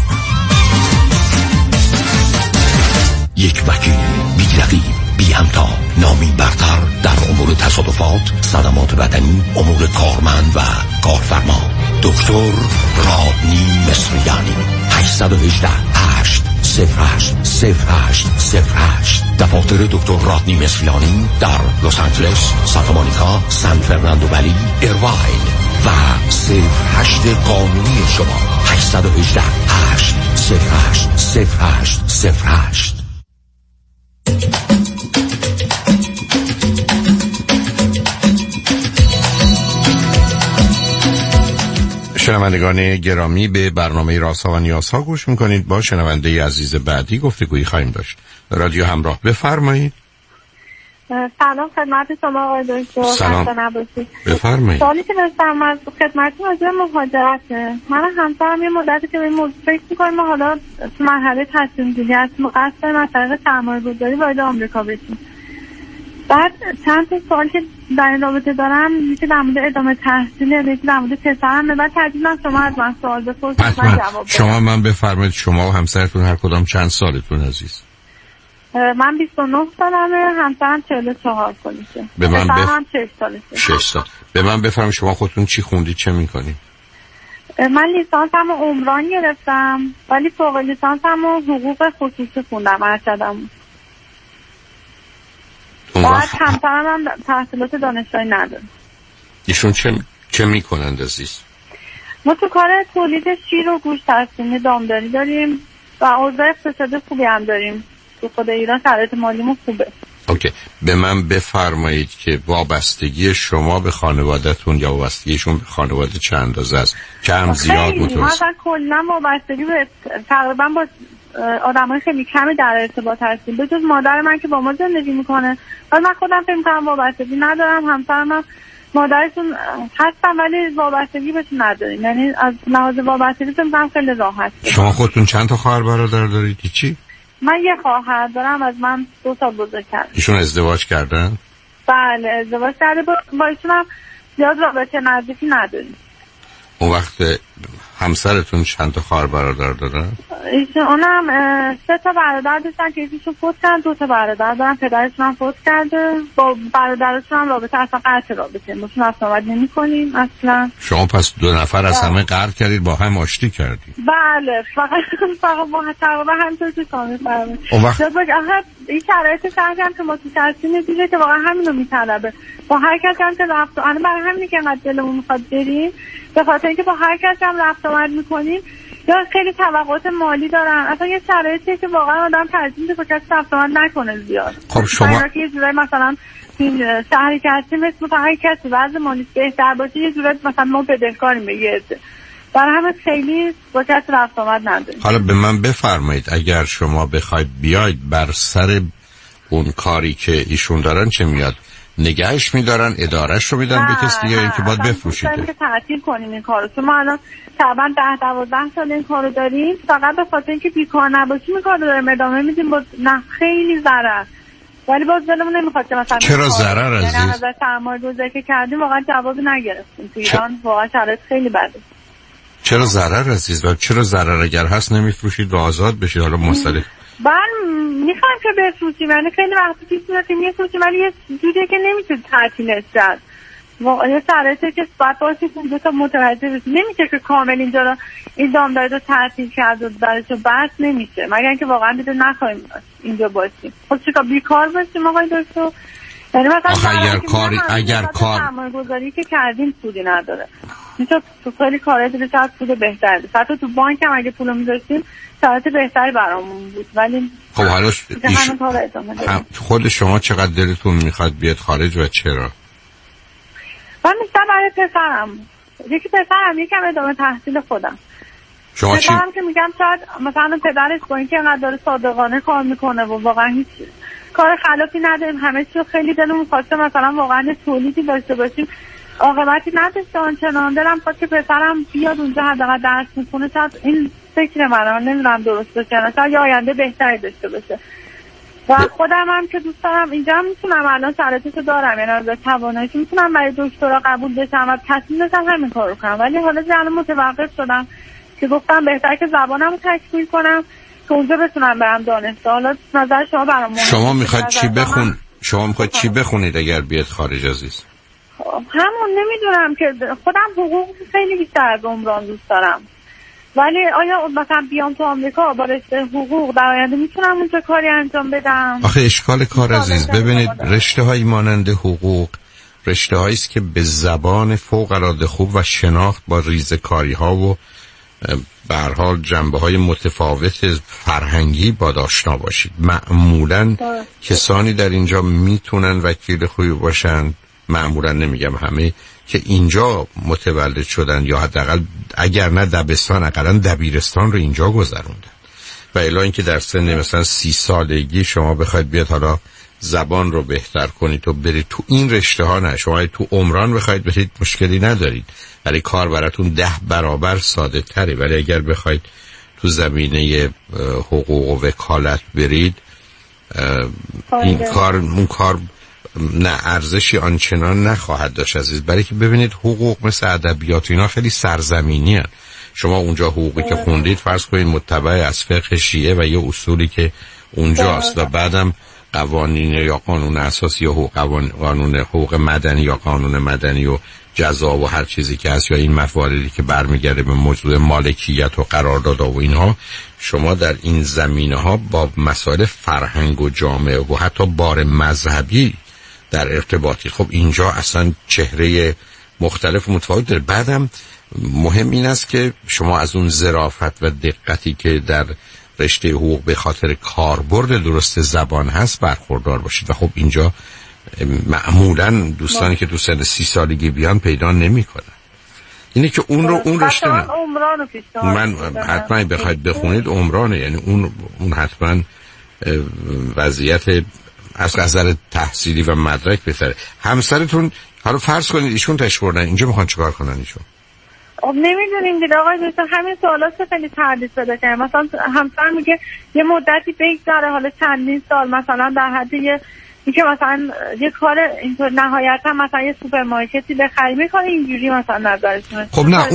یک وکیل بی رقیب، بی همتا، نامی برتر در امور تصادفات، صدمات بدنی، امور کارمند و کارفرما. دکتر رادنی مصریانی. 818 8 08 08 08. دفاتر دکتر رادنی مصریانی در لس آنجلس، سانتا مونیکا، سان فرناندو ولی، ایرواین و 08 قانونی شما. 818 8 08 08 08. شنوندگان گرامی، به برنامه رازها و نیازها گوش میکنید. با شنونده عزیز بعدی گفتگویی خواهیم داشت. رادیو همراه، بفرمایید. سلام خدمت شما آقای دکتر. سلام، بفرمایید. سوالی که داشتم از خدمتتون راجع به مهاجرته. من همسرم یه مدتی که به این موضوع فکر می‌کنیم و حالا تو مرحله تصمیم گیری هستیم، قصد داریم از طریق سرمایه‌گذاری وارد آمریکا بشیم. بعد چند تا سوال که در این رابطه دارم، یکی در مورد ادامه تحصیل، یکی در مورد پسرم. بعد ترجیحاً شما از من سوال بپرسید من جواب بدم. شما من بفرمایید، شما و همسرتون هر کدام چند سالتون عزیز؟ من 29 سالمه، همسرم 44 سالشه. به من هم 6 سالشه. 6 سال. به من بفرمایید شما خودتون چی خوندید، چه میکنید؟ من لیسانسم رو عمران گرفتم، ولی فوق لیسانسم رو حقوق خصوصی خوندم ارشدم. بعد همسرم هم تحصیلات دانشگاهی نداره. ایشون چه میکنند عزیز؟ ما تو کار تولید شیر و گوشت هستیم، دامداری داریم و اوضاع اقتصادی خوبی هم داریم. تو خود ایران شرایط مالیمون خوبه. اوکی، به من بفرمایید که وابستگی شما به خانواده‌تون یا وابستگیشون به خانواده چه اندازه است؟ کم، زیاد، متوسط؟ ما اصلا کلا وابستگی به تقریبا با آدمای خیلی کمی در ارتباط هستیم، به جز مادر من که با ما زندگی میکنه. ولی من خودم فکر می‌کنم وابستگی ندارم، همسرم هم مادرشون هستن ولی وابستگی بهشون نداریم، یعنی از لحاظ وابستگی فکر می‌کنم خیلی راحت. شما خودتون چند تا خواهر برادر دارید؟ چی؟ من یه خواهر دارم، از من 2 سال بزرگتره. ایشون ازدواج کردن؟ بله ازدواج کرده، با ایشون هم زیاد رابطه نزدیکی نداریم. اون وقت همسرتون چند تا خواهر برادر دارن؟ اونم 3 تا برادر داشتن که یکیشون فوت کرد، 2 تا برادر دارن، پدرشون هم فوت کرده. با برادرشون هم رابطه اصلا قطع رابطه، ما چون اصلا نمی کنیم اصلا. شما پس 2 نفر از همه قرض کردید، با هم آشتی کردید؟ بله فقط ما تقریبا همینطور که کامل فرمایید. اون وقت این شرایط شهرم که ما تو هستیم دیگه که واقعا همینو میطلبه. با هر کسی هم که رفت آمد، برای همینه که انقدر دلمون میخواد بریم، به خاطر اینکه با هر کسی هم رفت آمد میکنیم یا خیلی توقعات مالی دارن. اصلا یه شرایطیه که واقعا آدم ترجیح میده با کسی رفت آمد نکنه زیاد. خب شما یه جورایی مثلا این شهری که هستیم اسم فقط کسی وضع مالی بهتر باشه، یه جورایی مثلا ما بدهکاریم به یه عده، برای همه خیلی با کسی رفت آمد نداریم. حالا به من بفرمایید اگر شما بخواید بیاید بر سر اون کاری که ایشون دارن چه میاد؟ نگهش میدارن، ادارهش رو میدن به کسی دیگه، اینکه باید بفروشید؟ که تعطیل کنیم این کارو، چون ما الان تقریبا 10-12 سال این کارو داریم، فقط به خاطر اینکه بیکار نباشیم این کارو داریم ادامه میدیم با نه خیلی ضرر، ولی باز دلمون نمیخواد که مثلا چرا ضرر عزیز؟ یعنی از سرمایه‌گذاری که کردیم واقعا جوابی نگرفتیم. تو ایران واقعا شرایط خیلی بده. چرا ضرر عزیز؟ و چرا ضرر اگر هست نمیفروشید و آزاد بشید؟ حالا مصالح میخوایم که بفروشیم، یعنی خیلی وقتی پیش میاد که میفروشیم ولی یه جوریه که نمیشه تعطیلش کرد. یه شرایطی که باید باشید اونجا تا متوجه بشید، نمیشه که کامل اینجا رو این دامداری رو تعطیل کرد و درشو بس نمیشه، مگر اینکه واقعا دیگه نخواهیم اینجا باشیم. خب چیکار بیکار باشیم آقای دکتر؟ یعنی مثلا اگر کار سرمایه‌گذاری که کردیم سودی نداره، میشه تو خیلی کارهای دیگه شاید سود بهتری بود، حتی تو بانک هم اگه پولو می‌ذاشتیم شرایط بهتری برامون بود. ولی خب حالا خود شما چقدر دلتون میخواد بیاد خارج و چرا؟ من می‌خوام برای پسرم، یکی پسرم یکم ادامه تحصیل خودم. شما چی؟ که میگم شاید مثلا پدرش با اینکه انقدر داره صادقانه کار میکنه و واقعا هیچ کار خلافی نداریم، همه چیو خیلی دلمون خواسته مثلا واقعا تولیدی داشته باشیم، عاقبتی نداشته آنچنان. دلم خواست که پسرم بیاد اونجا حداقل درس میخونه، شاید این فکر منم نمیدونم درست باشه، شاید یه آینده بهتری داشته باشه. و خودم هم که دوست دارم اینجا هم میتونم الان شرایطشو دارم، یعنی از تواناییش میتونم برای دکترا قبول بشم و تصمیم داشتم همین کارو کنم، ولی حالا الان متوقف شدم که گفتم بهتره که زبانمو تکمیل کنم که اونجا بتونم برم دانشگاه. حالا نظر شما برام مهمه. شما میخواید چی بخون؟ شما میخواید چی بخونید اگر بیاد خارج عزیز؟ همون نمیدونم که خودم حقوق خیلی بیشتر از عمران دوست دارم، ولی آیا مثلا بیام تو آمریکا با رشته حقوق در آینده میتونم اونجا کاری انجام بدم؟ آخه اشکال کار عزیز، ببینید رشته های مانند حقوق رشته هایی است که به زبان فوق العاده خوب و شناخت با ریزکاری ها و به هر حال جنبه‌های متفاوت فرهنگی باید آشنا باشید. معمولاً کسانی در اینجا میتونن وکیل خوبی باشن، معمولاً نمیگم همه، که اینجا متولد شدن یا حداقل اگر نه دبستان اقلاً دبیرستان رو اینجا گذروندن، و الا اینکه در سن مثلا 30 سالگی شما بخواید بیاد حالا زبان رو بهتر کنید و برید تو این رشته ها، نه شما تو عمران بخواید برید مشکلی ندارید، ولی کار براتون 10 برابر ساده تره. ولی اگر بخواید تو زمینه حقوق و وکالت برید اون کار نه ارزشی آنچنان نخواهد داشت عزیز، برای که ببینید حقوق مثل ادبیات اینا خیلی سرزمینی هست. شما اونجا حقوقی که خوندید فرض کنید متبع از فقه شیعه و یه اصولی که اونجاست و بعدم قوانین یا قانون اساسی یا قانون حقوق مدنی یا قانون مدنی و جزا و هر چیزی که هست یا این مواردی که برمیگرده به موضوع مالکیت و قرارداد و اینها، شما در این زمینه ها با مسائل فرهنگ و جامعه و حتی بار مذهبی در ارتباطی. خب اینجا اصلا چهره مختلف متفاوت داره. بعدم مهم این است که شما از اون ظرافت و دقتی که در رشته حقوق به خاطر کاربرد درست زبان هست برخوردار باشید و خب اینجا معمولا دوستانی که تو سن 30 سالگی بیان پیدا نمیکنن. اینه که اون رشته من حتما بخواید بخونید عمرانه، یعنی اون حتما وضعیت از نظر تحصیلی و مدرک بهتره. همسرتون حالا فرض کنید ایشون تشریف بردن اینجا، میخوان چیکار کنن ایشون؟ خب نمیدونیم دیگه آقای دکتر، همین سوالات خیلی تردید پیدا کرد. مثلا همسر میگه یه مدتی بگذره، حالا چندین سال مثلا در حد اینکه مثلا یه کار اینطور نهایتا مثلا یه سوپرمارکتی بخری میکنه اینجوری مثلا نظرشونه. خب نه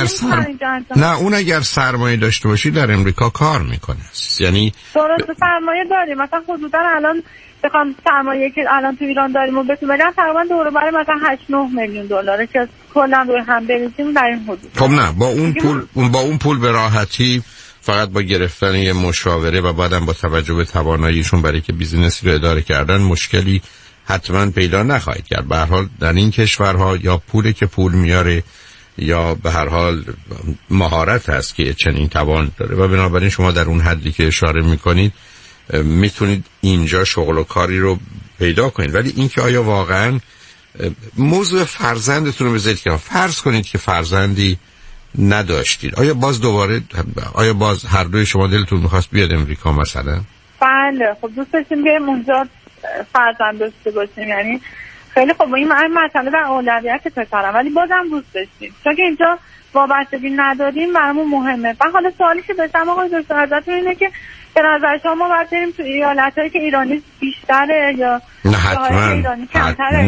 اون اگر سرمایه داشته باشی در امریکا کار میکنه، یعنی درست سرمایه داریم. مثلا حدودا الان بخوام سرمایه که الان تو ایران داریم و بهتون بگم تقریبا دور و بر مثلا 8-9 میلیون دلاره که کلا دور هم بریزیم در این حدود. خب نه با اون پول به راحتی فقط با گرفتن یه مشاوره و بعدم با توجه به تواناییشون برای که بیزینسی رو اداره کردن مشکلی حتما پیدا نخواهید کرد. به هر حال در این کشورها یا پولی که پول میاره یا به هر حال مهارت هست که چنین توان داره و بنابراین شما در اون حدی که اشاره میکنید میتونید اینجا شغل و کاری رو پیدا کنید. ولی اینکه آیا واقعا موضوع فرزندتون رو بذارید که فرض کنید که فرزندی نداشتید، آیا باز هر دوی شما دلتون میخواست بیاد امریکا مثلا؟ بله خب دوست داشتیم بیایم اونجا فرزند داشته باشیم، یعنی خیلی خب این مسئله در اولویت پسرم، ولی بازم دوست داشتیم چون که اینجا وابستگی نداریم برامون مهمه. و حالا سوالی که داشتم آقای دکتر ازتون اینه که به نظر شما باید بریم تو ایالتایی که ایرانی بیشتره یا نه حتما ایرانی کمتره؟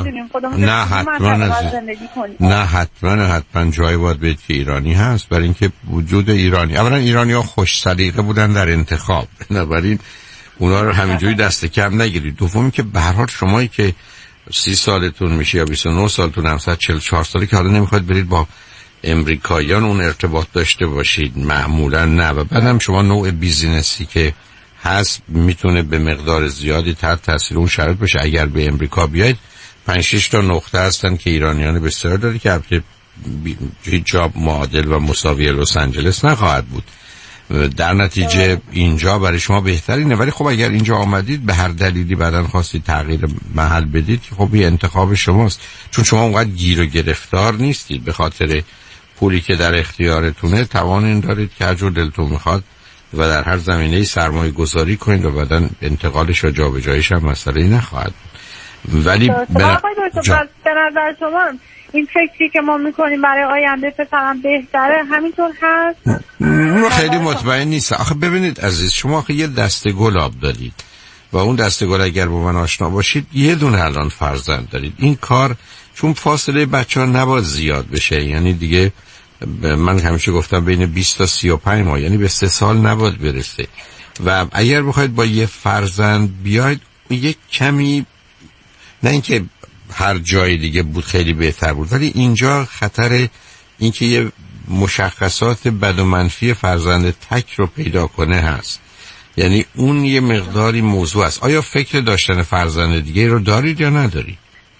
نه حتما جایی باید بید که ایرانی هست، برای اینکه وجود ایرانی، اولا ایرانی ها خوش سلیقه بودن در انتخاب، بنابراین اونا رو همینجوری دست کم نگیرید. دومی که به هر حال شمایی که 30 سالتون میشه یا 29 سالتون، 744 ساله که حالا نمیخواید برید با امریکاییان اون ارتباط داشته باشید، معمولا نه. و بعدم شما نوع بیزینسی که هست میتونه به مقدار زیادی تحت تاثیر اون شرایط بشه. اگر به امریکا بیاید 5-6 تا نقطه هستن که ایرانیان بسیار داره که البته هیچ جا معادل و مساوی لس آنجلس نخواهد بود. در نتیجه اینجا برای شما بهترینه. ولی خب اگر اینجا آمدید به هر دلیلی بعداً خواستید تغییر محل بدید، خب این انتخاب شماست، چون شما اونقدر گیر و گرفتار نیستید. به خاطر پولی که در اختیارتونه توان این دارید که هر جور دلتون میخواد و در هر زمینه‌ای سرمایه گذاری کنید و بعداً انتقالش و جابجاییش هم مسئله‌ای نخواهد. ولی به نظر شما این فکری که ما میکنیم برای آینده پسرم بهتره همینطور هست؟ اون خیلی مطمئن نیست. آخه ببینید عزیز، شما آخه یه دسته گل آب دارید و اون دسته گل اگر با من آشنا باشید یه دونه الان فرزند دارید. این کار چون فاصله بچه‌ها نباید زیاد بشه، یعنی دیگه من همیشه گفتم بین 20 تا 35 ماه، یعنی به 3 سال نباید برسه. و اگر بخواید با یه فرزند بیاید یک کمی، نه اینکه هر جای دیگه بود خیلی بهتر بود، ولی اینجا خطر اینکه یه مشخصات بد و منفی فرزند تک رو پیدا کنه هست. یعنی اون یه مقداری موضوع است. آیا فکر داشتن فرزند دیگه رو دارید یا ندارید؟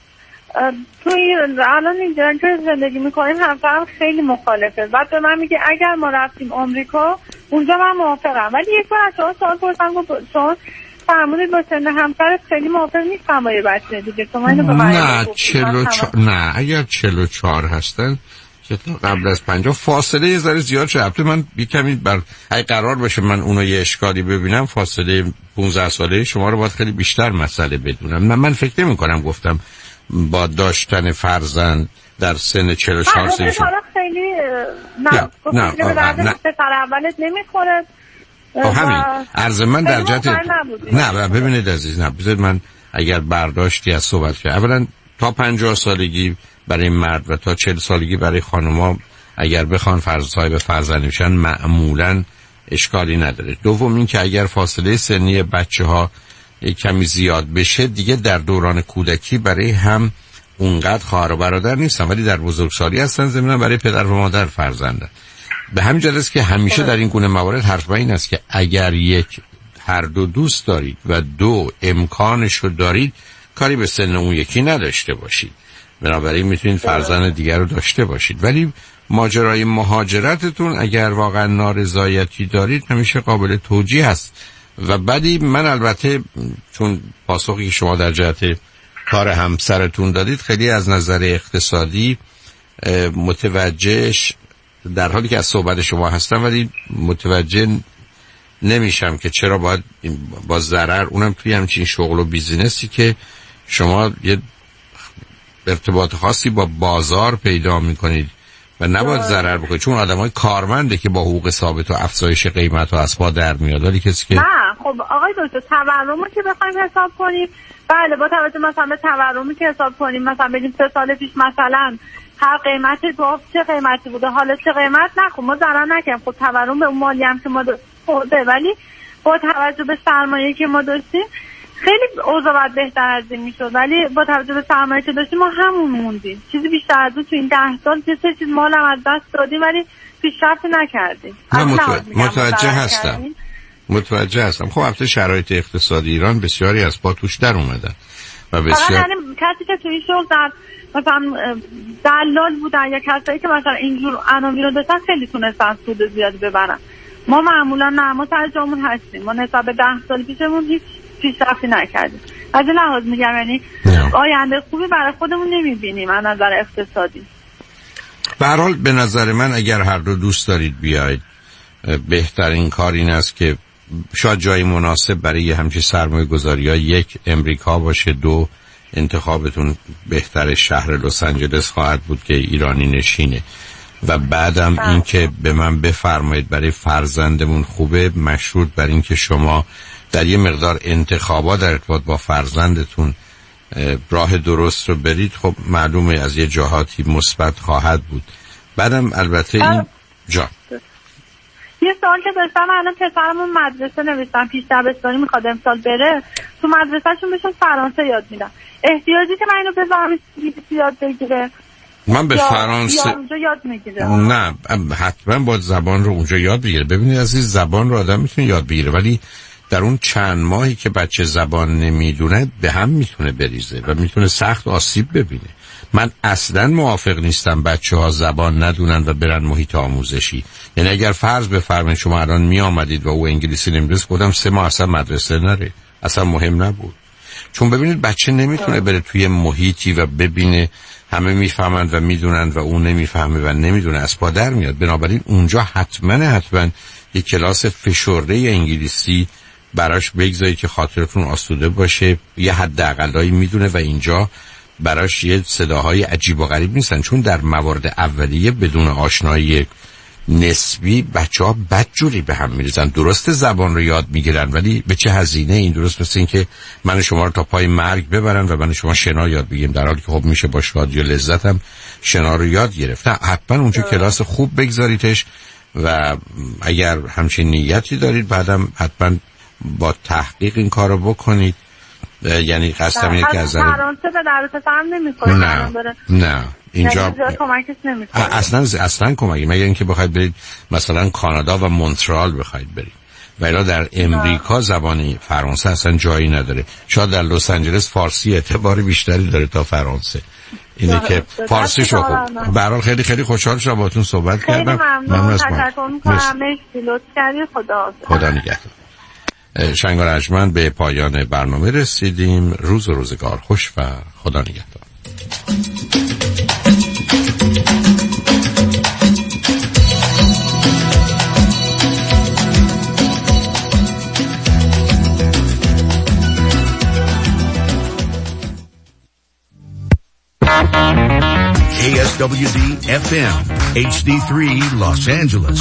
توی الان اینجا که زندگی میکنیم همسرم خیلی مخالفه. بعد به من میگه اگر ما رفتیم آمریکا اونجا من موافقم. ولی یک بار از شما سوال پرسیدم چون فرمودید با سن همسرت خیلی موافق نیستم با یه بچه دیگه. شما اینو به من نه اگر 44 هستن که قبل از 50 فاصله یه ذره زیاد شده. البته من کمی اگه قرار باشه من اونو یه اشکالی ببینم، فاصله 15 ساله شما رو باید خیلی بیشتر مسئله بدونم. من فکر نمی‌کنم گفتم با داشتن فرزند در سن 44 سالگی شما خیلی نه پسر اولت نمیخوره. همین عرض من در جهت نه ببینید عزیز، نه بذارید من اگر برداشتی از صحبت کنم، اولا تا 50 سالگی برای مرد و تا 40 سالگی برای خانم‌ها اگر بخوان صاحب فرزند بشن معمولاً اشکالی نداره. دوم این که اگر فاصله سنی بچه‌ها کمی زیاد بشه دیگه در دوران کودکی برای هم اونقدر خواهر و برادر نیستن ولی در بزرگسالی هستن، ضمن برای پدر و مادر فرزندن. به همین جهت است که همیشه در این گونه موارد حرف این است که اگر هر دو دوست دارید و دو امکانش رو دارید، کاری به سن اون یکی نداشته باشید، بنابراین میتونید فرزند دیگر رو داشته باشید. ولی ماجرای مهاجرتتون اگر واقعا نارضایتی دارید همیشه قابل توجیه هست. و بعدی من البته چون پاسخی که شما در جهت کار همسرتون دادید خیلی از نظر اقتصادی متوجهش در حالی که از صحبت شما هستم، ولی متوجه نمیشم که چرا باید با ضرر، اونم توی همچین شغل و بیزینسی که شما یه ارتباط خاصی با بازار پیدا میکنید و نباید ضرر بکنید، چون آدمای کارمنده که با حقوق ثابت و افزایش قیمت و از پا در میاد. ولی کسی که نه خب آقای دکتر تورمو که بخوایم حساب کنیم، بله با توجه مثلا به تورمی که حساب کنیم، مثلا بگیم 3 سال پیش مثلا هر قیمتی با چه قیمتی بوده حالا چه قیمت، نه خب ما ضرر نکنیم. خب تورم به اون مالی هم که ما خورده، ولی با توجه به سرمایه‌ای که ما داشتیم خیلی اوضاع بهتر از این میشد، ولی با توجه به سرمایه‌ای که داشتیم ما همون موندیم. چیزی بیشتر از اون تو این 10 سال چه چیز مالم از دست دادیم ولی پیشرفت نکردیم. متوجه هستم. خب البته شرایط اقتصادی ایران بسیاری از پا توش در اومدن و بسیار کسی که تو این شغل در مثلا دلال بودن یا کسایی که مثلا اینجور عناوین رو داشتن خیلی تونستن سود زیادی ببرن. ما معمولا نه، ما سر جامون هستیم. ما نسبت به 10 سال پیشمون هیچ پیشرفتی نکردیم. از این لحاظ میگم یعنی آینده خوبی برای خودمون نمیبینیم از نظر اقتصادی. به هر حال به نظر من اگر هر دو دوست دارید بیاید، بهترین کار این است که شاید جای مناسب برای همچین سرمایه گذاری ها 1 امریکا باشه، 2 انتخابتون بهتر شهر لس آنجلس خواهد بود که ایرانی نشینه و بعدم این که به من بفرمایید برای فرزندمون خوبه، مشروط بر این که شما در یه مقدار انتخابات در ارتباط با فرزندتون راه درست رو برید. خب معلومه از یه جهاتی مثبت خواهد بود. بعدم البته این یه سوال که داشتم، الان پسرمون مدرسه نوشتم پیش دبستانی میخواد امسال بره، تو مدرسهشون بهشون فرانسه یاد میدن، احتیاجی که من اینو بذارم یاد بگیره؟ من به فرانسه اونجا یاد میگیره؟ نه حتما باید زبان رو اونجا یاد بگیره. ببینید عزیز، زبان رو آدم میتونه یاد بگیره ولی در اون چند ماهی که بچه زبان نمیدونه به هم میتونه بریزه و میتونه سخت آسیب ببینه. من اصلا موافق نیستم بچه ها زبان ندونن و برن محیط آموزشی. یعنی اگر فرض بفرمایید شما الان می آمدید و او انگلیسی نمیدونست، گفتم 3 ماه اصلا مدرسه نره، اصلا مهم نبود. چون ببینید بچه نمیتونه بره توی محیطی و ببینه همه میفهمند و میدونن و اون نمیفهمه و نمیدونه، از پا در میاد. بنابراین اونجا حتما یک کلاس فشرده انگلیسی براش بگذارید که خاطرتون آسوده باشه، یه حداقلایی میدونه و اینجا براش یه صداهای عجیب و غریب نیستن. چون در موارد اولیه بدون آشنایی نسبی بچه‌ها بدجوری به هم میریزن. درست زبان رو یاد میگیرن ولی به چه هزینه؟ این درست مثل این که من شما رو تا پای مرگ ببرن و من شما شنا یاد بگیم، در حالی که خب میشه با شادی و لذت هم شنا رو یاد گرفت. حتما اونجا کلاس خوب بگذاریدش و اگر همچین نیتی دارید بعدم حتما با تحقیق این کار رو بکنید. یعنی قصدم اینه که از فرانسه به درس فهم نمی‌کنه. نه اینجا کمکش نمی‌کنه اصلا کمکی، مگر اینکه بخواید برید مثلا کانادا و مونترال بخواید برید، ولی در امریکا زبان فرانسه اصلا جایی نداره. شاید در لس آنجلس فارسی اعتبار بیشتری داره تا فرانسه. اینه که فارسی شو خوب. به هر حال خیلی خیلی خوشحال شدم باهاتون صحبت کردم. ممنون از تشکر می‌کنم. خدا نگهدار. شنگ و رجمن به پایان برنامه رسیدیم. روز و روزگار خوش و خدا نگهدار. KSWD FM HD3 Los Angeles.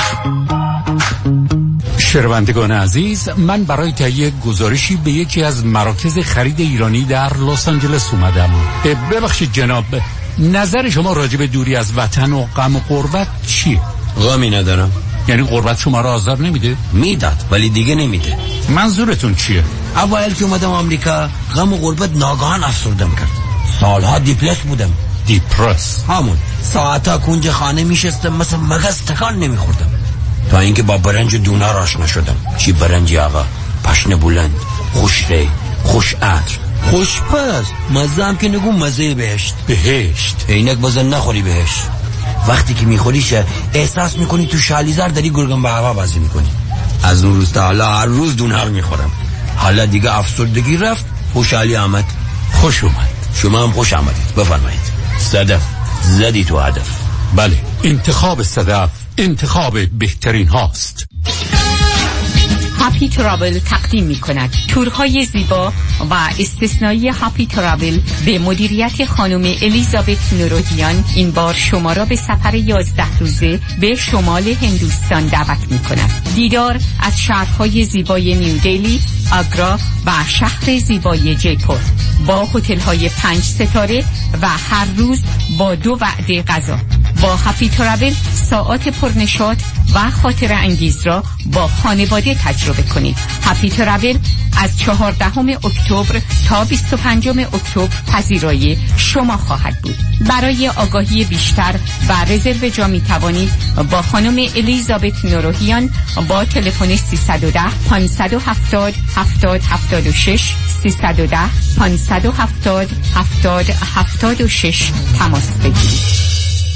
شنوندگان عزیز، من برای تهیه گزارشی به یکی از مراکز خرید ایرانی در لس آنجلس اومدم. ببخشید جناب، نظر شما راجع به دوری از وطن و غم و غربت چیه؟ غمی ندارم. یعنی غربت شما را آزار نمیده؟ میداد ولی دیگه نمیده. منظورتون چیه؟ اول که اومدم آمریکا غم و غربت ناگهان افسردم کرد. سالها دیپرس بودم. دیپرس؟ همون ساعتا کنج خانه میشستم مثل مغز تکان نمیخوردم تا اینکه با برنج و دونار آشنا شدم. چی برنجی آقا؟ پشن بلند، خوش ری، خوش عطر، خوشپز مزه هم که نگو مزه بهشت. بهشت اینک بازن نخوری بهشت. وقتی که میخوریش احساس میکنی تو شالیزر داری گرگان به هوا بازی میکنی. از اون روز تا حالا هر روز دونر میخورم. حالا دیگه افسردگی رفت، خوشحالی آمد. خوش اومد. شما هم خوش آمدید. بفرمایید. صدف زدی تو هدف. بله، انتخاب صدف انتخاب بهترین هاست. هاپی ترابل تقدیم می کند تورهای زیبا و استثنایی. هاپی ترابل به مدیریت خانم الیزابت نوروهیان این بار شما را به سفر 11 روزه به شمال هندوستان دعوت می کند. دیدار از شهرهای زیبای نیو دلی، آگرا و شهر زیبای جیپور با هتل‌های 5 ستاره و هر روز با 2 وعده غذا. با هاپی ترابل ساعات پرنشاط و خاطر انگیز را با خانواده تجربه کنید. هاپی ترابل از 14 اکتبر تا 25 اکتبر پذیرای شما خواهد بود. برای آگاهی بیشتر و رزرو جا می توانید با خانم الیزابت نوروهیان با تلفن 310 570 70 76 310 570 70 76 تماس بگیرید.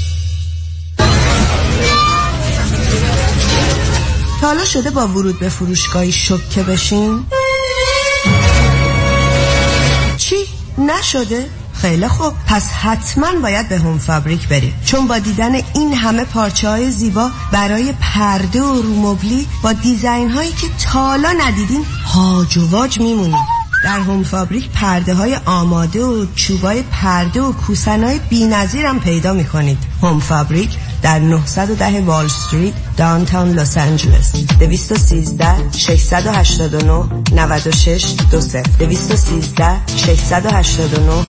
تا حالا شده با ورود به فروشگاهی شوکه بشین؟ چی؟ نشده؟ خیلی خوب، پس حتما باید به هوم فابریک بریم، چون با دیدن این همه پارچه‌های زیبا برای پرده و رومبلی با دیزاین‌هایی که تا حالا ندیدین هاج و واج میمونیم. در هوم فابریک پرده های آماده و چوبای پرده و کوسن‌های بی‌نظیر هم پیدا می‌کنید. هوم فابریک در 910 وال استریت داونتاون لس آنجلس. 213 689 96 20 213 689